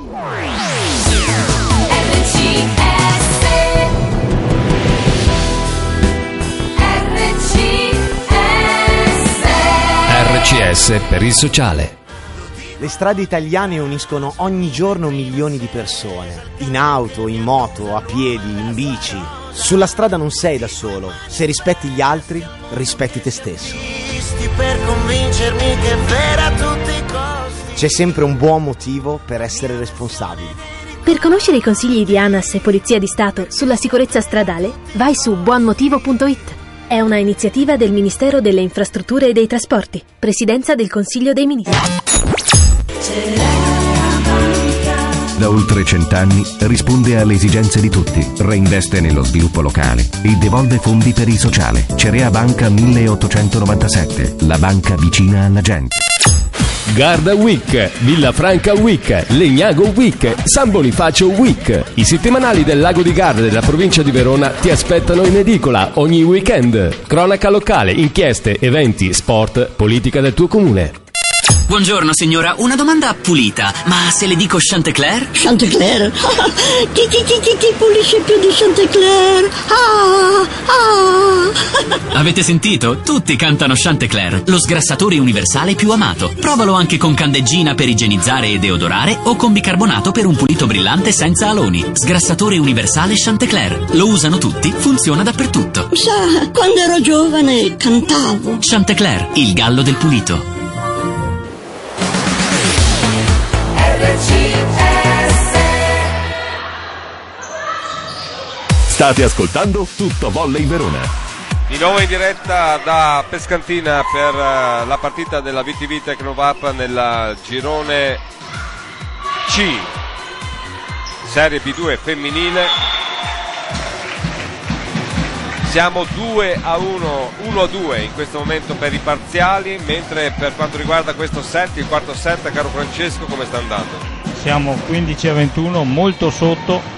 RCS per il sociale. Le strade italiane uniscono ogni giorno milioni di persone, in auto, in moto, a piedi, in bici. Sulla strada non sei da solo. Se rispetti gli altri, rispetti te stesso. Per convincermi che è vera a tutti i costi. C'è sempre un buon motivo per essere responsabili. Per conoscere i consigli di ANAS e Polizia di Stato sulla sicurezza stradale, vai su buonmotivo.it. È una iniziativa del Ministero delle Infrastrutture e dei Trasporti, Presidenza del Consiglio dei Ministri. Da oltre 100 anni risponde alle esigenze di tutti, reinveste nello sviluppo locale e devolve fondi per il sociale. Cerea Banca 1897, la banca vicina alla gente. Garda Week, Villa Franca Week, Legnago Week, San Bonifacio Week. I settimanali del Lago di Garda della provincia di Verona ti aspettano in edicola ogni weekend. Cronaca locale, inchieste, eventi, sport, politica del tuo comune. Buongiorno signora, una domanda pulita, ma se le dico Chantecler? Chantecler? Chi pulisce più di Chantecler? Avete sentito? Tutti cantano Chantecler, lo sgrassatore universale più amato. Provalo anche con candeggina per igienizzare e deodorare o con bicarbonato per un pulito brillante senza aloni. Sgrassatore universale Chantecler. Lo usano tutti, funziona dappertutto. Sa, quando ero giovane cantavo. Chantecler, il gallo del pulito. State ascoltando Tutto Volley Verona. Di nuovo in diretta da Pescantina per la partita della VTV Tecnovap nella girone C, Serie B2 femminile. Siamo 2-1, 1-2 in questo momento per i parziali, mentre per quanto riguarda questo set, il quarto set, caro Francesco, come sta andando? Siamo 15-21, molto sotto.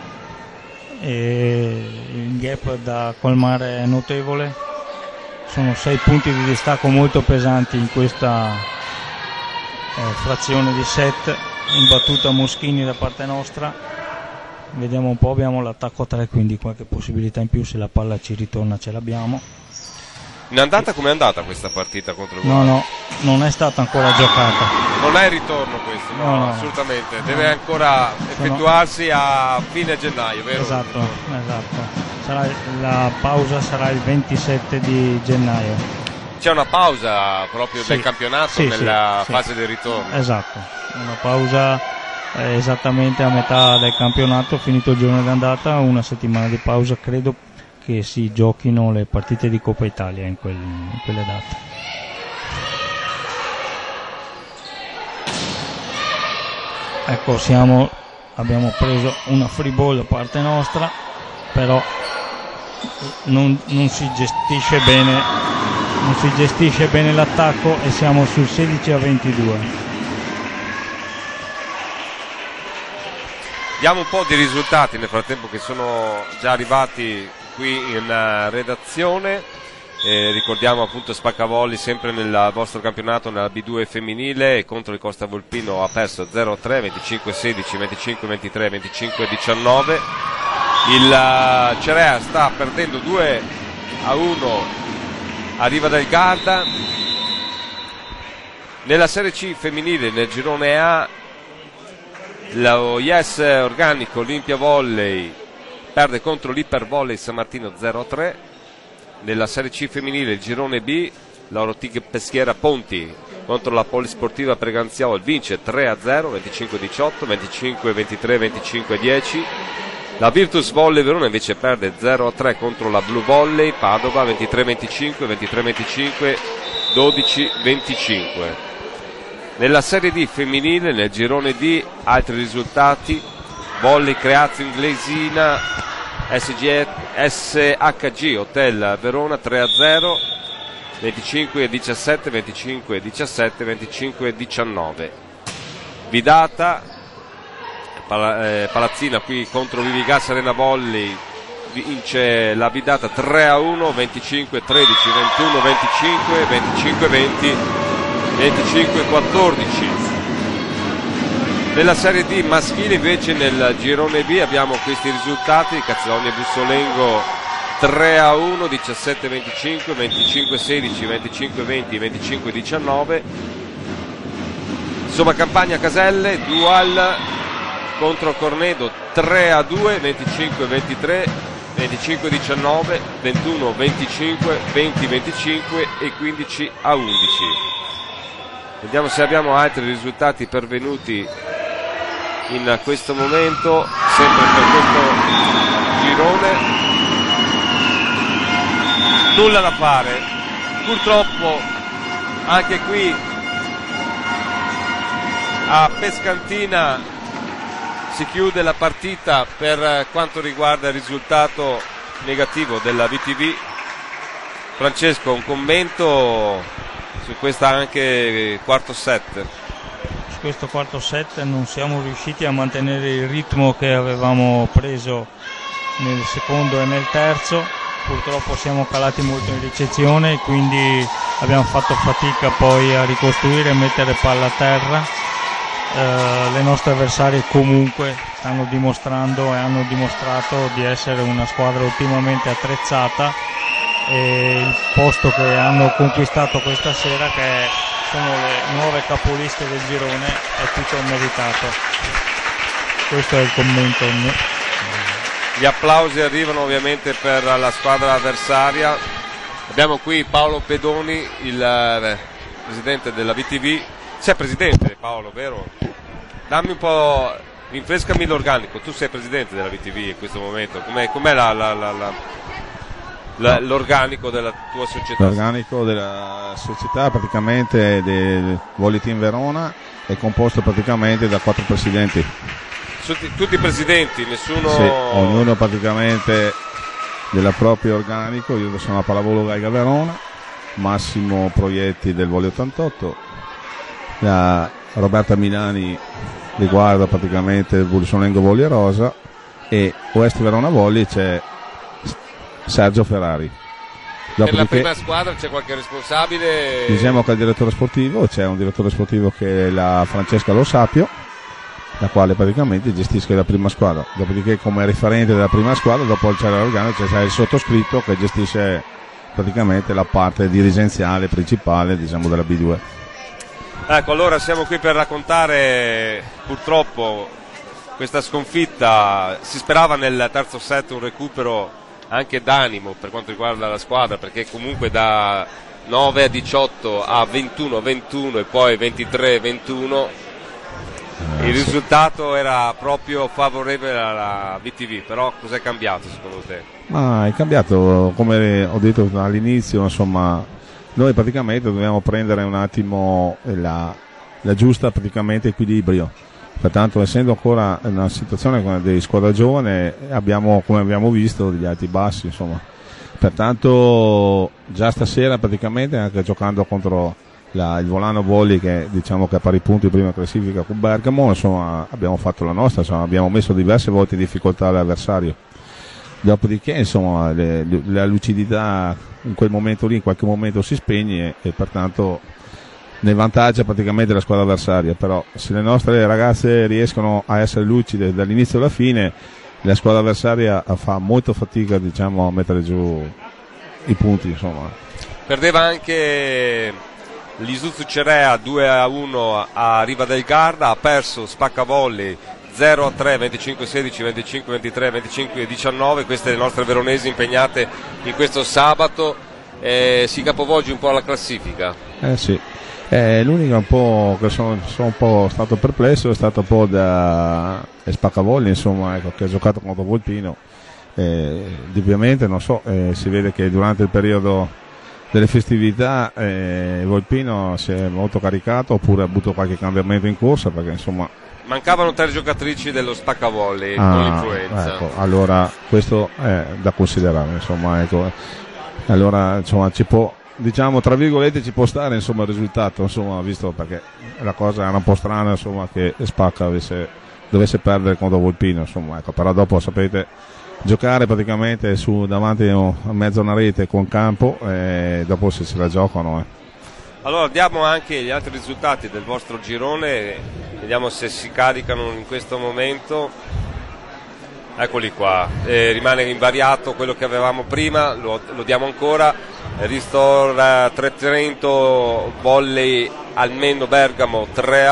E il gap da colmare è notevole, sono 6 punti di distacco molto pesanti in questa frazione di set, imbattuta Moschini da parte nostra. Vediamo un po', abbiamo l'attacco a 3, quindi qualche possibilità in più, se la palla ci ritorna ce l'abbiamo. In andata com'è andata questa partita contro il Guarda? No, non è stata ancora giocata. Non è il ritorno questo, no, assolutamente. Deve ancora effettuarsi a fine gennaio, vero? Esatto. La pausa sarà il 27 di gennaio. C'è una pausa proprio del campionato nella fase del ritorno. Esatto, una pausa esattamente a metà del campionato, finito il giorno d'andata, una settimana di pausa, credo che si giochino le partite di Coppa Italia in quelle date. Ecco, abbiamo preso una free ball da parte nostra, però non si gestisce bene l'attacco e siamo sul 16-22. Diamo un po' di risultati nel frattempo che sono già arrivati qui in redazione. Ricordiamo appunto Spaccavolli sempre nel vostro campionato nella B2 femminile e contro il Costa Volpino ha perso 0-3, 25-16, 25-23, 25-19. Il Cerea sta perdendo 2-1 a Riva del Garda. Nella Serie C femminile, nel girone A, lo Yes Organico Olimpia Volley perde contro l'Ipervolley San Martino 0-3. Nella Serie C femminile, il girone B, l'Oro Tig Peschiera Ponti contro la Polisportiva Preganziol vince 3-0, 25-18, 25-23, 25-10. La Virtus Volley Verona invece perde 0-3 contro la Blue Volley Padova, 23-25, 23-25, 12-25. Nella Serie D femminile, nel girone D, altri risultati: Volley Creazio Inglesina SHG Hotel Verona 3-0, 25-17, 25-17, 25-19. Vidata Palazzina qui contro Vivigas Arena Volley vince la Vidata 3-1, 25-13, 21-25, 25-20, 25-14. Nella Serie D maschile invece, nel girone B, abbiamo questi risultati: Cazzonia e Bussolengo 3-1, 17-25, 25-16, 25-20, 25-19. Somma Campagna Caselle Dual contro Cornedo 3-2, 25-23, 25-19, 21-25, 20-25 e 15-11. Vediamo se abbiamo altri risultati pervenuti in questo momento, sempre per questo girone. Nulla da fare, purtroppo anche qui a Pescantina si chiude la partita per quanto riguarda il risultato negativo della VTV. Francesco, un commento su questa anche quarto set? Su questo quarto set non siamo riusciti a mantenere il ritmo che avevamo preso nel secondo e nel terzo. Purtroppo siamo calati molto in ricezione, quindi abbiamo fatto fatica poi a ricostruire e mettere palla a terra. Le nostre avversarie comunque stanno dimostrando e hanno dimostrato di essere una squadra ottimamente attrezzata, e il posto che hanno conquistato questa sera, che sono le nuove capoliste del girone, è tutto meritato. Questo è il commento mio. Gli applausi arrivano ovviamente per la squadra avversaria. Abbiamo qui Paolo Pedoni, il presidente della VTV. Sei presidente, Paolo, vero? Dammi un po', rinfrescami l'organico. Tu sei presidente della VTV in questo momento. Com'è l'organico della tua società? L'organico della società praticamente del Volley Team Verona è composto praticamente da 4 presidenti. Tutti presidenti, nessuno... Sì, ognuno praticamente della propria organico. Io sono la Pallavolo Gaiga Verona, Massimo Proietti del Volley 88, la Roberta Milani riguarda praticamente il Bussolengo Volley Rosa, e West Verona Volley c'è Sergio Ferrari. Per la prima squadra c'è qualche responsabile? Diciamo che il direttore sportivo, c'è un direttore sportivo che è la Francesca Lo Sapio, la quale praticamente gestisce la prima squadra. Dopodiché, come referente della prima squadra, dopo c'è l'organico, c'è il sottoscritto che gestisce praticamente la parte dirigenziale principale, diciamo, della B2. Ecco, allora siamo qui per raccontare purtroppo questa sconfitta. Si sperava nel terzo set un recupero anche d'animo per quanto riguarda la squadra, perché comunque da 9-18 a 21-21 e poi 23-21 il risultato era proprio favorevole alla VTV. Però cos'è cambiato secondo te? Ma è cambiato, come ho detto all'inizio, insomma, noi praticamente dobbiamo prendere un attimo la giusta praticamente equilibrio. Pertanto, essendo ancora una situazione di squadra giovane, abbiamo, come abbiamo visto, degli alti bassi, insomma. Pertanto già stasera praticamente, anche giocando contro il Volano Volley, che diciamo che a pari punti prima classifica con Bergamo, insomma, abbiamo fatto la nostra, insomma, abbiamo messo diverse volte in difficoltà l'avversario. Dopodiché, insomma, la lucidità in quel momento lì, in qualche momento si spegne, e pertanto ne vantaggia praticamente la squadra avversaria. Però se le nostre ragazze riescono a essere lucide dall'inizio alla fine, la squadra avversaria fa molta fatica, diciamo, a mettere giù i punti, insomma. Perdeva anche l'Isuzu Cerea 2-1 a Riva del Garda, ha perso Spaccavolley 0-3, 25-16, 25-23, 25-19. Queste le nostre veronesi impegnate in questo sabato. Si capovolge un po' la classifica. Sì. L'unica un po' che sono un po' stato perplesso è stato un po' da Spaccavolley, insomma, ecco, che ha giocato contro Volpino. Ovviamente non so, si vede che durante il periodo delle festività Volpino si è molto caricato, oppure ha avuto qualche cambiamento in corsa, perché insomma mancavano 3 giocatrici dello Spaccavolley con l'influenza. Ecco, allora questo è da considerare, insomma, ecco. Allora insomma ci può, diciamo, tra virgolette, ci può stare, insomma, il risultato, insomma, visto, perché la cosa era un po' strana, insomma, che Spacca dovesse perdere contro Volpino, insomma, ecco. Però dopo, sapete, giocare praticamente davanti a mezzo a una rete con campo, dopo se la giocano. Allora diamo anche gli altri risultati del vostro girone, vediamo se si caricano in questo momento. Eccoli qua, rimane invariato quello che avevamo prima, lo diamo ancora. Ristor Trento Volley Almeno Bergamo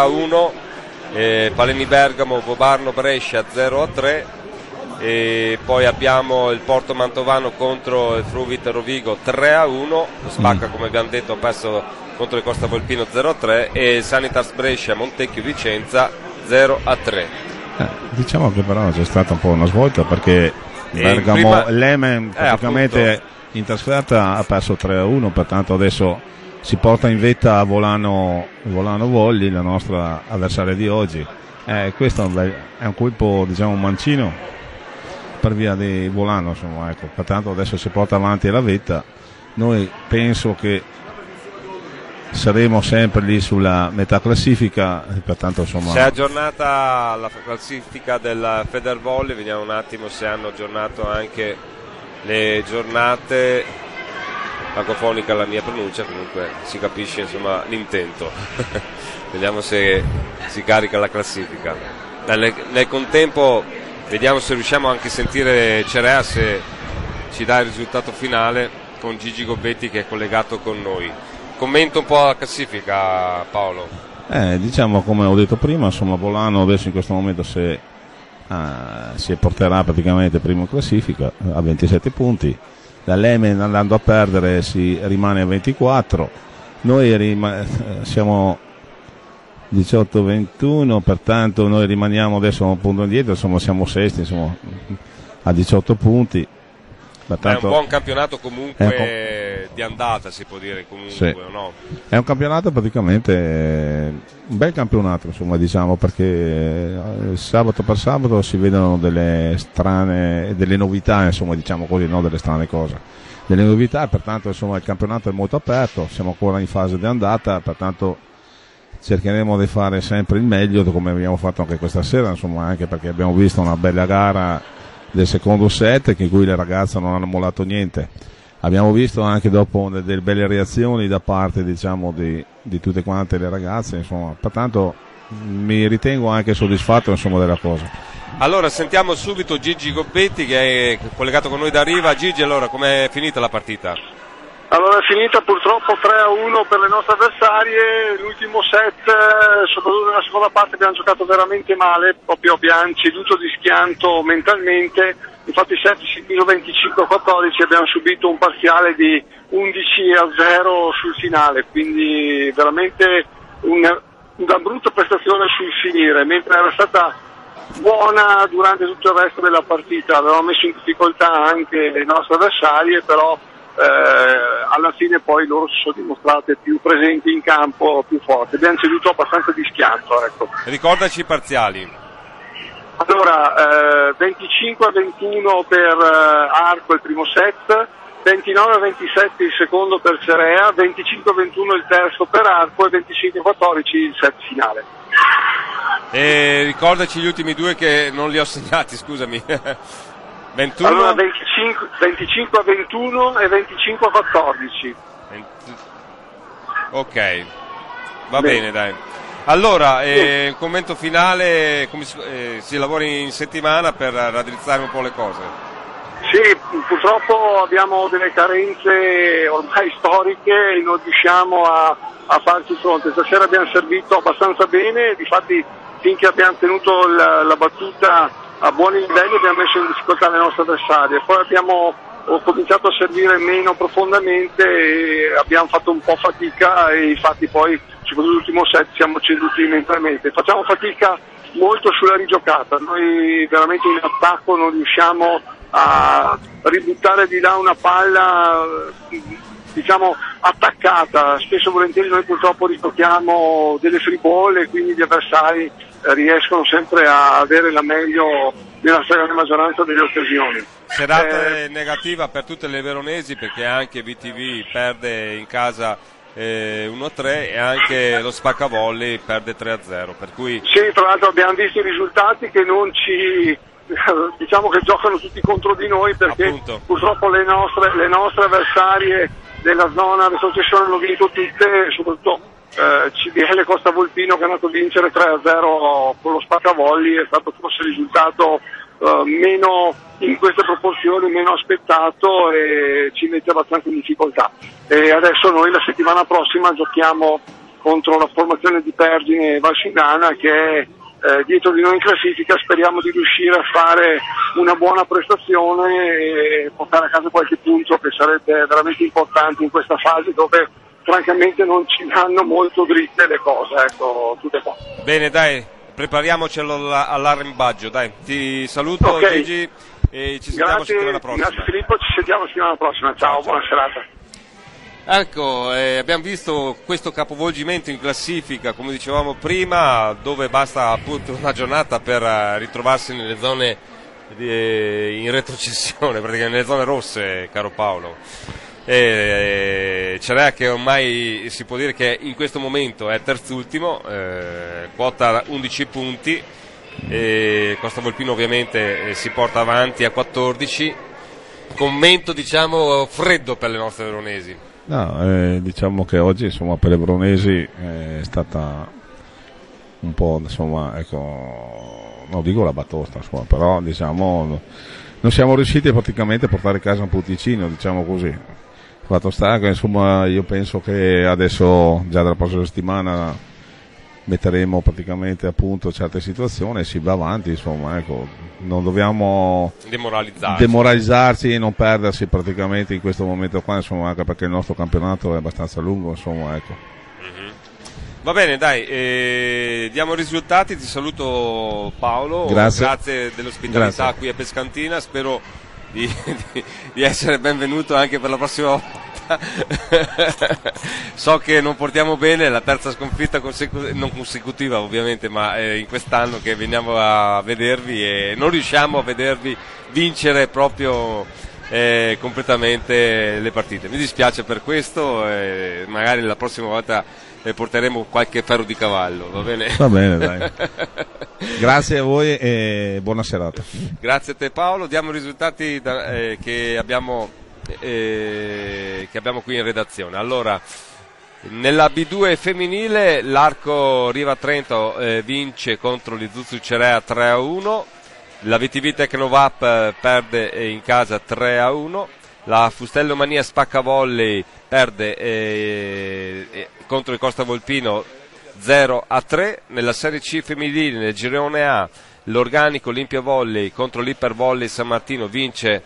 3-1, Paleni Bergamo Vobarno Brescia 0-3, e poi abbiamo il Porto Mantovano contro il Fruvit Rovigo 3-1, lo Spacca come abbiamo detto ha perso contro il Costa Volpino 0-3, e il Sanitas Brescia Montecchio Vicenza 0-3. Diciamo che però c'è stata un po' una svolta, perché Bergamo Lemen praticamente in trasferta ha perso 3-1, pertanto adesso si porta in vetta Volano Volli, la nostra avversaria di oggi. Questo è un colpo, diciamo, mancino per via di Volano, insomma, ecco. Pertanto adesso si porta avanti la vetta. Noi penso che saremo sempre lì sulla metà classifica, pertanto insomma. Si è aggiornata la classifica del Federvolley, vediamo un attimo se hanno aggiornato anche le giornate. Cacofonica la mia pronuncia, comunque si capisce, insomma, l'intento. Vediamo se si carica la classifica. Nel contempo vediamo se riusciamo anche a sentire Cerea, se ci dà il risultato finale, con Gigi Gobbetti che è collegato con noi. Commento un po' la classifica, Paolo. Diciamo, come ho detto prima, insomma, Volano adesso in questo momento si porterà praticamente primo in classifica a 27 punti. La Lemen, andando a perdere, si rimane a 24. Noi siamo 18-21, pertanto noi rimaniamo adesso un punto indietro, insomma, siamo sesti, insomma, a 18 punti. Pertanto, è un buon campionato comunque di andata, si può dire, comunque, sì. No? È un campionato praticamente, un bel campionato, insomma, diciamo, perché sabato per sabato si vedono delle novità, insomma, diciamo così, no, delle strane cose, delle novità, pertanto insomma il campionato è molto aperto, siamo ancora in fase di andata, pertanto cercheremo di fare sempre il meglio, come abbiamo fatto anche questa sera, insomma, anche perché abbiamo visto una bella gara del secondo set in cui le ragazze non hanno mollato niente. Abbiamo visto anche dopo delle belle reazioni da parte, diciamo, di tutte quante le ragazze, insomma, pertanto mi ritengo anche soddisfatto, insomma, della cosa. Allora sentiamo subito Gigi Gobbetti che è collegato con noi da Riva. Gigi, allora com'è finita la partita? Allora è finita purtroppo 3-1 per le nostre avversarie. L'ultimo set, soprattutto nella seconda parte, abbiamo giocato veramente male, proprio abbiamo ceduto di schianto mentalmente. Infatti il set si è chiuso 25-14, abbiamo subito un parziale di 11-0 sul finale, quindi veramente una brutta prestazione sul finire, mentre era stata buona durante tutto il resto della partita. Avevamo messo in difficoltà anche le nostre avversarie, però alla fine poi loro si sono dimostrate più presenti in campo, più forti. Abbiamo ceduto abbastanza di schianto, ecco. Ricordaci i parziali. Allora, 25-21 per Arco il primo set, 29-27 il secondo per Cerea, 25-21 il terzo per Arco e 25-14 il set finale. E ricordaci gli ultimi due che non li ho segnati, scusami. 21. Allora 25-21 e 25-14. Ok, va bene, dai. Allora, un commento finale, come si lavora in settimana per raddrizzare un po' le cose? Sì, purtroppo abbiamo delle carenze ormai storiche e non riusciamo a farci fronte. Stasera abbiamo servito abbastanza bene, difatti finché abbiamo tenuto la battuta a buoni livelli abbiamo messo in difficoltà le nostre avversarie, poi abbiamo cominciato a servire meno profondamente e abbiamo fatto un po' fatica e infatti poi soprattutto l'ultimo set siamo ceduti mentalmente. Facciamo fatica molto sulla rigiocata, noi veramente in attacco non riusciamo a ributtare di là una palla diciamo attaccata, spesso e volentieri noi purtroppo rigiochiamo delle free ball e quindi gli avversari riescono sempre a avere la meglio nella stragrande maggioranza delle occasioni. Serata negativa per tutte le veronesi perché anche VTV perde in casa 1-3 e anche lo Spaccavolley perde 3-0, per cui sì, tra l'altro abbiamo visto i risultati che non ci diciamo che giocano tutti contro di noi perché appunto purtroppo le nostre avversarie della zona retrocessione hanno vinto tutte, soprattutto CDL Costa Volpino che è andato a vincere 3-0 con lo Spaccavolley, è stato forse il risultato meno in queste proporzioni, meno aspettato e ci mette abbastanza in difficoltà. E adesso noi la settimana prossima giochiamo contro la formazione di Pergine e Valsugana che è dietro di noi in classifica, speriamo di riuscire a fare una buona prestazione e portare a casa qualche punto che sarebbe veramente importante in questa fase dove francamente non ci danno molto dritte le cose, ecco, tutte qua. Bene, dai, prepariamoci all'arrembaggio, dai, ti saluto okay. Gigi e ci sentiamo settimana prossima. Grazie Filippo, ci sentiamo settimana prossima, ciao. Buona serata. Ecco, abbiamo visto questo capovolgimento in classifica, come dicevamo prima, dove basta appunto una giornata per ritrovarsi nelle zone in retrocessione, praticamente nelle zone rosse, caro Paolo. Cerea che ormai si può dire che in questo momento è terzultimo, quota 11 punti, Costa Volpino ovviamente si porta avanti a 14, commento diciamo freddo per le nostre veronesi. No, diciamo che oggi insomma per le veronesi è stata un po' insomma ecco, non dico la batosta insomma, però diciamo non siamo riusciti praticamente a portare a casa un punticino, diciamo così. Fatto sta che insomma io penso che adesso già dalla prossima settimana metteremo praticamente a punto certe situazioni e si va avanti, insomma, ecco, non dobbiamo demoralizzarci e non perdersi praticamente in questo momento qua, insomma, anche perché il nostro campionato è abbastanza lungo, insomma, ecco. Mm-hmm. Va bene, dai, diamo i risultati, ti saluto Paolo, grazie dell'ospitalità qui a Pescantina, spero di essere benvenuto anche per la prossima volta. So che non portiamo bene la terza sconfitta non consecutiva ovviamente, ma in quest'anno che veniamo a vedervi e non riusciamo a vedervi vincere proprio completamente le partite. Mi dispiace per questo, magari la prossima volta porteremo qualche ferro di cavallo, va bene? Va bene, dai. Grazie a voi e buona serata. Grazie a te Paolo, diamo i risultati che abbiamo qui in redazione. Allora, nella B2 femminile l'Arco Riva Trento vince contro l'Izutsu Cerea 3-1, la VTV Tecnovap perde in casa 3-1, la Fustello Mania Spaccavolley perde contro il Costa Volpino 0-3, nella Serie C femminile nel girone A l'Organico Olimpia Volley contro l'Iper Volley San Martino vince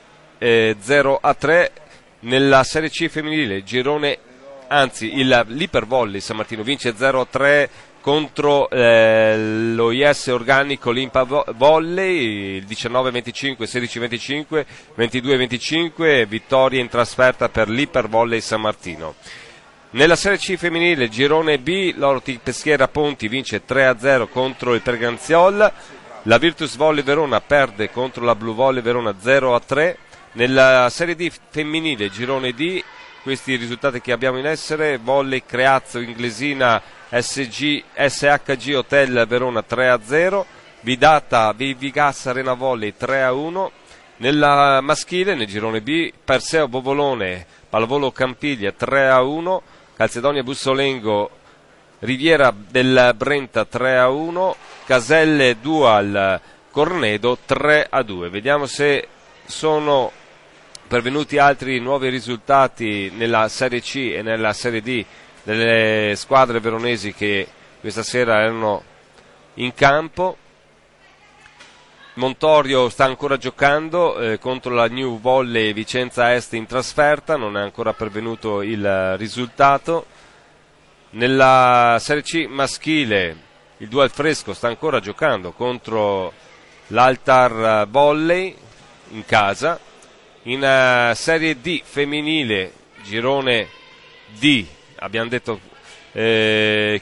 0-3, nella Serie C femminile l'Iper Volley San Martino vince 0-3 contro lo IS Organico Olimpa Volley, 19-25, 16-25, 22-25, vittoria in trasferta per l'Iper Volley San Martino. Nella Serie C femminile girone B l'Orti Peschiera Ponti vince 3-0 contro il Perganziol, la Virtus Volley Verona perde contro la Blue Volley Verona 0-3. Nella Serie D femminile girone D questi risultati che abbiamo in essere: Volley Creazzo Inglesina SHG Hotel Verona 3-0, Vidata Vigassa Arena Volley 3-1. Nella maschile nel girone B Perseo Bovolone Pallavolo Campiglia 3-1, Calzedonia Bussolengo Riviera del Brenta 3-1, Caselle 2 al Cornedo 3-2. Vediamo se sono pervenuti altri nuovi risultati nella Serie C e nella Serie D delle squadre veronesi che questa sera erano in campo. Montorio sta ancora giocando contro la New Volley Vicenza Est in trasferta, non è ancora pervenuto il risultato. Nella Serie C maschile il Dual Fresco sta ancora giocando contro l'Altar Volley in casa. In Serie D femminile, girone D, abbiamo detto che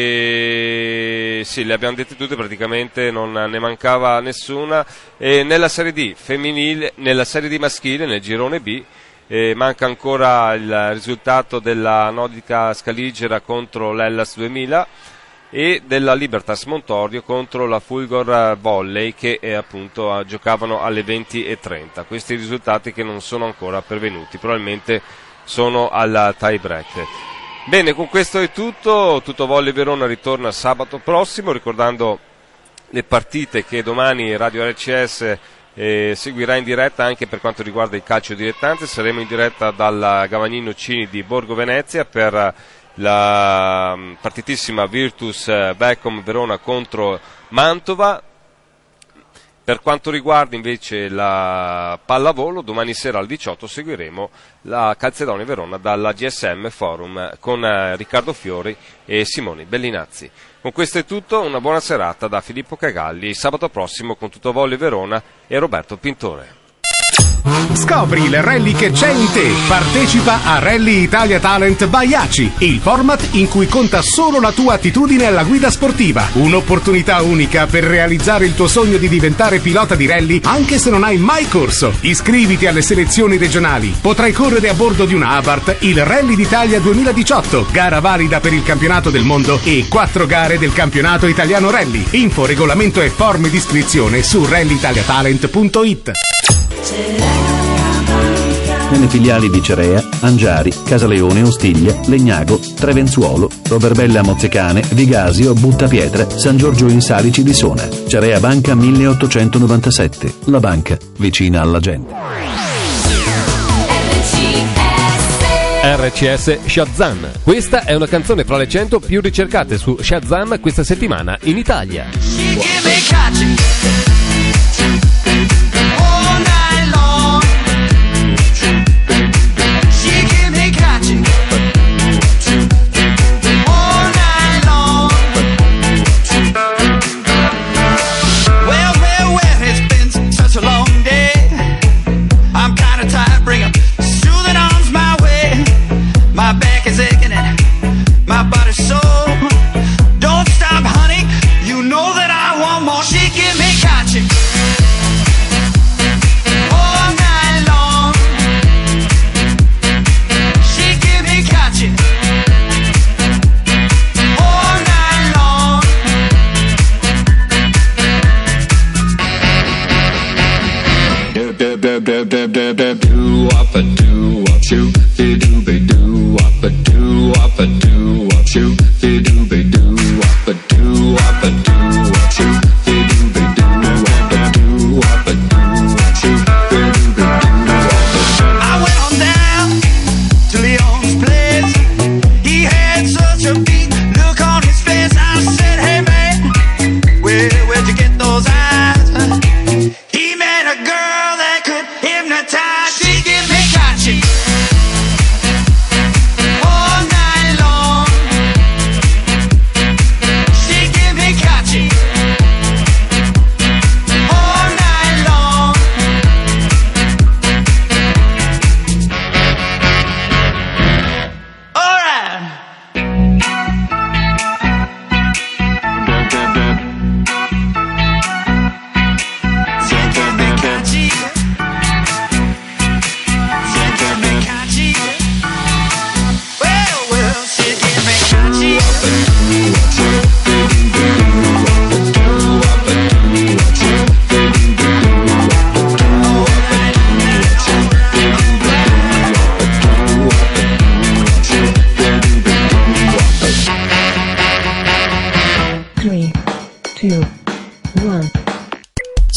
sì, le abbiamo dette tutte praticamente, non ne mancava nessuna. E nella Serie D femminile, nella Serie D maschile, nel girone B, manca ancora il risultato della Nodica Scaligera contro l'Hellas 2000 e della Libertas Montorio contro la Fulgor Volley che appunto giocavano alle 20:30. Questi risultati che non sono ancora pervenuti, probabilmente sono al tie break. Bene, con questo è tutto. Tutto Volley Verona ritorna sabato prossimo, ricordando le partite che domani Radio RCS seguirà in diretta anche per quanto riguarda il calcio dilettante. Saremo in diretta dal Gavagnino Cini di Borgo Venezia per la partitissima Virtus Beckham Verona contro Mantova. Per quanto riguarda invece la pallavolo, domani sera alle 18 seguiremo la Calzedonia Verona dalla GSM Forum con Riccardo Fiori e Simone Bellinazzi. Con questo è tutto, una buona serata da Filippo Cagalli. Sabato prossimo con Tutto Volley Verona e Roberto Pintore. Scopri il rally che c'è in te. Partecipa a Rally Italia Talent by ACI, il format in cui conta solo la tua attitudine alla guida sportiva. Un'opportunità unica per realizzare il tuo sogno di diventare pilota di rally anche se non hai mai corso. Iscriviti alle selezioni regionali. Potrai correre a bordo di una Abarth il Rally d'Italia 2018, gara valida per il campionato del mondo e 4 gare del campionato italiano rally. Info, regolamento e forme di iscrizione su rallyitaliatalent.it. Nelle filiali di Cerea, Angiari, Casaleone, Ostiglia, Legnago, Trevenzuolo, Roverbella Mozzecane, Vigasio, Buttapietra, San Giorgio in Salici di Sona. Cerea Banca 1897. La banca vicina alla gente. RCS Shazam. Questa è una canzone fra le 100 più ricercate su Shazam questa settimana in Italia. My body's so don't stop, honey. You know that I want more. She give me catching all night long. She give me catching all night long. Do do do do do do do do up a do up shoot do be do up a do up a do up shoot do be do up a do up a do up shoot do be do up a do up a do up shoot do be do up. I went on down to Leon's place. He had such a beat look on his face. I said, hey man, where'd you get those eyes? He met a girl that could hypnotize you.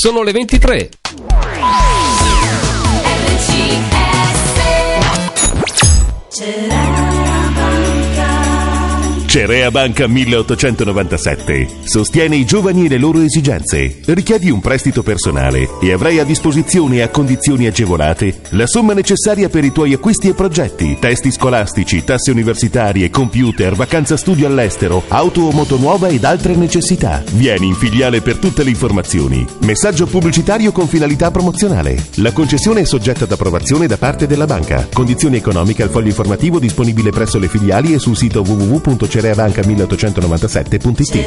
Sono le 23. Cerea Banca 1897 sostiene i giovani e le loro esigenze. Richiedi un prestito personale e avrai a disposizione a condizioni agevolate la somma necessaria per i tuoi acquisti e progetti, testi scolastici, tasse universitarie, computer, vacanza studio all'estero, auto o moto nuova ed altre necessità. Vieni in filiale per tutte le informazioni. Messaggio pubblicitario con finalità promozionale. La concessione è soggetta ad approvazione da parte della banca. Condizioni economiche al foglio informativo disponibile presso le filiali e sul sito www.cereabanca1897.it.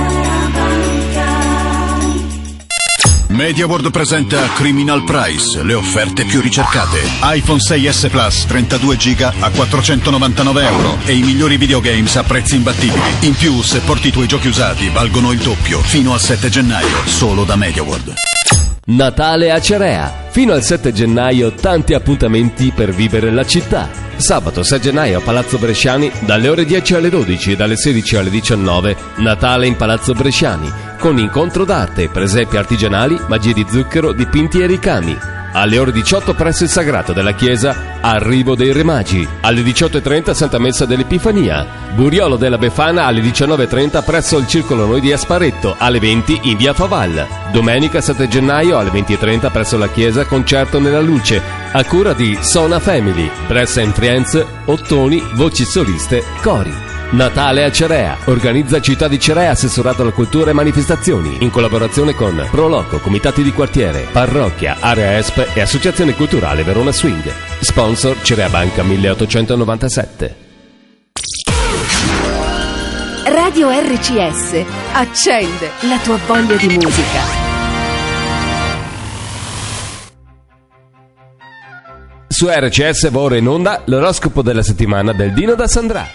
MediaWorld presenta Criminal Price, le offerte più ricercate. iPhone 6S Plus 32 GB a €499 e i migliori videogames a prezzi imbattibili. In più, se porti i tuoi giochi usati, valgono il doppio fino al 7 gennaio, solo da MediaWorld. Natale a Cerea. Fino al 7 gennaio tanti appuntamenti per vivere la città. Sabato 6 gennaio a Palazzo Bresciani dalle ore 10 alle 12 e dalle 16 alle 19 Natale in Palazzo Bresciani con incontro d'arte, presepi artigianali, magie di zucchero, dipinti e ricami. Alle ore 18 presso il Sagrato della Chiesa Arrivo dei Re Magi. Alle 18:30 Santa Messa dell'Epifania. Buriolo della Befana alle 19:30 presso il Circolo Noi di Asparetto. Alle 20 in via Faval. Domenica 7 gennaio alle 20:30 presso la Chiesa Concerto nella Luce a cura di Sona Family. Pressa Friends, Ottoni, voci soliste, cori. Natale a Cerea. Organizza Città di Cerea, assessorato alla cultura e manifestazioni, in collaborazione con Proloco, comitati di quartiere, parrocchia, area ESP e associazione culturale Verona Swing. Sponsor Cerea Banca 1897. Radio RCS accende la tua voglia di musica. Su RCS va ora in onda l'oroscopo della settimana del Dino da Sandrà.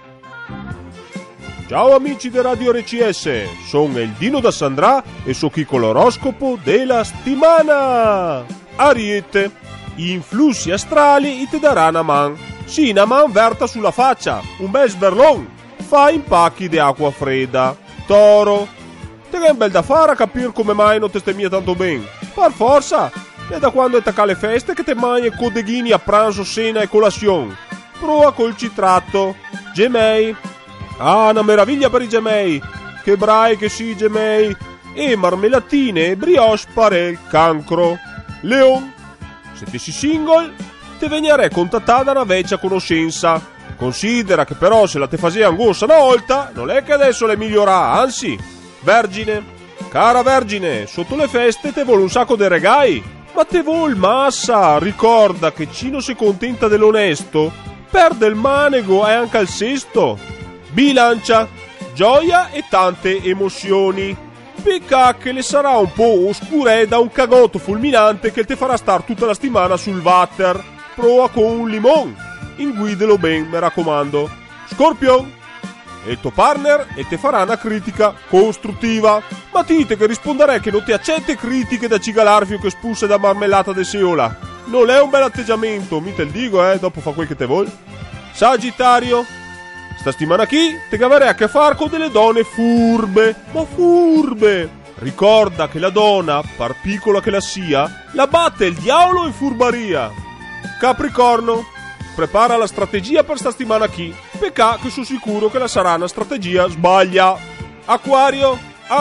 Ciao amici di Radio RCS, sono il Dino da Sandrà e so chi con l'oroscopo della settimana. Ariete, gli influssi astrali ti daranno a man. Sì, una man verta sulla faccia, un bel sberlon. Fai impacchi di acqua fredda. Toro, te che è un bel da fare a capire come mai non te stai mia tanto ben. Per forza, è da quando è tacca le feste che te mangi codeghini a pranzo, cena e colazione. Prova col citratto. Gemei, ah, una meraviglia per i gemei. Che brai che sì, gemei. E marmellatine e brioche per il cancro. Leon, se ti si single, te venire contattata una vecchia conoscenza. Considera che però se la te faceva angoscia una volta, non è che adesso le migliorà, anzi. Vergine, cara vergine, sotto le feste te vuole un sacco di regali. Ma te vuol massa, ricorda che chi non si contenta dell'onesto perde il manego e anche il sesto. Bilancia, gioia e tante emozioni. Pecca che le sarà un po' oscure da un cagotto fulminante che te farà star tutta la settimana sul water. Prova con un limone. Inguidelo ben, mi raccomando. Scorpion, e il tuo partner e te farà una critica costruttiva. Ma dite che risponderei che non ti accette critiche da cigalarfio che spulsa da marmellata de seola. Non è un bel atteggiamento, mi te il dico, dopo fa quel che te vuoi. Sagittario, sta settimana qui te avrai a che fare con delle donne furbe, ma furbe. Ricorda che la donna, par piccola che la sia, la batte il diavolo in furbaria. Capricorno, prepara la strategia per sta settimana qui. Pecca che sono sicuro che la sarà una strategia sbaglia. Acquario,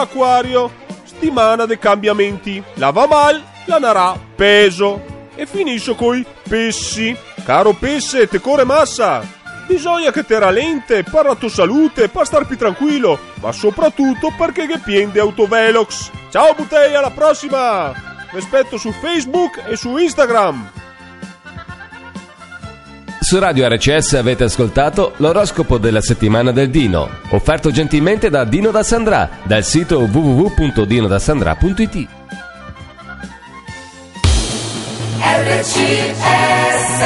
settimana dei cambiamenti. La va mal, la narà peso. E finisco coi pessi. Caro pesse, te corre massa. Bisogna che te rallente per la tua salute, per star più tranquillo, ma soprattutto perché che piende autovelox. Ciao Butei, alla prossima! Vi aspetto su Facebook e su Instagram. Su Radio RCS avete ascoltato l'oroscopo della settimana del Dino, offerto gentilmente da Dino da Sandrà, dal sito www.dinodasandrà.it. RCS.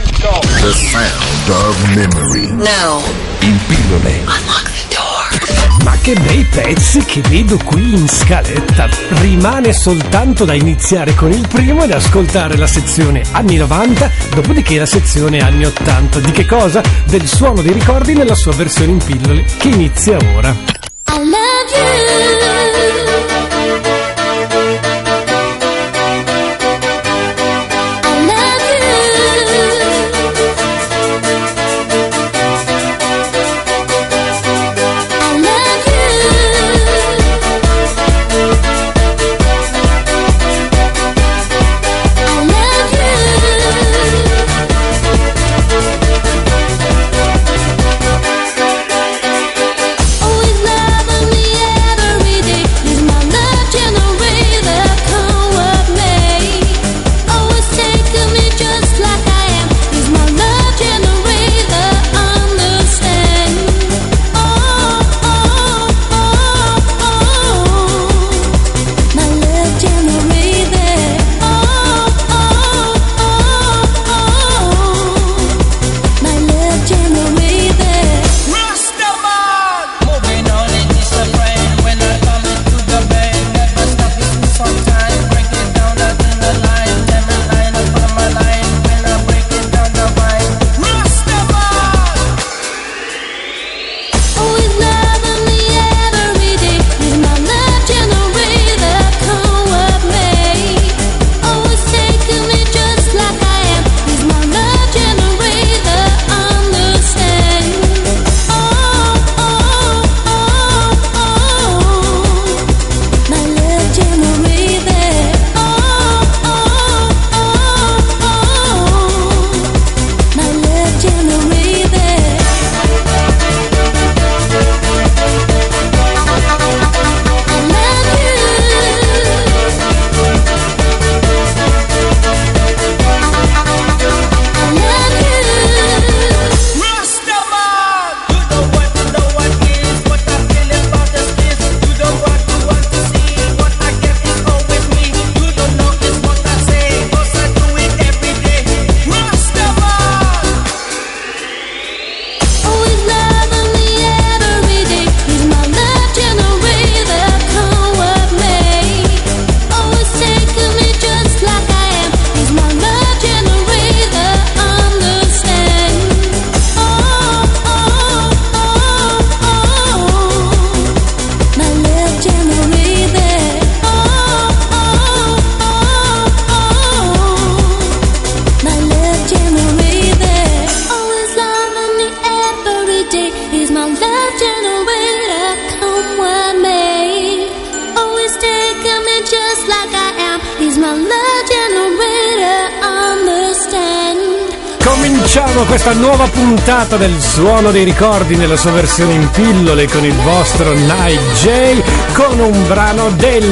The sound of memory. Now. In pillole. Unlock the door. Ma che bei pezzi che vedo qui in scaletta. Rimane soltanto da iniziare con il primo ed ascoltare la sezione anni 90, dopodiché la sezione anni 80. Di che cosa? Del Suono dei Ricordi nella sua versione in pillole, che inizia ora. I love you. Cominciamo questa nuova puntata del Suono dei Ricordi nella sua versione in pillole con il vostro Night J, con un brano del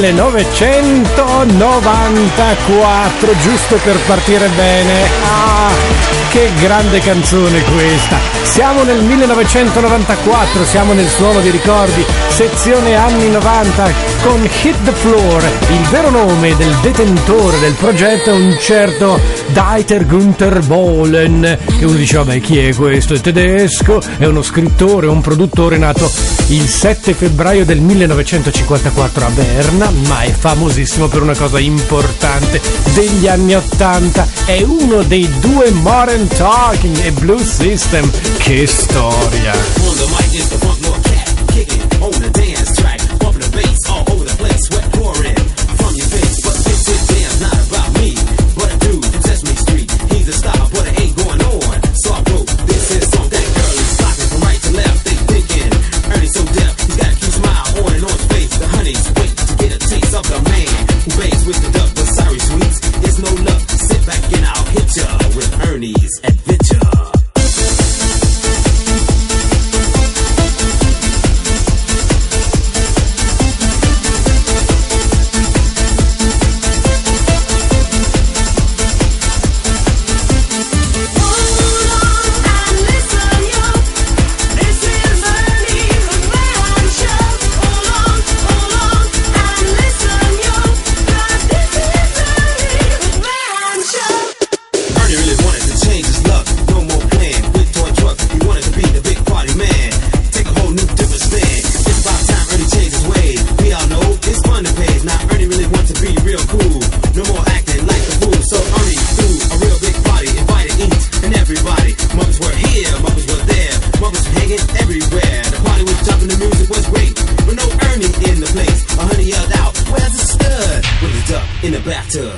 1994, giusto per partire bene. Che grande canzone questa! Siamo nel 1994, siamo nel Suono dei Ricordi, sezione anni 90 con Hit the Floor. Il vero nome del detentore del progetto è un certo Dieter Günther Bohlen, che uno dice vabbè chi è questo? È tedesco, è uno scrittore, un produttore nato il 7 febbraio del 1954 a Berna, ma è famosissimo per una cosa importante degli anni 80, è uno dei due Modern Talking e Blue System. Che storia! Ernie's Adventure. real cool. No more acting like a fool. So Ernie threw a real big party, invited each and everybody. Mothers were here, mothers were there, mothers were hanging everywhere. The party was jumping, the music was great, but no Ernie in the place. A honey yelled out, "Where's the stud?" With a duck in the bathtub.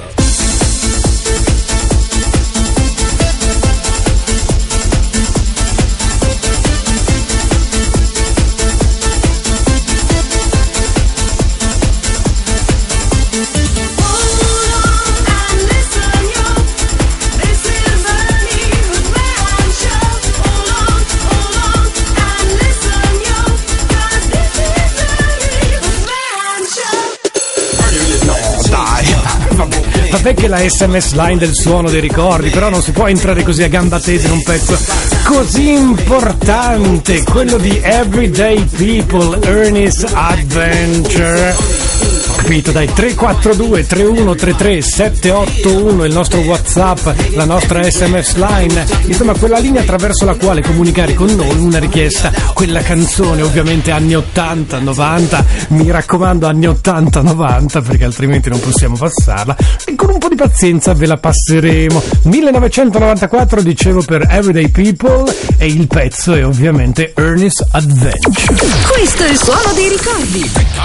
Vabbè che la SMS line del suono dei ricordi, però non si può entrare così a gamba tesa in un pezzo così importante, quello di Everyday People, Ernie's Adventure. Capito, dai, 342 3133 781 il nostro WhatsApp, la nostra SMS line, insomma quella linea attraverso la quale comunicare con noi una richiesta, quella canzone, ovviamente anni 80, 90, mi raccomando anni 80, 90 perché altrimenti non possiamo passarla e con un po' di pazienza ve la passeremo. 1994 dicevo per Everyday People e il pezzo è ovviamente Ernie's Adventure. Questo è il suono dei ricordi.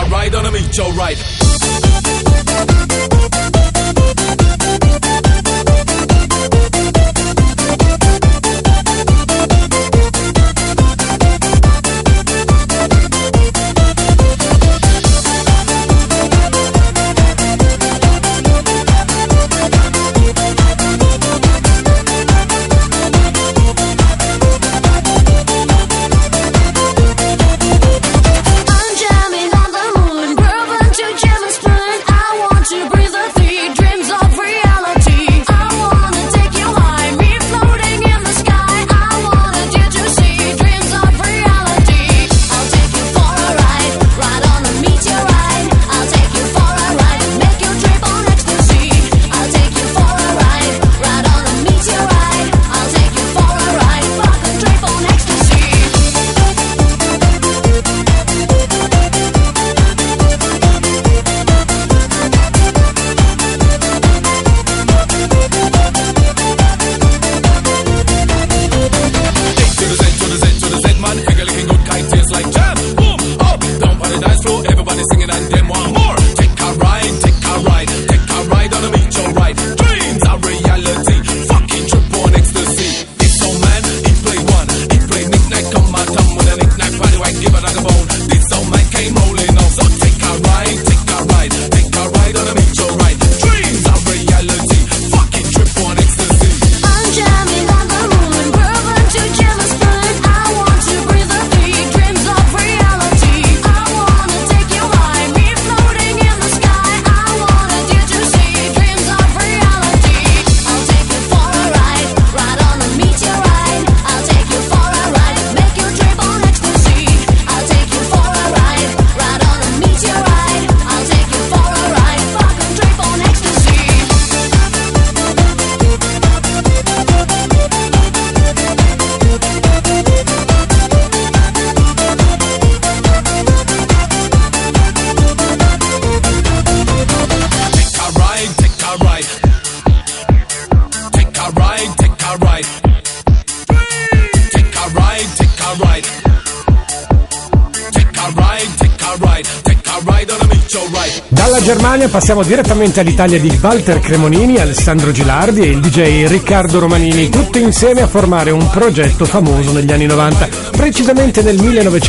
Dalla Germania passiamo direttamente all'Italia di Walter Cremonini, Alessandro Gilardi e il DJ Riccardo Romanini, tutti insieme a formare un progetto famoso negli anni 90, precisamente nel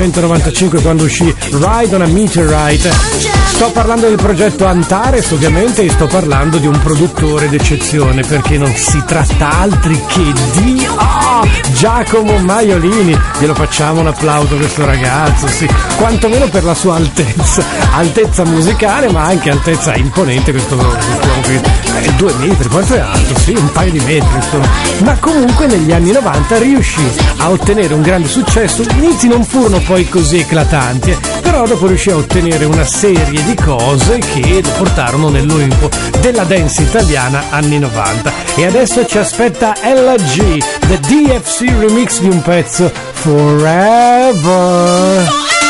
1995 quando uscì Ride on a Meteorite. Sto parlando del progetto Antares ovviamente e sto parlando di un produttore d'eccezione perché non si tratta altri che di Giacomo Maiolini. Glielo facciamo un applauso a questo ragazzo, sì, quantomeno per la sua altezza musicale ma anche altezza imponente. Questo uomo qui è 2 metri, quanto è alto? Sì, un paio di metri insomma. Ma comunque negli anni 90 riuscì a ottenere un grande successo. Gli inizi non furono poi così eclatanti, però dopo riuscì a ottenere una serie di cose che lo portarono nell'Olimpo della dance italiana anni 90. E adesso ci aspetta LG, The DFC remix di un pezzo Forever.